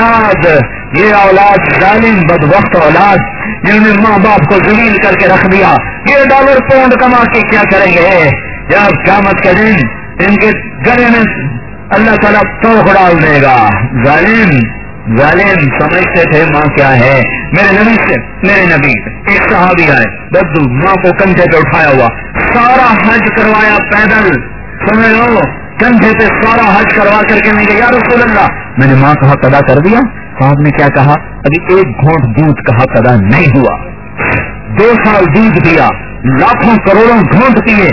یہ اولاد ظالم بدبخت اولاد جنہوں نے ماں باپ کو ذلیل کر کے رکھ دیا. یہ ڈالر پاؤنڈ کما کے کیا کریں گے جب قیامت کے دن ان کے گلے میں اللہ تعالیٰ توق ڈال دے گا. ظالم سمجھتے تھے ماں کیا ہے. میرے نبی ایک صحابی آئے, بدو ماں کو کندھے پہ اٹھایا ہوا, سارا حج کروایا پیدل, سمجھ لو کندھے پہ سارا حج کروا کر کے نہیں گیا. یا رسول اللہ, میں نے ماں کا حق ادا کر دیا. صاحب نے کیا کہا, ابھی ایک گھونٹ دودھ کا حق ادا نہیں ہوا. 2 سال دودھ دیا, لاکھوں کروڑوں گھونٹ پیے,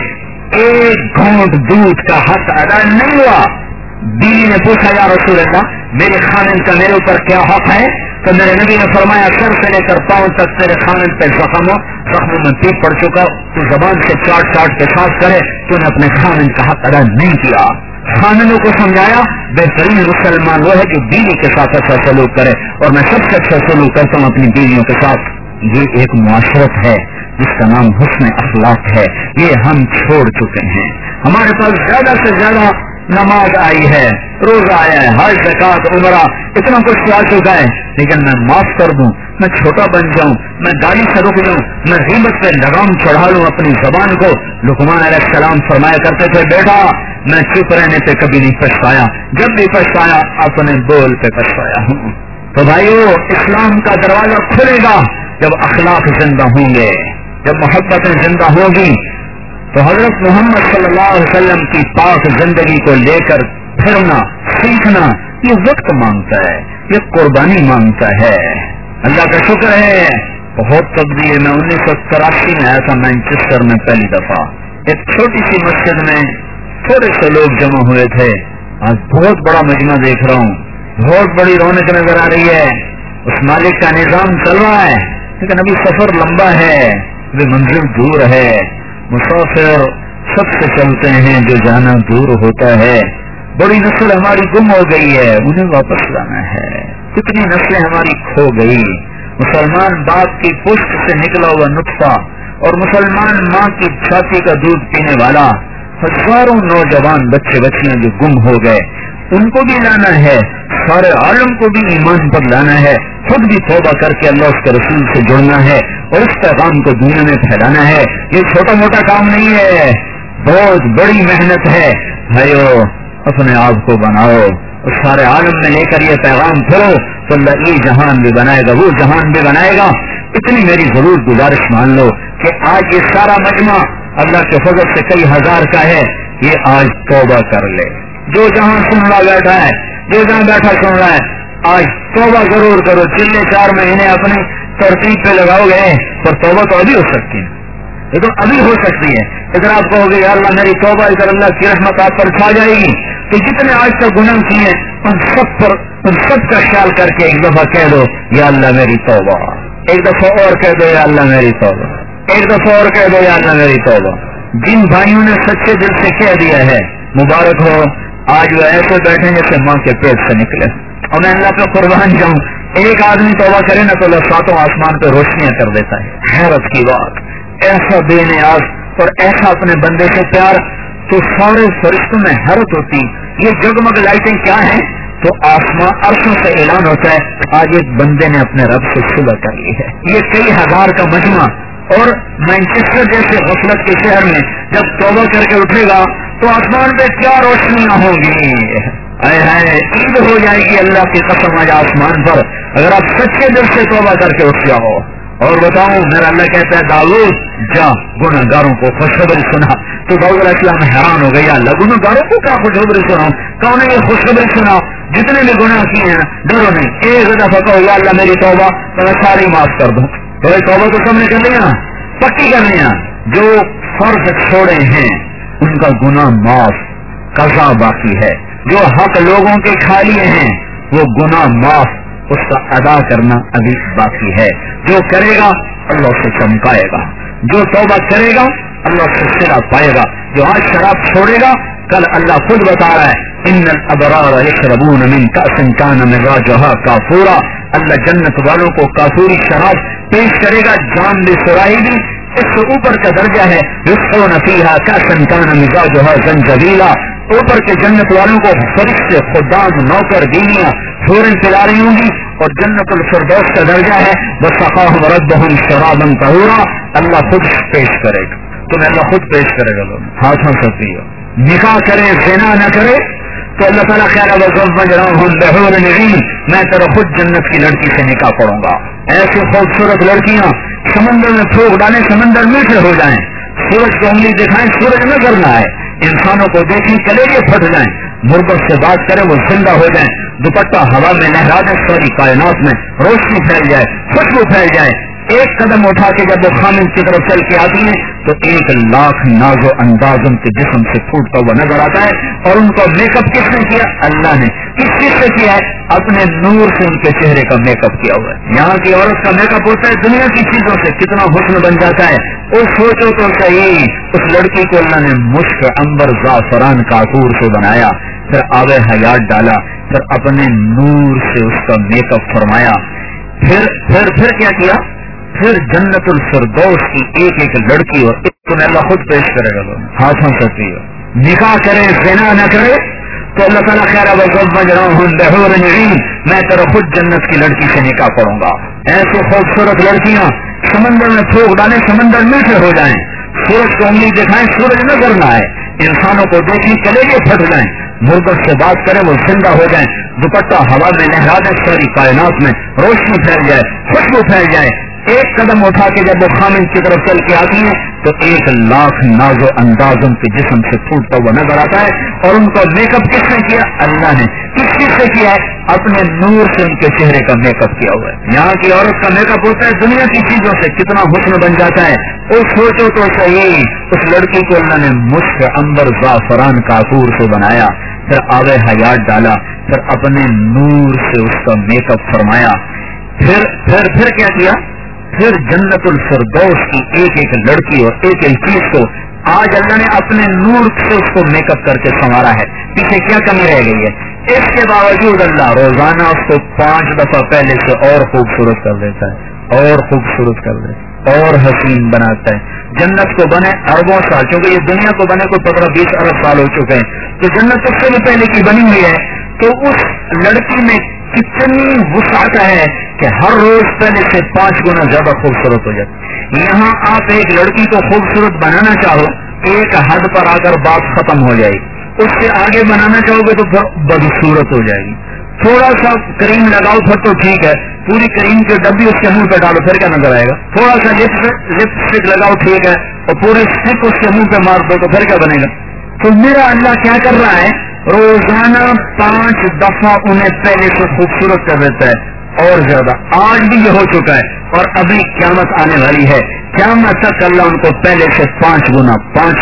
ایک گھونٹ دودھ کا حق ادا نہیں ہوا. بیوی نے پوچھا یا رسول اللہ میرے خامن کا میرے اوپر کیا حق ہے؟ تو میرے نبی نے فرمایا سر سے لے کر پاؤں تک تیرے خامن پہ زخموں میں پیپ پڑ چکا, تو زبان سے چاٹ کے صاف کرے, تو نے اپنے خامن کا حق ادا نہیں کیا. خامنوں کو سمجھایا بہترین مسلمان وہ ہے جو بیوی کے ساتھ اچھا سلوک کرے, اور میں سب سے اچھا سلوک کرتا ہوں اپنی بیویوں کے ساتھ. یہ ایک معاشرت ہے جس کا نام حسن اخلاق ہے, یہ ہم چھوڑ چکے ہیں. ہمارے پاس زیادہ سے زیادہ نماز آئی ہے, روزہ آیا ہے, حج زکات عمرہ اتنا کچھ آ چکا ہے, لیکن میں معاف کر دوں, میں چھوٹا بن جاؤں, میں گالی سے رک جاؤں, میں غیبت پہ لگام چڑھا لوں اپنی زبان کو. لقمان علیہ السلام فرمایا کرتے تھے بیٹا میں چپ رہنے پہ کبھی نہیں پچھتایا, جب بھی پچھتایا اپنے بول پہ پچھتایا ہوں. تو بھائیو اسلام کا دروازہ کھلے گا جب اخلاق زندہ ہوں گے, جب محبتیں زندہ ہوگی. تو حضرت محمد صلی اللہ علیہ وسلم کی پاک زندگی کو لے کر پھرنا سیکھنا یہ وقت مانگتا ہے, یہ قربانی مانگتا ہے. اللہ کا شکر ہے بہت تبدیلی. میں 1983 میں آیا تھا مینچسٹر میں پہلی دفعہ, ایک چھوٹی سی مسجد میں تھوڑے سے لوگ جمع ہوئے تھے. آج بہت بڑا مجمع دیکھ رہا ہوں, بہت بڑی رونق نظر آ رہی ہے. اس مالک کا نظام چل رہا ہے, لیکن ابھی سفر لمبا ہے, ابھی منزل دور ہے. مسافر سب سے چلتے ہیں جو جانا دور ہوتا ہے. بڑی نسل ہماری گم ہو گئی ہے, انہیں واپس لانا ہے. کتنی نسلیں ہماری کھو گئی. مسلمان باپ کی پشت سے نکلا ہوا نطفہ اور مسلمان ماں کی چھاتی کا دودھ پینے والا, ہزاروں نوجوان بچے بچیاں جو گم ہو گئے, ان کو بھی لانا ہے, سارے عالم کو بھی ایمان پر لانا ہے, خود بھی توبہ کر کے اللہ اس کے رسول سے جڑنا ہے اور اس پیغام کو دنیا میں پھیلانا ہے. یہ چھوٹا موٹا کام نہیں ہے, بہت بڑی محنت ہے. بھائیو اپنے آپ کو بناؤ اور سارے عالم میں لے کر یہ پیغام پھرو تو اللہ یہ جہان بھی بنائے گا, وہ جہان بھی بنائے گا. اتنی میری ضرور گزارش مان لو کہ آج یہ سارا مجمع اللہ کے فضل سے کئی ہزار کا ہے, یہ آج توبہ کر لے. جو جہاں سن رہا بیٹھا ہے, جو جہاں بیٹھا سن رہا ہے, آج توبہ ضرور کرو. چلے 4 مہینے اپنی ترتیب پہ لگاؤ گے پر توبہ تو ابھی ہو سکتی ہے, یہ تو ابھی ہو سکتی ہے. ادھر آپ کہو گے یا اللہ میری توبہ, ادھر اللہ کی رحمت آپ پر چھا جائے گی. تو جتنے آج تک گناہ کیے ان سب کا خیال کر کے ایک دفعہ کہہ دو یا اللہ میری توبہ, ایک دفعہ اور کہہ دو یا اللہ میری توبہ, ایک دفعہ اور کہہ دو یا اللہ میری توبہ. جن بھائیوں نے سچے دل سے کہہ دیا ہے مبارک ہو, آج وہ ایسے بیٹھے جیسے ماں کے پیٹ سے نکلے. اور میں اللہ پہ قربان جاؤں, ایک آدمی توبہ کرے نا تو اللہ 7 آسمان پہ روشنیاں کر دیتا ہے. حیرت کی بات, ایسا بے نیاز اور ایسا اپنے بندے سے پیار, تو سارے فرشتوں میں حیرت ہوتی. یہ جگمگ لائٹیں کیا ہیں؟ تو آسمان عرشوں سے اعلان ہوتا ہے آج ایک بندے نے اپنے رب سے صلح کر لی ہے. یہ کئی ہزار کا مجمع, اور مینچسٹر جیسے غفلت کے شہر میں جب توبہ کر کے اٹھے گا تو آسمان پہ کیا روشنیاں ہوں گی. عید ہو جائے گی اللہ کی قسم آج آسمان پر, اگر آپ سچے دل سے توبہ کر کے اٹھ جاؤ. اور بتاؤں میرا اللہ کہتا ہے داؤد جا گناہ گاروں کو خوشخبری سنا. تو داؤد علیہ السلام حیران ہو گیا, اللہ گناہ گاروں کو کیا خوشخبری سناؤں؟ کہوں نے یہ خوشخبری سنا جتنے بھی گناہ کیے ہیں ڈرو نہیں, ایک دفعہ کہو یا اللہ میری توبہ, تو میں ساری معاف کر دوں. تو توبہ تو سب نے کر لیا، پکی کر لیا. جو فرض چھوڑے ہیں ان کا گناہ معاف، قضا باقی ہے. جو حق لوگوں کے کھا لیے ہیں وہ گناہ معاف، اس کا ادا کرنا ابھی باقی ہے. جو کرے گا اللہ سے چمکائے گا، جو توبہ کرے گا اللہ سے صلہ پائے گا. جو آج شراب چھوڑے گا کل اللہ خود بتا رہا ہے ان الابرار یشربون من کأس کان مزاجها کافورا. اللہ جنت والوں کو کافوری شراب پیش کرے گا، جان بھی سرائی بھی، اس سے اوپر کا درجہ ہے یسقون فیہا کأسا کان مزاجها زنجبیلا. اوپر کے جنت والوں کو فرشتے خدام نوکر بیویاں فورن پلا رہی ہوں گی، اور جنت الفردوس کا درجہ ہے وسقاہم ربہم شرابا طہورا. اللہ خود پیش کرے گا، تمہیں اللہ خود پیش کرے گا. ہاتھوں سے پیو. نکاح کرے زنا نہ کرے تو اللہ تعالیٰ خیال وزوجناہم بحور عین، میں تیرا خود جنت کی لڑکی سے نکاح کروں گا. ایسی خوبصورت لڑکیاں سمندر میں پھونک ڈالیں، سمندر میٹھے ہو جائیں. سورج کو انگلی دکھائیں، سورج نظر نہ آئے. انسانوں کو دیکھیں کلیجے پھٹ جائیں. مردوں سے بات کریں وہ زندہ ہو جائیں. دوپٹہ ہوا میں لہرا دیں، ساری کائنات میں روشنی پھیل جائے، خوشبو پھیل جائے. ایک قدم اٹھا کے جب وہ خامن کی طرف چل کے آتی ہیں تو 1,00,000 ناز و انداز ان کے جسم سے پھوٹتا ہوا نظر آتا ہے. اور ان کا میک اپ کس نے کیا؟ اللہ نے. کس چیز سے کیا ہے؟ اپنے نور سے ان کے چہرے کا میک اپ کیا ہوا ہے. یہاں کی عورت کا میک اپ ہوتا ہے دنیا کی چیزوں سے، کتنا حسن بن جاتا ہے. اور سوچو تو صحیح، اس لڑکی کو اللہ نے مشک عنبر زعفران کافور سے بنایا، پھر آب حیات ڈالا، پھر اپنے نور سے اس کا میک اپ فرمایا. پھر کیا کیا؟ پھر جنت الفردوس کی ایک ایک لڑکی اور تمہیں اللہ خود پیش کرے گا. ہاتھوں سے پیو. نکاح کرے زنا نہ کرے تو اللہ تعالیٰ خیر وزوجناہم بحور عین، میں تیرا خود جنت کی لڑکی سے نکاح کروں گا. ایسے خوبصورت لڑکیاں سمندر میں پھونک ڈالیں، سمندر میٹھے ہو جائیں. سورج کو انگلی دکھائیں، سورج نظر نہ آئے. انسانوں کو دیکھیں کلیجے پھٹ جائیں. مردوں سے بات کریں وہ زندہ ہو جائیں. دوپٹہ ہوا میں لہرا دیں، ساری کائنات میں روشنی پھیل جائے، خوشبو پھیل جائے. ایک قدم اٹھا کے جب وہ خامن کی طرف چل کے آتی ہیں تو 1,00,000 ناز و انداز ان کے جسم سے پھوٹتا ہوا نظر آتا ہے. اور ان کا میک اپ کس نے کیا؟ اللہ نے. کس چیز سے کیا ہے؟ اپنے نور سے ان کے چہرے کا میک اپ کیا ہوا ہے. یہاں کی عورت کا میک اپ ہوتا ہے دنیا کی چیزوں سے، کتنا حسن بن جاتا ہے. اور سوچو تو صحیح، اس لڑکی کو اللہ نے مشک عنبر زعفران کافور سے بنایا، پھر آب حیات ڈالا، پھر اپنے نور سے اس کا میک اپ فرمایا. پھر کیا کیا؟ پھر جنت الفردوس کی ایک ایک لڑکی اور ایک ایک چیز کو آج اللہ نے اپنے نور سے اس کو میک اپ کر کے سنوارا ہے. پیچھے کیا کمی رہ گئی ہے؟ اس کے باوجود اللہ روزانہ اس کو 5 دفعہ پہلے سے اور خوبصورت کر دیتا ہے، اور خوبصورت کر دیتا ہے، اور حسین بناتا ہے. جنت کو بنے اربوں سال، کیونکہ یہ دنیا کو بنے کو 15-20 ارب سال ہو چکے ہیں، تو جنت اس سے بھی پہلے کی بنی ہوئی ہے. تو اس لڑکی میں کتنی وسعت ہے کہ ہر روز پہلے سے 5 گنا زیادہ خوبصورت ہو جاتی. یہاں آپ ایک لڑکی کو خوبصورت بنانا چاہو، ایک حد پر آ کر بات ختم ہو جائے گی. اس سے آگے بنانا چاہو گے تو بدصورت ہو جائے گی. تھوڑا سا کریم لگاؤ پھر تو ٹھیک ہے، پوری کریم کی ڈبی اس کے منہ پہ ڈالو پھر کیا نظر آئے گا. تھوڑا سا لپسٹک لگاؤ ٹھیک ہے، اور پوری اسٹک اس کے منہ پہ مار دو تو پھر کیا بنے گا. تو میرا اللہ کیا کر رہا ہے؟ روزانہ 5 دفعہ انہیں پہلے سے خوبصورت کر دیتا ہے، اور زیادہ. آج بھی یہ ہو چکا ہے، اور ابھی قیامت آنے والی ہے. قیامت تک اللہ ان کو پہلے سے 5 گنا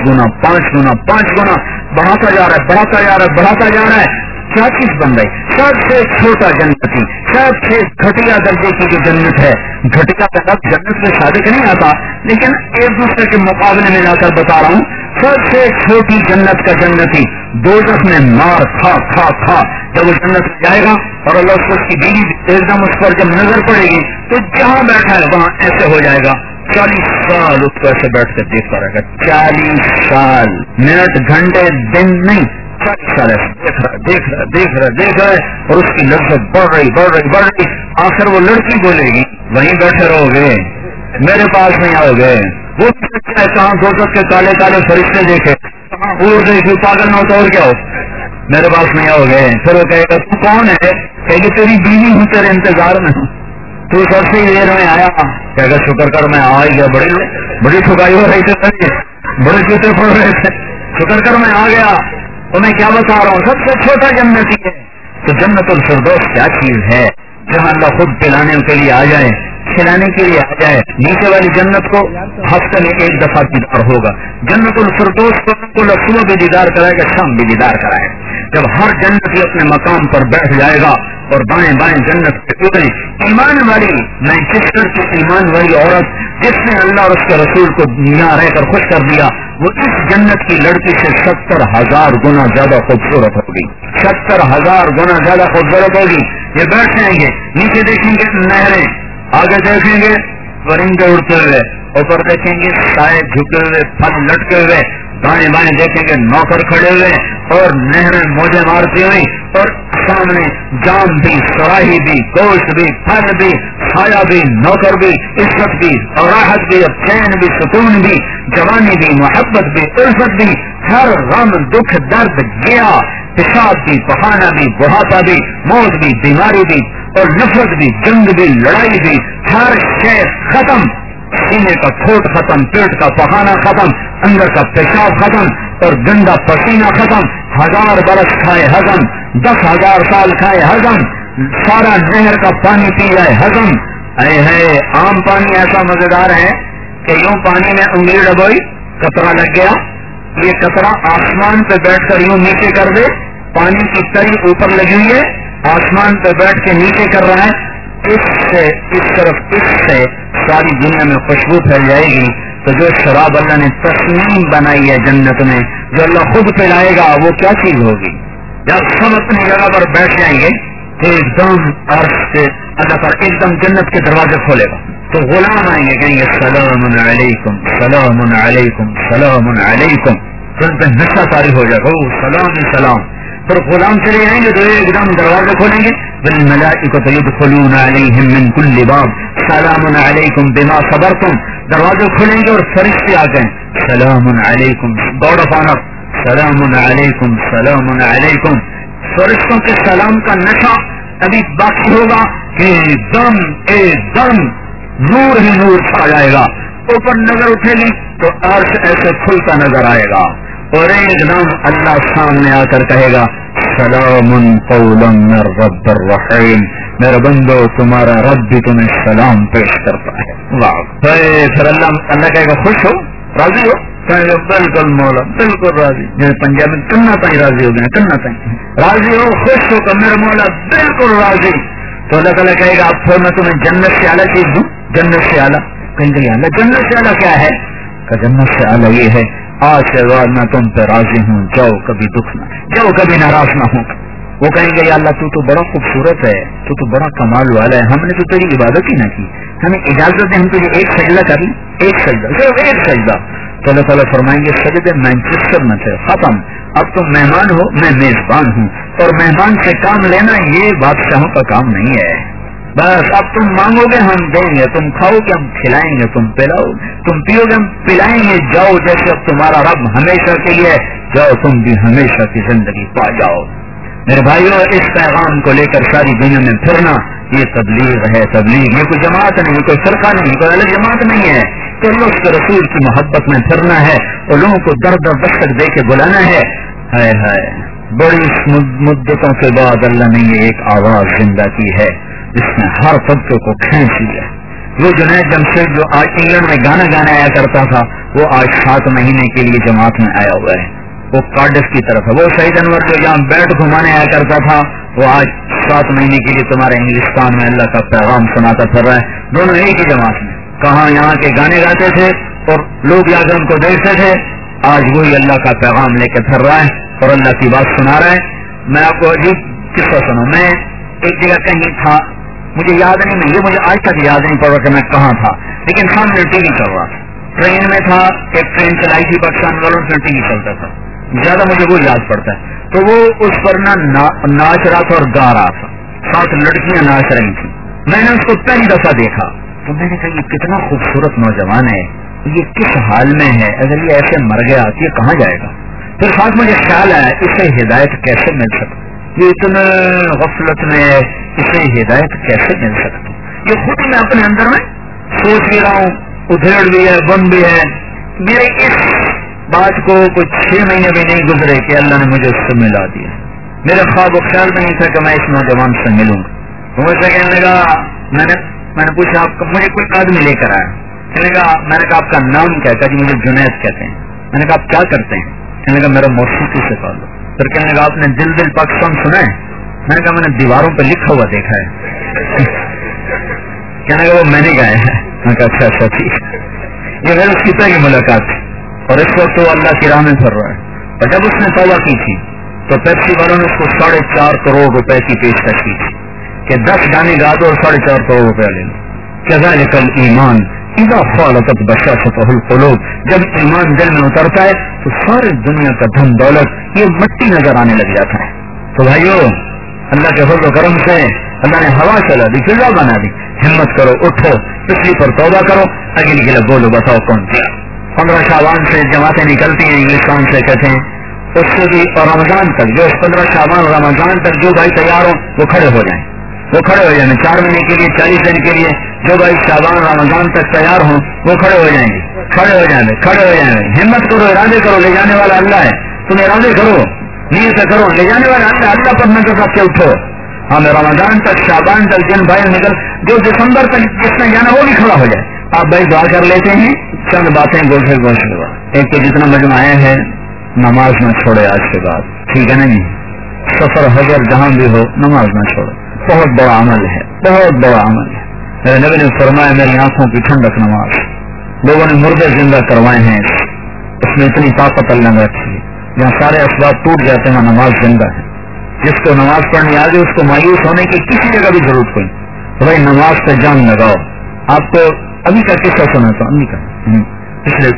بڑھاتا جا رہا ہے، بڑھاتا جا رہا ہے، بڑھاتا جا رہا ہے. کیا چیز بن رہی؟ سب سے چھوٹا جنتی، سب سے گھٹیا درجے کی جو جنت ہے. گھٹیا کا لفظ جنت میں صادق نہیں آتا، لیکن ایک دوسرے کے مقابلے میں لا کر بتا رہا ہوں. سب سے چھوٹی جنت کا جنتی دوزخ میں مار کھا کھا کھا جب وہ جنت میں جائے گا اور اللہ اس کی بیوی ایک دم اس پر جب نظر پڑے گی تو جہاں بیٹھا ہے وہاں ایسے ہو جائے گا. 40 سال اس کو ایسے بیٹھ کر دیکھتا رہے گا. 40 سال، منٹ گھنٹے دن نہیں، 40 سال ایسے دیکھ رہا ہے. اور اس کی لذت بڑھ رہی. آخر وہ لڑکی بولے گی وہیں بیٹھے رہو گے، میرے پاس نہیں آؤ گے. وہ کہاں دوزخ کے کالے کالے فرشتے دیکھے، کہاں اور دیکھے، پاگل نہ ہوتا اور کیا ہو، میرے پاس نہیں آؤ گے. پھر وہ کہے گا تو کون ہے؟ کہے گی تیری بیوی ہوں، تیرے انتظار میں ہوں، تو سب سے دیر میں آیا. کہے گا شکر کر میں آ گیا. بڑی ٹھکائی ہو رہی تھی، بڑے جوتے پڑ رہے تھے، شکر کر میں آ گیا. تو میں کیا بتا رہا ہوں، سب سے چھوٹا جنتی ہے. تو جنت الفردوس کیا چیز ہے جہاں اللہ خود پلانے کے لیے آ جائے. کھلانے کے لیے آ جائے. نیچے والی جنت کو ہفتے میں ایک دفعہ دیدار ہوگا. جنت الفردوس کو صبح بھی دیدار کرائے گا, شام بھی دیدار کرائے. جب ہر جنتی اپنے مقام پر بیٹھ جائے گا اور بائیں بائیں جنت پہ اترے. ایمان والی مینچسٹر کی ایمان والی عورت جس نے اللہ اور اس کے رسول کو یہاں رہ کر خوش کر دیا, وہ اس جنت کی لڑکی سے 70,000 گنا زیادہ خوبصورت ہوگی. 70,000 گنا زیادہ خوبصورت ہوگی. یہ بیٹھ جائیں گے, نیچے دیکھیں گے نہریں, آگے دیکھیں گے پرندے اڑتے ہوئے, اوپر دیکھیں گے سائے جھکے ہوئے, پھل لٹکے ہوئے, دائیں بائیں دیکھیں گے نوکر کھڑے ہوئے اور نہریں موجیں مارتی ہوئی, اور سامنے جام بھی, سراہی بھی, گوشت بھی, پھل بھی, سایہ بھی, نوکر بھی, عزت بھی, اور راحت بھی, اور چین بھی, سکون بھی, جوانی بھی, محبت بھی, الفت بھی, ہر غم دکھ درد گیا, پیشاب بھی, پخانہ بھی, بڑھاپا بھی, موت بھی, بیماری بھی, اور نفرت بھی, جنگ بھی, لڑائی بھی, ہر شے ختم. سینے کا کھوٹ ختم, پیٹ کا پخانہ ختم, اندر کا پیشاب ختم, اور گندا پسینہ ختم. 1000 برس کھائے ہضم, 10,000 سال کھائے ہضم, سارا نہر کا پانی پی جائے ہضم. اے ہے عام پانی ایسا مزیدار ہے کہ یوں پانی میں انگلی ڈبوئی, قطرہ لگ گیا, یہ قطرہ آسمان پہ بیٹھ کر یوں نیچے کر دے, پانی کی تری اوپر لگی ہوئی ہے, آسمان پہ بیٹھ کے نیچے کر رہا ہے, اس سے اس طرف اس سے ساری دنیا میں خوشبو پھیل جائے گی. تو جو شراب اللہ نے تسنیم بنائی ہے جنت میں, جو اللہ خود پلائے گا, وہ کیا چیز ہوگی؟ جب سب اپنی جگہ پر بیٹھ جائیں گے تو ایک دم عرش سے اللہ پر ایک دم جنت کے دروازے کھولے گا, تو غلام آئیں گے, کہیں گے سلام علیکم سلام علیکم سلام علیکم. تو ان پہ نشہ طاری ہو جائے گا, سلام سلام. پھر غلام چلے جائیں گے تو ایک دم دروازے کھولیں گے, بالملائکۃ یدخلون علیہم من کل باب سلام علیکم بما صبرتم. دروازے کھولیں گے اور فرشتے آ گئے, سلام علیکم, گاڈ آف آنر, سلام علیکم سلام علیکم. فرشتوں کے سلام کا نشہ ابھی باقی ہوگا کہ ایک دم نور ہی نور چھا جائے گا. اوپر نظر اٹھے گی تو عرش ایسے کھلتا نظر آئے گا, اور ایک دم اللہ سامنے آ کر کہے گا سلام قولا من رب الرحیم. میرا بندو تمہارا رب بھی تمہیں سلام پیش کرتا ہے. واہ, پھر اللہ کہے گا خوش ہو, راضی ہو؟ بالکل مولا, بالکل راضی. جیسے پنجاب میں کننا تائیں راضی ہو گئے, کننا تائیں راضی ہو, خوش ہو کر میرا مولا بالکل راضی. تو اللہ تعالیٰ کہے گا اب پھر میں تمہیں جنت سے اعلیٰ چیز دوں, جنت سے اعلیٰ. کہیں گے اللہ جنت سے اعلیٰ کیا ہے؟ کہ جنت سے اعلیٰ یہ ہے آج کے بعد میں تم پہ راضی ہوں, جاؤ کبھی دکھ نہ, جاؤ کبھی ناراض نہ ہوں. وہ کہیں گے یا اللہ تو بڑا خوبصورت ہے, تو بڑا کمال والا ہے, ہم نے تو تیری عبادت ہی نہ کی, ہمیں اجازت ہے ہم تجھے ایک سجدہ کر لیں, ایک سجدہ, صرف ایک سجدہ. تو اللہ تعالیٰ فرمائیں گے سجدے مینچسٹر میں تھے, ختم, اب تم مہمان ہو, میں میزبان ہوں, اور مہمان سے کام لینا یہ بادشاہوں کا کام نہیں ہے. بس اب تم مانگو گے ہم دیں گے, تم کھاؤ گے ہم کھلائیں گے, تم پلاؤ, تم پیو گے ہم پلائیں گے. جاؤ جیسے اب تمہارا رب ہمیشہ کے لیے, جاؤ تم بھی ہمیشہ کی زندگی پا جاؤ. میرے بھائیوں, اس پیغام کو لے کر ساری دنیا میں پھرنا یہ تبلیغ ہے. تبلیغ یہ کوئی جماعت نہیں, کوئی فرقہ نہیں, کوئی الگ جماعت نہیں ہے. تو اللہ اس کے رسول کی محبت میں پھرنا ہے اور لوگوں کو درد اور دستک دے کے بلانا ہے. ہائے ہائے, بڑی مدتوں کے بعد اللہ نے یہ ایک آواز زندہ کی ہے جس نے ہر طبقے کو کھینچ لیا. وہ جنید جمشید جو آج انگلینڈ میں گانا گانا آیا کرتا تھا, وہ آج 7 مہینے کے لیے جماعت میں آیا ہوا ہے, وہ کارڈف کی طرف ہے. وہ شہید انور جو یہاں بیٹ گھمانے آیا کرتا تھا, وہ آج 7 مہینے کے لیے تمہارے انگلستان میں اللہ کا پیغام سناتا پھر رہا ہے. دونوں ایک ہی جماعت میں, کہاں یہاں کے گانے گاتے تھے اور لوگ جا کر ان کو دیکھتے تھے, آج وہی اللہ کا پیغام لے کے پھر رہا ہے اور اللہ کی بات سنا رہا ہے. میں آپ کو عجیب قصہ سنوں. میں ایک جگہ کہیں تھا, مجھے یاد نہیں, یہ مجھے آج تک یاد نہیں پڑ رہا کہ میں کہاں تھا, لیکن سامنے ٹی وی چل رہا تھا. ٹرین میں تھا, ایک ٹرین چلائی تھی پاکستان والوں سے, ٹی وی چلتا تھا, زیادہ مجھے وہ یاد پڑتا ہے. تو وہ اس پر ناچ رہا تھا اور گا رہا تھا, 7 لڑکیاں ناچ رہی تھیں. میں نے اس کو پہلی دفعہ دیکھا تو میں نے کہا یہ کتنا خوبصورت نوجوان ہے, یہ کس حال میں ہے, اگر یہ ایسے مر گیا تو یہ کہاں جائے گا. پھر خاص مجھے خیال آیا اسے ہدایت کیسے مل سکتی, یہ اتنے غفلت میں ہے, اسے ہدایت کیسے مل سکتی. یہ خود میں اپنے اندر میں سوچ بھی رہا ہوں, ادھیڑ بھی ہے, بم بھی ہے. میرے اس بات کو کچھ 6 مہینے بھی نہیں گزرے کہ اللہ نے مجھے اس سے ملا دیا. میرے خواب و خیال میں نہیں تھا کہ میں اس نوجوان سے ملوں گا. تو مجھ سے کہنے لگا, میں نے میں نے پوچھا آپ مجھے کوئی آدمی لے کر آیا. میں نے کہا آپ کا نام کیا؟ کہا جی مجھے جنید کہتے ہیں. میں نے کہا آپ کیا کرتے ہیں؟ میں نے کہا میرا موسیقی سے تعلق. پھر کہنے لگا آپ نے دل دل پاکستان سنا ہے؟ میں نے کہا میں نے دیواروں پہ لکھا ہوا دیکھا ہے. کہنے لگا وہ میں نے گایا ہے. میں نے کہا اچھا اچھا ٹھیک. یہ میرے سیتا کی ملاقات تھی اور اس وقت وہ اللہ کی راہ میں پھر رہا ہے. اور جب اس نے توبہ کی تھی تو پیپسی والوں نے اس کو 4.5 کروڑ روپے کی پیشکش کی تھی کہ 10 گانے گا دو اور 4.5 کروڑ روپیہ لے لو. كذلك الایمان اذا خالطت بشاشته القلوب. جب ایمان دل میں اترتا ہے تو ساری دنیا کا دھن دولت یہ مٹی نظر آنے لگ جاتا ہے. تو بھائیو اللہ کے فضل و کرم سے اللہ نے ہوا چلا دی, فضا بنا دی. ہمت کرو, اٹھو, پچھلی پر توبہ کرو, اگلی کے لیے بولو بتاؤ کون کیا. 15 شعبان سے جماعتیں نکلتی ہیں انگلستان سے کہتے ہیں, اس سے بھی اور رمضان تک جو 15 شعبان اور رمضان تک جو بھائی تیار ہو وہ کھڑے ہو جائیں. وہ کھڑے ہو جائیں 4 مہینے کے لیے 40 دن کے لیے. جو بھائی شعبان رمضان تک تیار ہوں وہ کھڑے ہو جائیں گے. کھڑے ہو جائیں گے, کھڑے ہو جائیں گے. ہمت کرو, ارادے کرو, لے جانے والا اللہ ہے. تم ارادے کرو, نیت کرو, لے جانے والا اللہ. اللہ پر نظر رکھ کے اٹھو. ہمیں رمضان تک شعبان تک جن بھائی نکل جو دسمبر تک جس نے جانا وہ بھی کھڑا ہو جائے. آپ بھائی دعا کر لیتے ہیں, چند باتیں گوشے گوشے. ایک تو جتنا مجمع آیا ہے نماز نہ چھوڑے آج کے بعد, ٹھیک ہے نا جی. سفر حضر جہاں بھی ہو نماز نہ چھوڑو, بہت بڑا عمل ہے, بہت بڑا عمل ہے. میرے نبی نے فرمایا میری آنکھوں کی ٹھنڈک نماز. لوگوں نے مردے زندہ کروائے ہیں, اس میں اتنی طاقت اللہ نے رکھی ہے. جہاں سارے اسباب ٹوٹ جاتے ہیں وہاں نماز زندہ ہے. جس کو نماز پڑھنی آ گئی اس کو مایوس ہونے کی کسی جگہ بھی ضرورت کوئی. بھائی نماز پہ جان لگاؤ. آپ کو ابھی کا قصہ سنا تھا, ابھی کا پچھلے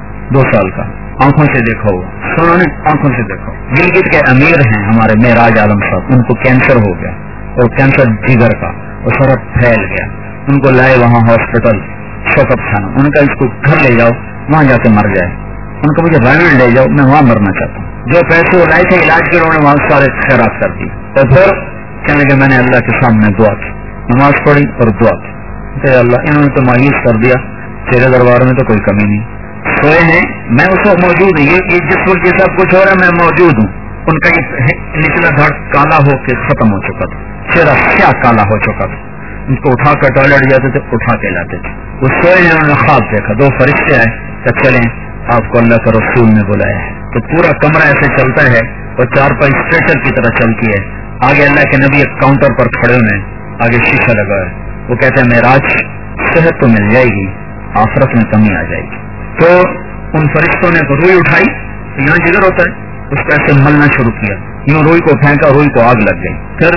2 سال کا, آنکھوں سے دیکھا ہوگا, سنو نے آنکھوں سے دیکھا. گلگت کے امیر ہیں ہمارے معراج عالم صاحب, ان کو کینسر ہو گیا اور کینسر جگر کا, اور سارا پھیل گیا. ان کو لائے وہاں ہاسپٹل شوکت خانہ. ان کا اس کو گھر لے جاؤ, وہاں جا کے مر جائے. ان کو مجھے رائنل لے جاؤ, میں وہاں مرنا چاہتا ہوں. جو پیسے وہ لائے تھے علاج کے انہوں نے وہاں سارے خیرات کر دی. اور پھر کہنے کہ میں نے اللہ کے سامنے دعا کی, نماز پڑھی اور دعا کی. اللہ انہوں نے تو مایوس کر دیا, تیرے دربار میں تو کوئی کمی نہیں. سوئے ہیں, میں اس وقت موجود ہوں. یہ جس وقت یہ سب کچھ ہو رہا ہے میں موجود ہوں. ان کا یہ نچلا دھڑ کالا ہو کے ختم ہو چکا تھا, چہرہ کیا کالا ہو چکا تھا. ان کو اٹھا کر ٹوائلٹ جاتے تھے, اٹھا کے لاتے تھے. وہ سوئے ہیں, انہوں نے خواب دیکھا, 2 فرشتے آئے کہ چلیں آپ کو اللہ کا رسول نے بلایا ہے. تو پورا کمرہ ایسے چلتا ہے اور 4 پائی اسٹریچر کی طرح چلتی ہے. آگے اللہ کے نبی ایک کاؤنٹر پر کھڑے ہوئے, آگے شیشہ لگا ہے. وہ کہتے ہیں معراج صحت تو مل جائے گی, آخرت میں کمی آ جائے گی. تو ان فرشتوں نے روئی اٹھائی, یہاں جگر ہوتا ہے, اس کو ایسے ملنا شروع کیا. یوں روئی کو پھینکا, روئی کو آگ لگ گئی. پھر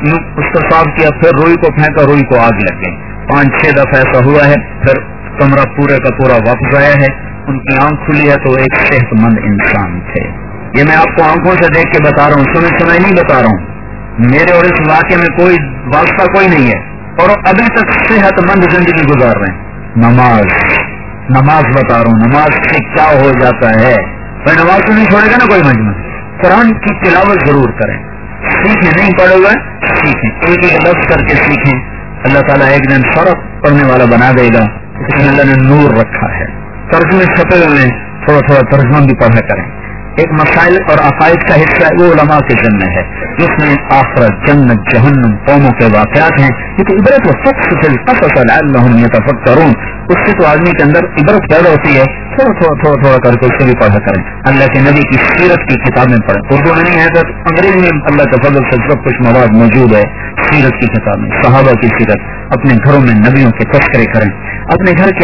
اس کو صاف کیا, پھر روئی کو پھینکا, روئی کو آگ لگ گئی. 5-6 دفعہ ایسا ہوا ہے. پھر کمرہ پورے کا پورا واپس آیا ہے. ان کی آنکھ کھلی ہے تو ایک صحت مند انسان تھے. یہ میں آپ کو آنکھوں سے دیکھ کے بتا رہا ہوں, سنے نہیں بتا رہا ہوں. میرے اور اس واقعے میں کوئی واسطہ کوئی نہیں ہے, اور ابھی تک صحت مند زندگی گزار رہے ہیں. نماز بتا رہا ہوں, نماز سے کیا ہو جاتا ہے. میں نماز کو نہیں چھوڑے گا نا کوئی مجمع. قرآن کی تلاوت ضرور کریں, سیکھیں, نہیں پڑھے ہوئے سیکھیں, ایک لفظ کر کے سیکھیں. اللہ تعالیٰ ایک دن فرق پڑھنے والا بنا دے گا. اس میں اللہ نے نور رکھا ہے. ترجمے چھپے ہوئے تھوڑا تھوڑا ترجمہ بھی پڑھا کریں. ایک مسائل اور عقائد کا حصہ وہ علماء کے ذمہ ہے, جس میں آخرت, جنت, جہنم, قوموں کے واقعات ہیں. کیونکہ عبرت و فقص القصص لعلهم يتفکرون, اس سے تو آدمی کے اندر عبرت پیدا ہوتی ہے. تھوڑا کر کے اس سے بھی پڑھا کریں. اللہ کے نبی کی سیرت کی کتابیں پڑھیں. اردو میں نہیں ہے تو انگریزی میں اللہ کے فضل سے سب کچھ مواد موجود ہے. سیرت کی کتابیں, صحابہ کی سیرت, اپنے گھروں میں نبیوں کے تذکرے کریں. اپنے گھر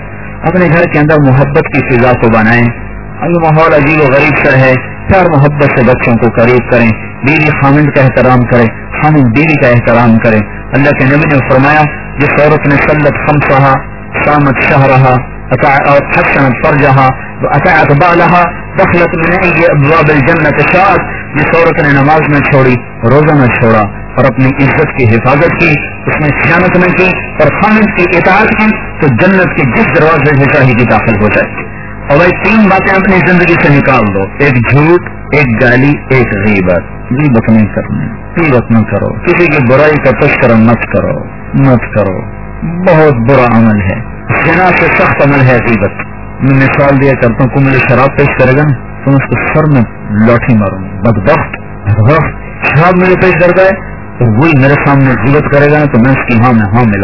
کے اندر محبت کی فضا کو بنائیں. ابھی ماحول عجیب و غریب سا ہے, پیار محبت سے بچوں کو قریب کریں. بیوی خامند کا احترام کرے, خامند بیوی کا احترام کرے. اللہ کے نبی نے فرمایا جس عورت نے صلت خمسہا, صامت شہرہا, اور حسنت فرجہا واطاعت بالہا دخلت من ای ابواب الجنت شاءت. جس عورت نے نماز نہ چھوڑی, روزہ نہ چھوڑا, اور اپنی عزت کی حفاظت کی, اس نے خیانت نہ کی, اور خامند کی اطاعت کی, تو جنت کے جس دروازے سے چاہے گی داخل ہو جائے. اور بھائی 3 باتیں اپنی زندگی سے نکال دو, ایک جھوٹ, ایک گالی, ایک غیبت. غیبت نہیں کرنی, غیبت نہ کرو, کسی کی برائی کا تذکرہ مت کرو, بہت برا عمل ہے. زنا سے سخت عمل ہے غیبت. میں مثال دیا کرتا ہوں, کو مجھے شراب پیش کرے گا نا تو میں اس کو سر میں لاٹھی ماروں. بدبخت شراب میرے پیش کرتا ہے, تو وہی میرے سامنے غیبت کرے گا نا تو میں اس کی ہاں ملاؤں گا.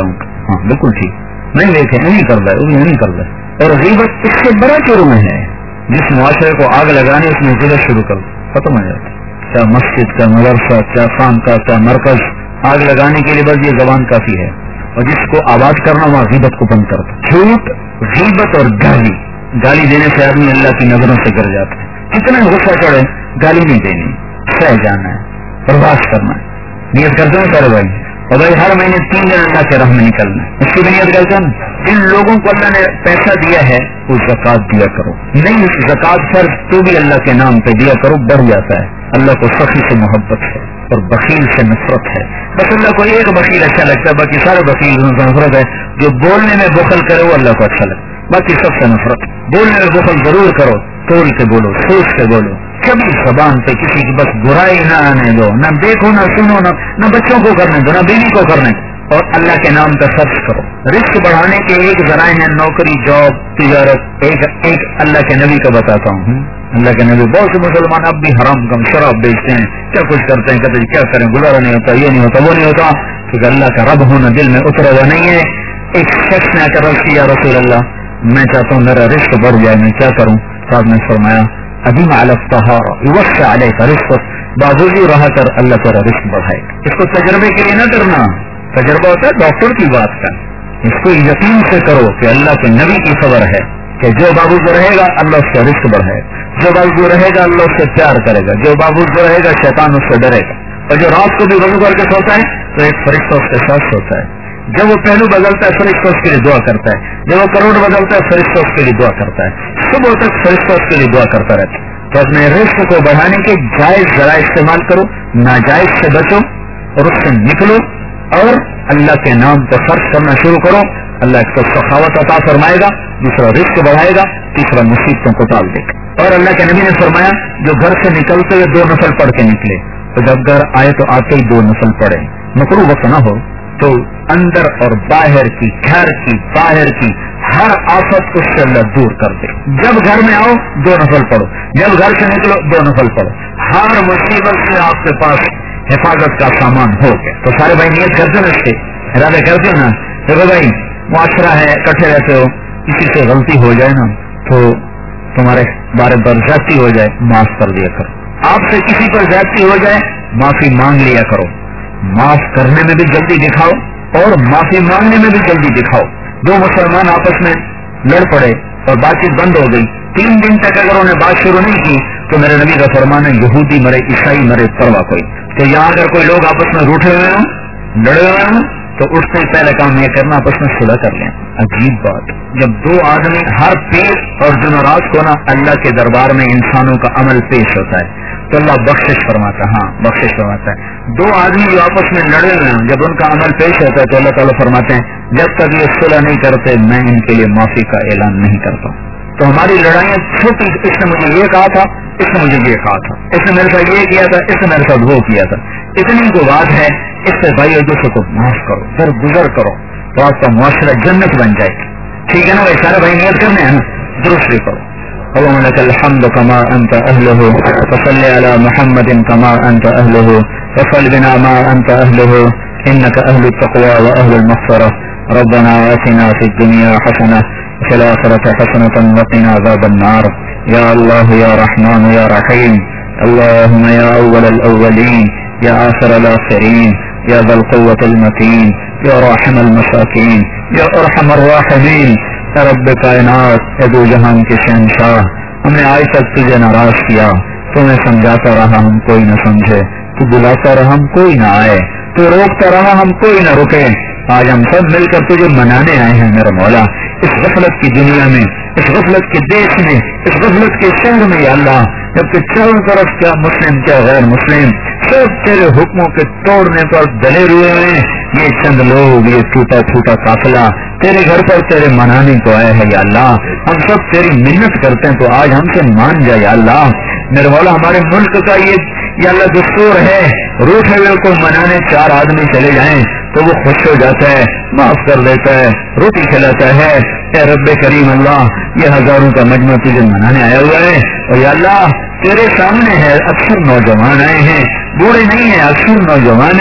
ہاں بالکل ٹھیک, نہیں دیکھے نہیں کر رہا ہے, وہ نہیں کر رہا ہے. اور غیبت اس سے بڑا جرم ہے. جس معاشرے کو آگ لگانے اس میں غیبت شروع کر ختم ہو جاتا ہے. کیا مسجد, کیا مدرسہ, کیا خانقاہ, کیا مرکز, آگ لگانے کے لیے بس یہ زبان کافی ہے. اور جس کو آباد کرنا وہاں غیبت کو بند کرتا. جھوٹ, غیبت اور گالی دینے سے آدمی اللہ کی نظروں سے گر جاتا ہے. کتنا غصہ چڑھے, گالی نہیں دینی, سہ جانا ہے, برداشت کرنا ہے. نیت کرتے ہیں سارے بھائی, اور بھائی ہر مہینے 3 دن اللہ کے راہ میں نکلنا ہے, اس کی بھی نیت کرتے ہیں. جن لوگوں کو اللہ نے پیسہ دیا ہے وہ زکات دیا کرو. نہیں زکات فرض تو بھی اللہ کے نام پہ دیا کرو, بڑھ جاتا ہے. اللہ کو سخی سے محبت ہے اور بخیل سے نفرت ہے. بس اللہ کو ایک بخیل اچھا لگتا ہے, باقی سارے بخیل سے نفرت ہے. جو بولنے میں بخل کرے وہ اللہ کو اچھا لگتا ہے, باقی سب سے نفرت. بولنے میں بخل ضرور کرو, تول کے بولو, سوچ کے بولو. کبھی زبان پہ کسی کی بس برائی نہ آنے دو, نہ دیکھو نہ سنو, نہ بچوں کو کرنے دو, نہ بیوی کو کرنے دو. اور اللہ کے نام کا خرچ کرو. رزق بڑھانے کے ایک ذرائع ہیں نوکری, جاب, تجارت. ایک اللہ کے نبی کا بتاتا ہوں. اللہ کے نبی, بہت سے مسلمان اب بھی حرام کم شراب بیچتے ہیں, کیا کچھ کرتے ہیں, کہتے ہیں کیا کریں, گزارا نہیں ہوتا, یہ نہیں ہوتا, وہ نہیں ہوتا, کیونکہ اللہ کا رب ہونا دل میں اترا ہوا نہیں ہے. ایک شخص نے آ کر عرض کیا, رسول اللہ میں چاہتا ہوں میرا رزق بڑھ جائے, میں کیا کروں؟ صاحب نے فرمایا ادیم علی الطہارہ یوسع علیک رزقک, بازوجی رہا کر, اللہ تیرا رزق بڑھائے. اس کو تجربے کے لیے نہ کرنا, تجربہ ہوتا ہے ڈاکٹر کی بات کا. اس کو یقین سے کرو کہ اللہ کے نبی کی خبر ہے کہ جو بابو جو رہے گا اللہ اس کا رزق بڑھائے گا, جو بابو جو رہے گا اللہ اس سے پیار کرے گا, جو بابو جو رہے گا شیطان اس سے ڈرے گا. اور جو رات کو بھی وضو کر کے سوتا ہے تو ایک فرشتہ اس کے ساتھ سوتا ہے. جب وہ پہلو بدلتا ہے فرشتہ اس کے لیے دعا کرتا ہے, جب وہ کروڑ بدلتا ہے فرشتہ اس کے لیے دعا کرتا ہے, صبح تک فرشتہ اس کے لیے دعا کرتا رہتا ہے. تو اپنے رزق کو بڑھانے کے جائز ذرائع استعمال کرو, ناجائز سے بچو اور اس سے نکلو, اور اللہ کے نام پر خرچ کرنا شروع کرو. اللہ ایک تو سخاوت عطا فرمائے گا, دوسرا رزق بڑھائے گا, تیسرا مصیبتوں کو ٹال دے گا. اور اللہ کے نبی نے فرمایا جو گھر سے نکلتے ہوئے 2 نفل پڑھ کے نکلے, تو جب گھر آئے تو آتے ہی 2 نفل پڑھے, مکروہ وقت نہ ہو, تو اندر اور باہر کی, گھر کی, باہر کی ہر آفت کو سے اللہ دور کر دے. جب گھر میں آؤ 2 نفل پڑھو, جب گھر سے نکلو 2 نفل پڑھو. ہر مصیبت سے آپ کے پاس حفاظت کا سامان ہو گیا. تو سارے بھائی نیت کرتے نا, اس کے ارادے کرتے نا. دیکھو بھائی معاشرہ ہے, اکٹھے رہتے ہو, کسی سے غلطی ہو جائے نا تو تمہارے بارے پر زیادتی ہو جائے, معاف کر دیا کرو. آپ سے کسی پر زیادتی ہو جائے معافی مانگ لیا کرو. معاف کرنے میں بھی جلدی دکھاؤ اور معافی مانگنے میں بھی جلدی دکھاؤ. 2 مسلمان آپس میں لڑ پڑے اور بات چیت بند ہو گئی, 3 دن تک اگر انہوں نے بات شروع نہیں کی تو میرے نبی کا فرمان ہے یہودی مرے, عیسائی مرے, پرواہ کوئی. تو یہاں اگر کوئی لوگ آپس میں روٹے ہوئے ہوں, لڑے ہوئے ہوں, تو اٹھتے ہی پہلے کام یہ کرنا آپس میں صلح کر لیں. عجیب بات, جب 2 آدمی ہر پیر اور جمعرات کو نا اللہ کے دربار میں انسانوں کا عمل پیش ہوتا ہے تو اللہ بخشش فرماتا ہے. ہاں بخشش فرماتا ہے. 2 آدمی جو آپس میں لڑے ہوئے ہیں, جب ان کا عمل پیش ہوتا ہے تو اللہ تعالیٰ فرماتے ہیں جب تک یہ صلح نہیں کرتے میں ان کے لیے معافی کا اعلان نہیں کرتا. تو ہماری لڑائیاں چھوٹی, اس نے مجھے یہ کہا تھا, اس نے مجھے یہ کہا تھا, اس نے میرے ساتھ یہ کیا تھا, اس نے میرے ساتھ وہ کیا تھا, اتنی کو بات ہے. اس سے بھائی اور دوسروں کو معاف کرو, درگزر کرو, تو آپ کا معاشرہ جنت بن جائے گا. ٹھیک ہے نا بھائی, سارے بھائی نیت کرنے ہیں نا, درست بھی کرو. اللهم لك الحمد كما أنت أهله, وصل على محمد كما أنت أهله, وصل بنا ما أنت أهله, إنك أهل التقوى وأهل المغفرة. ربنا آتنا في الدنيا حسنة وفي الآخرة حسنة وقنا عذاب النار. يا الله يا رحمن يا رحيم, اللهم يا أول الأولين, يا آخر الآخرين, يا ذا القوة المتين, يا راحم المساكين, يا أرحم الراحمين. رب کائنات, اے دو جہان کے شہنشاہ, ہم نے آج تک تجھے ناراض کیا, تمہیں سمجھاتا رہا ہم کوئی نہ سمجھے, تو بلاتا رہا ہم کوئی نہ آئے, تو روکتا رہا ہم کوئی نہ رکے. آج ہم سب مل کر تجھے منانے آئے ہیں میرا مولا, اس غفلت کی دنیا میں, اس غفلت کے دیش میں, اس غفلت کے شہر میں. یا اللہ, جبکہ چاروں طرف کیا مسلم کیا غیر مسلم سب تیرے حکموں کے توڑنے پر دلے ہوئے ہیں, یہ چند لوگ, یہ ٹوٹا پھوٹا قافلہ تیرے گھر پر تیرے منانے کو آئے ہیں. یا اللہ, ہم سب تیری منت کرتے ہیں, تو آج ہم سے مان جائے. یا اللہ میرے مولا, ہمارے ملک کا یہ یا اللہ دستور ہے, روٹے ہوئے کو منانے 4 آدمی چلے جائیں تو وہ خوش ہو جاتا ہے, معاف کر دیتا ہے, روٹی کھلاتا ہے. اے رب کریم اللہ, یہ ہزاروں کا مجمع تجھے منانے آیا ہوا ہے, اور یا اللہ تیرے سامنے ہے, اکثر نوجوان آئے ہیں, بوڑھے نہیں ہیں, اکثر نوجوان ہیں.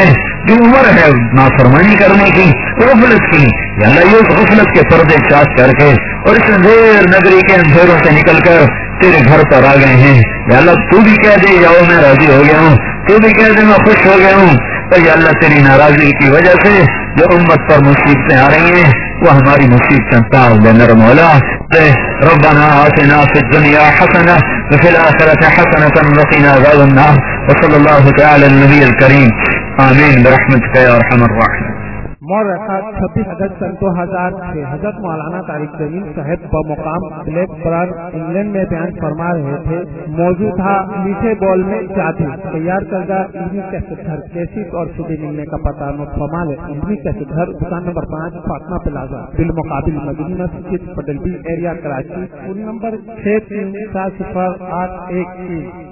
جو عمر ہے نافرمانی کرنے کی، غفلت کی، یا اللہ یہ غفلت کے پردے چاک کر کے اور اس اندھیر نگری کے اندھیروں سے نکل کر تیرے گھر پر آ گئے ہیں، یا اللہ تو بھی کہہ دے جاؤ میں راضی ہو گیا ہوں، تو بھی کہہ دے میں خوش ہو گیا ہوں، اور یا اللہ تیری ناراضگی کی وجہ سے جو امت پر مصیبتیں آ رہی ہیں وہ ہماری مصیبتیں ٹال دے میرے مولا۔ ربنا آتنا فی الدنیا حسنہ وفی الآخرۃ حسنۃ وقنا عذاب النار، وصلی اللہ تعالی علی النبی الکریم، آمین برحمتک یا ارحم الراحمین۔ مورخہ 26 اگست 2006 حضرت مولانا طارق جمیل صاحب بمقام بلیک برن انگلینڈ میں بیان فرما رہے تھے۔ موضوع تھا میٹھے بول میں جادو۔ تیار کردہ علمی کیسٹ گھر کیسٹ اور سیدھے ملنے کا پتہ نوٹ فرما لیں۔ علمی کیسٹ گھر دکان نمبر 5 فاطمہ پلازا بالمقابل مدینہ مسجد پٹل B area Karachi, phone number 637081